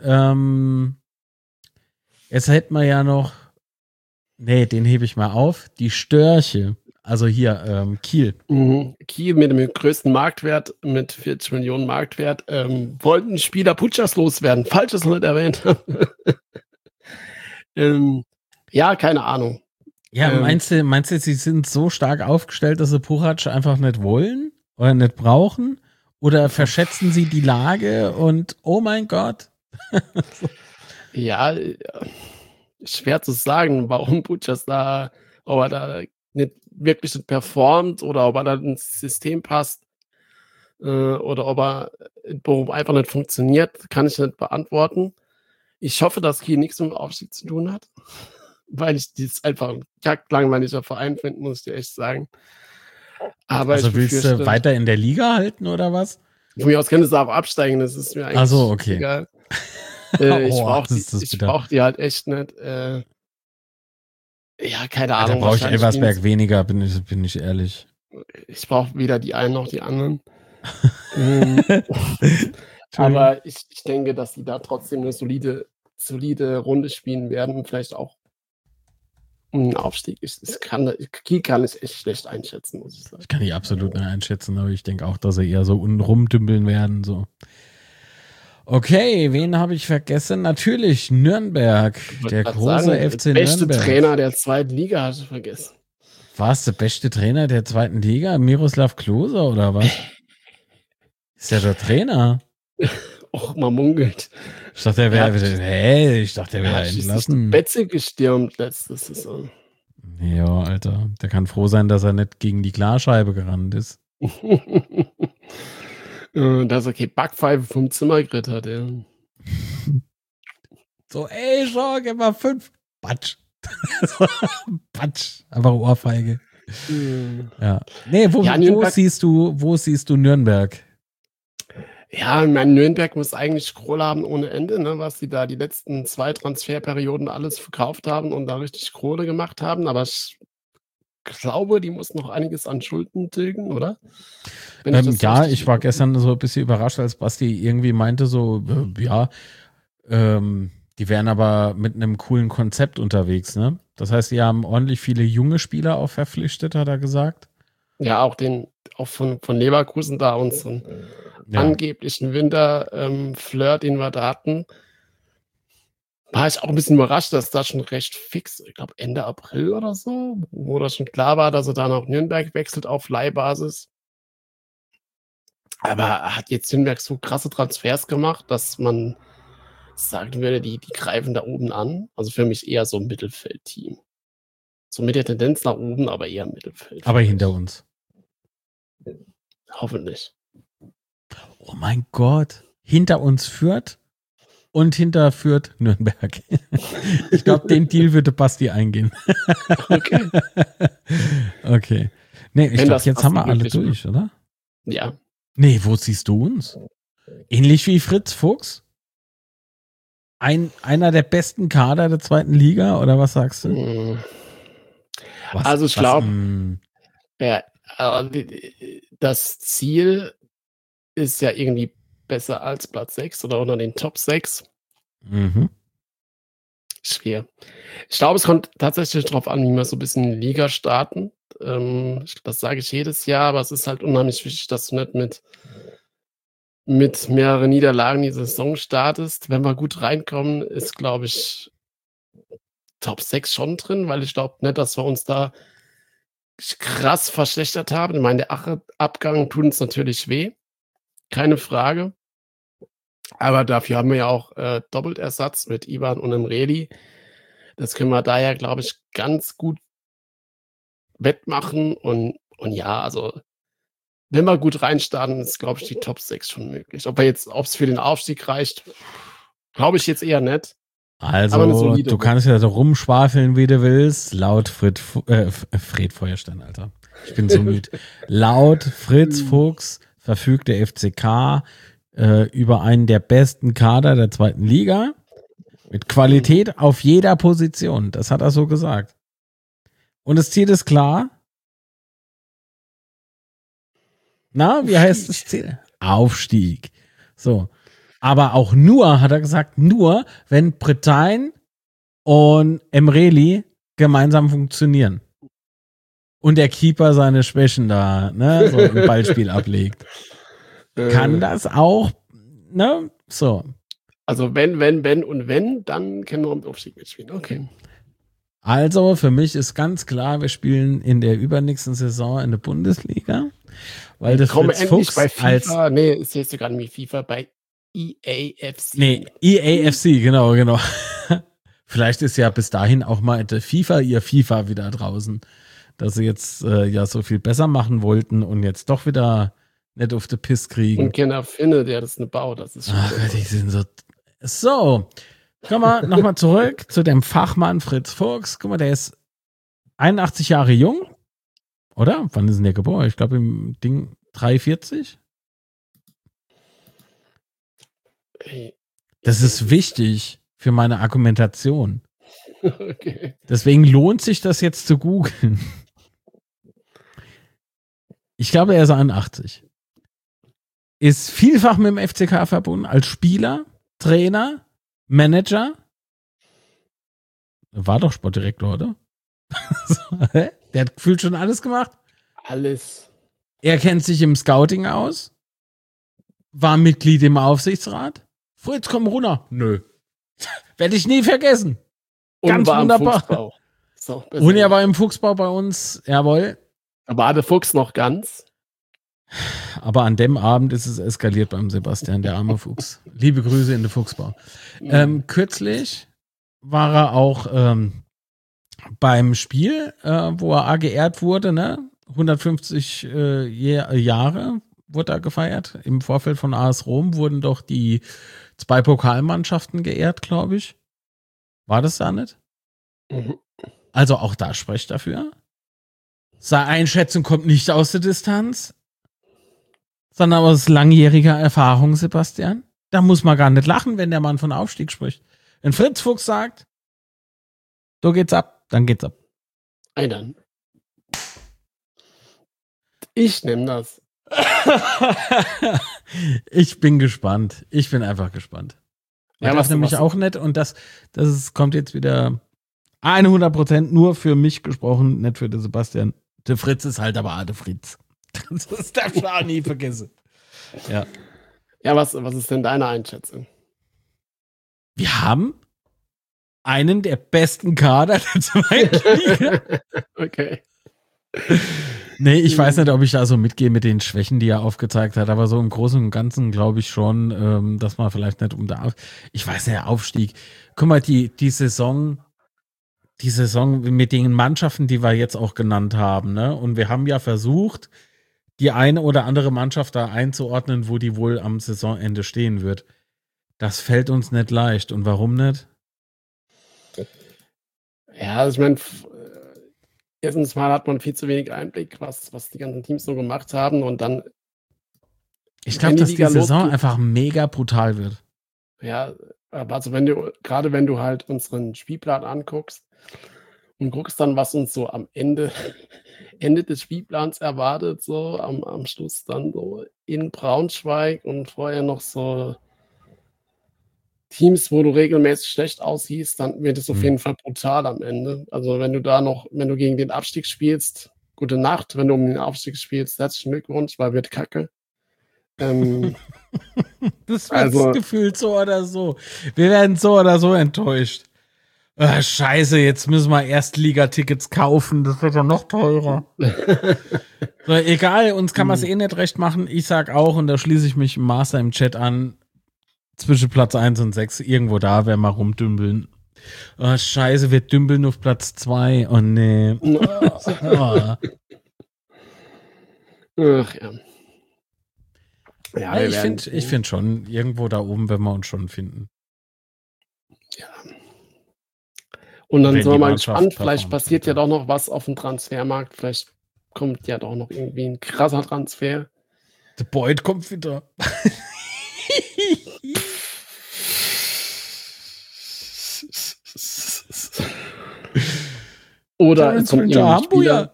Jetzt hätten wir ja noch, den hebe ich mal auf, die Störche. Also hier, Kiel. Kiel mit dem größten Marktwert, mit 40 Millionen Marktwert, wollten Spieler Putschers loswerden. Falsches noch nicht erwähnt. Ja, keine Ahnung. Ja, meinst du, sie sind so stark aufgestellt, dass sie Puchac einfach nicht wollen oder nicht brauchen? Oder verschätzen sie die Lage und oh mein Gott? Ja, schwer zu sagen, warum Putschers ob er da nicht wirklich performt oder ob er da ins System passt oder ob er in Bochum einfach nicht funktioniert, kann ich nicht beantworten. Ich hoffe, dass Kiel nichts mit dem Aufstieg zu tun hat, weil ich das einfach ein langweiliger Verein finde, muss ich dir echt sagen. Aber also willst du weiter in der Liga halten oder was? Von mir aus können sie auch absteigen, das ist mir eigentlich egal. Ich brauche die halt echt nicht. Ja, keine Ahnung. Da brauche ich Elversberg weniger, bin ich ehrlich. Ich brauche weder die einen noch die anderen. Aber ich denke, dass sie da trotzdem eine solide Runde spielen werden. Vielleicht auch einen Aufstieg. Kiel kann ich echt schlecht einschätzen, muss ich sagen. Ich kann die absolut nicht einschätzen, aber ich denke auch, dass sie eher so rumdümpeln werden. So. Okay, wen habe ich vergessen? Natürlich Nürnberg, der große FC Nürnberg. Der beste Trainer der zweiten Liga hast du vergessen. War es der beste Trainer der zweiten Liga? Miroslav Klose oder was? Ist ja der Trainer. Och, man munkelt. Ich dachte, er wäre Schließlich die entlassen. Betze gestürmt letzte Saison. Ja, Alter. Der kann froh sein, dass er nicht gegen die Klarscheibe gerannt ist. Dass er keine Backpfeife vom Zimmer gekriegt hat, ja. So, ey, schau, gib mal 5. Patsch. Patsch. Einfach Ohrfeige. Ja. Nee, wo siehst du Nürnberg? Ja, ich meine, Nürnberg muss eigentlich Kohle haben ohne Ende, ne, was die da die letzten 2 Transferperioden alles verkauft haben und da richtig Kohle gemacht haben. Aber ich glaube, die muss noch einiges an Schulden tilgen, oder? Ich war gestern so ein bisschen überrascht, als Basti irgendwie meinte so, die wären aber mit einem coolen Konzept unterwegs, ne? Das heißt, die haben ordentlich viele junge Spieler auch verpflichtet, hat er gesagt. Ja, auch von Leverkusen da unseren angeblichen Winter-Flirt, den wir da hatten. War ich auch ein bisschen überrascht, dass da schon recht fix, ich glaube Ende April oder so, wo das schon klar war, dass er da nach Nürnberg wechselt auf Leihbasis. Aber hat jetzt Nürnberg so krasse Transfers gemacht, dass man sagen würde, die greifen da oben an. Also für mich eher so ein Mittelfeldteam. So mit der Tendenz nach oben, aber eher Mittelfeld. Aber hinter uns. Hoffentlich. Oh mein Gott. Hinter uns Fürth und hinter Fürth Nürnberg. Ich glaube, den Deal würde Basti eingehen. Okay. Okay. Nee, ich glaube, jetzt haben wir alle durch, oder? Ja. Nee, wo siehst du uns? Ähnlich wie Fritz Fuchs? Einer der besten Kader der 2. Liga, oder was sagst du? Also ich glaube, das Ziel ist ja irgendwie besser als Platz 6 oder unter den Top 6. Schwer. Ich glaube, es kommt tatsächlich darauf an, wie wir so ein bisschen Liga starten. Das sage ich jedes Jahr, aber es ist halt unheimlich wichtig, dass du nicht mit mehreren Niederlagen die Saison startest. Wenn wir gut reinkommen, ist, glaube ich, Top 6 schon drin, weil ich glaube nicht, dass wir uns da krass verschlechtert haben. Ich meine, der Abgang tut uns natürlich weh. Keine Frage. Aber dafür haben wir ja auch Doppeltersatz mit Ivan und Emreli. Das können wir daher, glaube ich, ganz gut wettmachen. Und ja, also wenn wir gut reinstarten, ist, glaube ich, die Top 6 schon möglich. Ob es für den Aufstieg reicht, glaube ich jetzt eher nicht. Also, du kannst ja so rumschwafeln, wie du willst. Laut Fred Feuerstein, Alter. Ich bin so müde. Laut Fritz Fuchs verfügt der FCK über einen der besten Kader der 2. Liga. Mit Qualität auf jeder Position. Das hat er so gesagt. Und das Ziel ist klar. Na, wie heißt das Ziel? Aufstieg. So. Aber auch nur, hat er gesagt, nur, wenn Bretagne und Emreli gemeinsam funktionieren. Und der Keeper seine Schwächen da, ne, so im Ballspiel ablegt. Kann das auch, ne, so. Also wenn, dann können wir um den Aufstieg mitspielen. Okay. Also für mich ist ganz klar, wir spielen in der übernächsten Saison in der Bundesliga. Weil das Fritz Fuchs bei FIFA, ist jetzt sogar nicht FIFA, bei EAFC. Nee, EAFC, genau. Vielleicht ist ja bis dahin auch mal ihr FIFA wieder draußen, dass sie jetzt ja so viel besser machen wollten und jetzt doch wieder nicht auf den Piss kriegen. Und keiner findet, der das eine baut. Das ist schon die sind so. So, kommen wir nochmal zurück zu dem Fachmann Fritz Fuchs. Guck mal, der ist 81 Jahre jung, oder? Wann ist denn der geboren? Ich glaube im Ding 43. Das ist wichtig für meine Argumentation. Okay. Deswegen lohnt sich das jetzt zu googeln. Ich glaube, er ist 81. Ist vielfach mit dem FCK verbunden als Spieler, Trainer, Manager. War doch Sportdirektor, oder? Der hat gefühlt schon alles gemacht. Alles. Er kennt sich im Scouting aus. War Mitglied im Aufsichtsrat. Fritz, komm runter. Nö. Werde ich nie vergessen. Ganz wunderbar. Und er war im Fuchsbau bei uns. Jawohl. War der Fuchs noch ganz? Aber an dem Abend ist es eskaliert beim Sebastian, der arme Fuchs. Liebe Grüße in den Fuchsbau. Kürzlich war er auch beim Spiel, wo er geehrt wurde, ne? 150 Jahre wurde er gefeiert. Im Vorfeld von AS Rom wurden doch die 2 Pokalmannschaften geehrt, glaube ich. War das da nicht? Mhm. Also auch da spricht dafür. Seine Einschätzung kommt nicht aus der Distanz, sondern aus langjähriger Erfahrung, Sebastian. Da muss man gar nicht lachen, wenn der Mann von Aufstieg spricht. Wenn Fritz Fuchs sagt, so geht's ab, dann geht's ab. Ey, dann. Ich nehme das. Ich bin gespannt. Ich bin einfach gespannt. Ja, was nämlich auch nicht, und das kommt jetzt wieder 100% nur für mich gesprochen, nicht für den Sebastian. Der Fritz ist halt aber auch der Fritz. Das darf ich auch nie vergessen. Ja. Ja, was ist denn deine Einschätzung? Wir haben einen der besten Kader der zweiten Liga. Okay. Nee, ich weiß nicht, ob ich da so mitgehe mit den Schwächen, die er aufgezeigt hat, aber so im Großen und Ganzen glaube ich schon, dass man vielleicht nicht ich weiß nicht, der Aufstieg. Guck mal, die Saison mit den Mannschaften, die wir jetzt auch genannt haben, ne? Und wir haben ja versucht, die eine oder andere Mannschaft da einzuordnen, wo die wohl am Saisonende stehen wird. Das fällt uns nicht leicht. Und warum nicht? Ja, also ich meine, erstens mal hat man viel zu wenig Einblick, was die ganzen Teams so gemacht haben, und dann. Ich glaube, dass die Saison einfach mega brutal wird. Ja, aber also wenn du halt unseren Spielplan anguckst und guckst dann, was uns so am Ende des Spielplans erwartet, so am Schluss dann so in Braunschweig und vorher noch so Teams, wo du regelmäßig schlecht aussiehst, dann wird es auf jeden Fall brutal am Ende. Also wenn du gegen den Abstieg spielst, gute Nacht. Wenn du um den Aufstieg spielst, herzlichen Glückwunsch, weil wird kacke. Das wird gefühlt so oder so. Wir werden so oder so enttäuscht. Scheiße, jetzt müssen wir Erstliga-Tickets kaufen. Das wird ja noch teurer. So, egal, uns kann man es eh nicht recht machen. Ich sag auch, und da schließe ich mich im Master im Chat an, zwischen Platz 1 und 6, irgendwo da werden wir rumdümpeln. Oh, scheiße, wir dümpeln auf Platz 2. Oh, nee. Ach ja. Ja, ich finde schon, irgendwo da oben werden wir uns schon finden. Ja. Und dann sind wir mal gespannt, vielleicht passiert ja doch noch was auf dem Transfermarkt. Vielleicht kommt ja doch noch irgendwie ein krasser Transfer. Der Boyd kommt wieder. Oder es kommt jemand Spieler.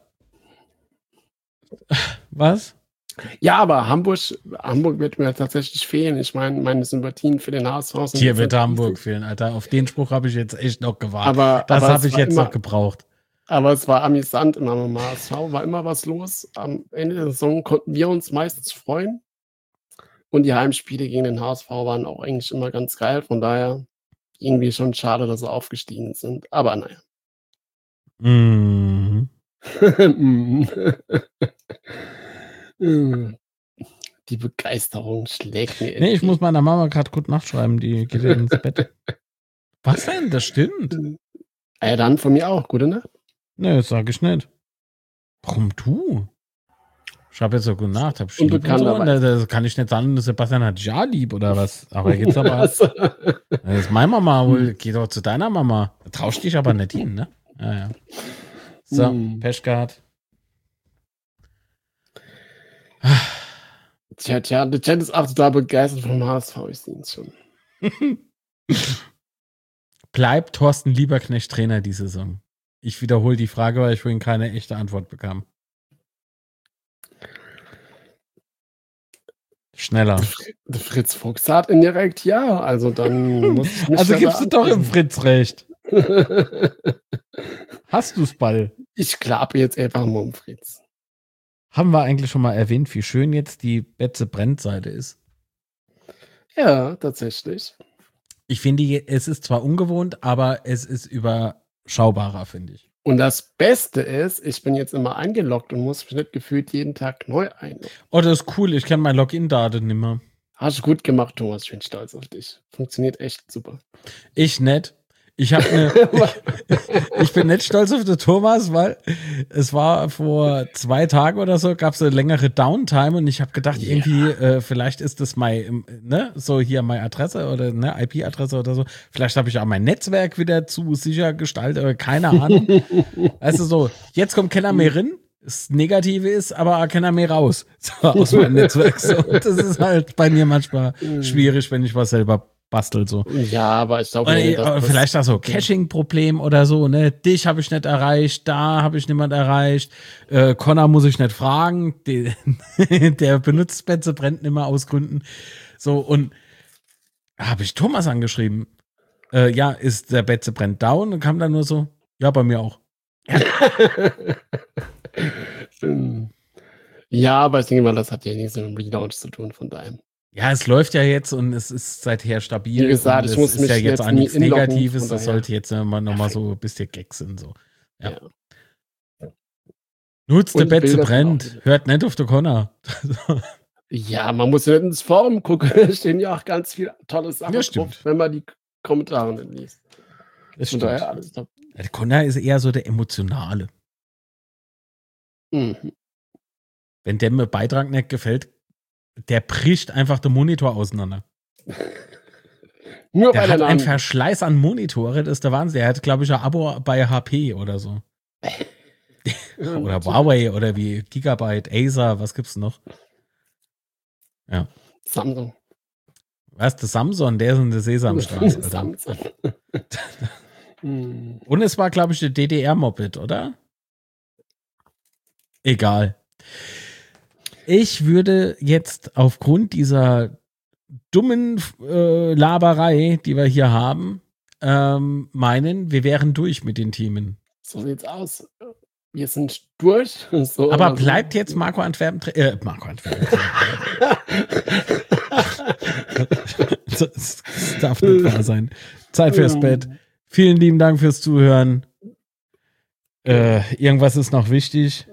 Was? Ja, aber Hamburg wird mir tatsächlich fehlen. Ich meine Sympathien für den HSV sind. Hier wird Hamburg fehlen, Alter. Auf den Spruch habe ich jetzt echt noch gewartet. Das habe ich jetzt noch gebraucht. Aber es war amüsant immer beim HSV, war immer was los. Am Ende der Saison konnten wir uns meistens freuen. Und die Heimspiele gegen den HSV waren auch eigentlich immer ganz geil. Von daher irgendwie schon schade, dass sie aufgestiegen sind. Aber naja. Die Begeisterung schlägt mir. Nee, ich muss meiner Mama gerade gut nachschreiben, die geht ins Bett. Was denn? Das stimmt. Ja, dann von mir auch. Gute Nacht. Nee, das sage ich nicht. Warum du? Ich habe jetzt so gute Nacht. Das kann ich nicht sagen, Sebastian hat ja lieb oder was. Aber geht's aber. Das ist meine Mama wohl. Geh doch zu deiner Mama. Da traust dich aber nicht hin, ne? Ja. So, Pech gehabt. Tja, der Chat ist auch total begeistert vom HSV, ich sehe es schon. Bleibt Thorsten Lieberknecht Trainer die Saison? Ich wiederhole die Frage, weil ich vorhin keine echte Antwort bekam. Schneller. Der Fritz Fuchs sagt indirekt ja, also dann muss ich nicht. Also gibst du doch im Fritz recht. Hast du's, Ball? Ich klappe jetzt einfach mal um Fritz. Haben wir eigentlich schon mal erwähnt, wie schön jetzt die Betze-Brennt-Seite ist? Ja, tatsächlich. Ich finde, es ist zwar ungewohnt, aber es ist überschaubarer, finde ich. Und das Beste ist, ich bin jetzt immer eingeloggt und muss mich nicht gefühlt jeden Tag neu einloggen. Oh, das ist cool. Ich kenne meine Login-Daten nicht mehr. Hast du gut gemacht, Thomas. Ich bin stolz auf dich. Funktioniert echt super. Ich nicht. Ich bin nicht stolz auf den Thomas, weil es war vor 2 Tagen oder so, gab es eine längere Downtime und ich habe gedacht, Ja. irgendwie, vielleicht ist das so hier meine Adresse oder ne, IP-Adresse oder so. Vielleicht habe ich auch mein Netzwerk wieder zu sicher gestaltet oder keine Ahnung. Weißt du, so, jetzt kommt keiner mehr rein. Das Negative ist, aber auch keiner mehr raus so, aus meinem Netzwerk. So. Das ist halt bei mir manchmal schwierig, wenn ich was selber bastel. So. Ja, aber ich glaube, Oder vielleicht auch so Caching-Problem oder so, ne? Dich habe ich nicht erreicht, da habe ich niemand erreicht. Connor muss ich nicht fragen. Der benutzt Betze brennt nicht mehr aus Gründen. So, und habe ich Thomas angeschrieben. Ja, ist der Betze brennt down? Und kam dann nur so, ja, bei mir auch. Ja, aber ich denke mal, das hat ja nichts mit dem Relaunch zu tun von deinem. Ja, es läuft ja jetzt und es ist seither stabil. Wie gesagt, und ich es muss ist mich ja jetzt jetzt auch nichts nie inloggen, Negatives. von Das daher. sollte jetzt nochmal so ein bisschen Gags sind. So. Ja. Ja. Nutzt der Und Betze Bilder sind auch brennt. wieder. Hört nicht auf den Connor. Ja, man muss ja nicht ins Forum gucken. Da stehen ja auch ganz viele tolle Sachen Ja, drauf, stimmt. wenn man die Kommentare nicht liest. Das Von stimmt. daher alles top. Der Connor ist eher so der Emotionale. Mhm. Wenn dem ein Beitrag nicht gefällt, der bricht einfach den Monitor auseinander. Nur Der weil hat er einen dann Verschleiß an Monitore, das ist der Wahnsinn. Der hat, glaube ich, ein Abo bei HP oder so. Oder Huawei oder wie Gigabyte, Acer, was gibt's noch? Ja. Samsung. Was, der Samsung, der ist in der Sesamstraße. Alter. Samsung. Und es war, glaube ich, der DDR-Moped, oder? Egal. Ich würde jetzt aufgrund dieser dummen Laberei, die wir hier haben, meinen, wir wären durch mit den Themen. So sieht's aus. Wir sind durch. So Aber oder so. bleibt jetzt Marco Antwerpen Marco Antwerpen. Das darf nicht wahr sein. Zeit fürs Bett. Vielen lieben Dank fürs Zuhören. Irgendwas ist noch wichtig.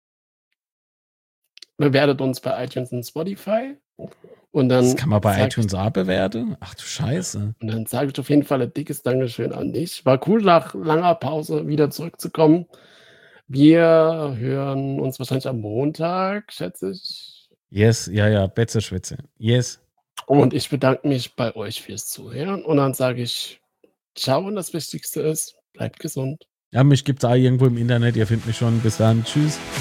Bewertet uns bei iTunes und Spotify. Und dann Das kann man bei iTunes auch bewerten. Ach du Scheiße. Und dann sage ich auf jeden Fall ein dickes Dankeschön an dich. War cool, nach langer Pause wieder zurückzukommen. Wir hören uns wahrscheinlich am Montag, schätze ich. Yes, ja, Betze Schwitze. Yes. Und ich bedanke mich bei euch fürs Zuhören. Und dann sage ich ciao und das Wichtigste ist, bleibt gesund. Ja, mich gibt es auch irgendwo im Internet. Ihr findet mich schon. Bis dann. Tschüss.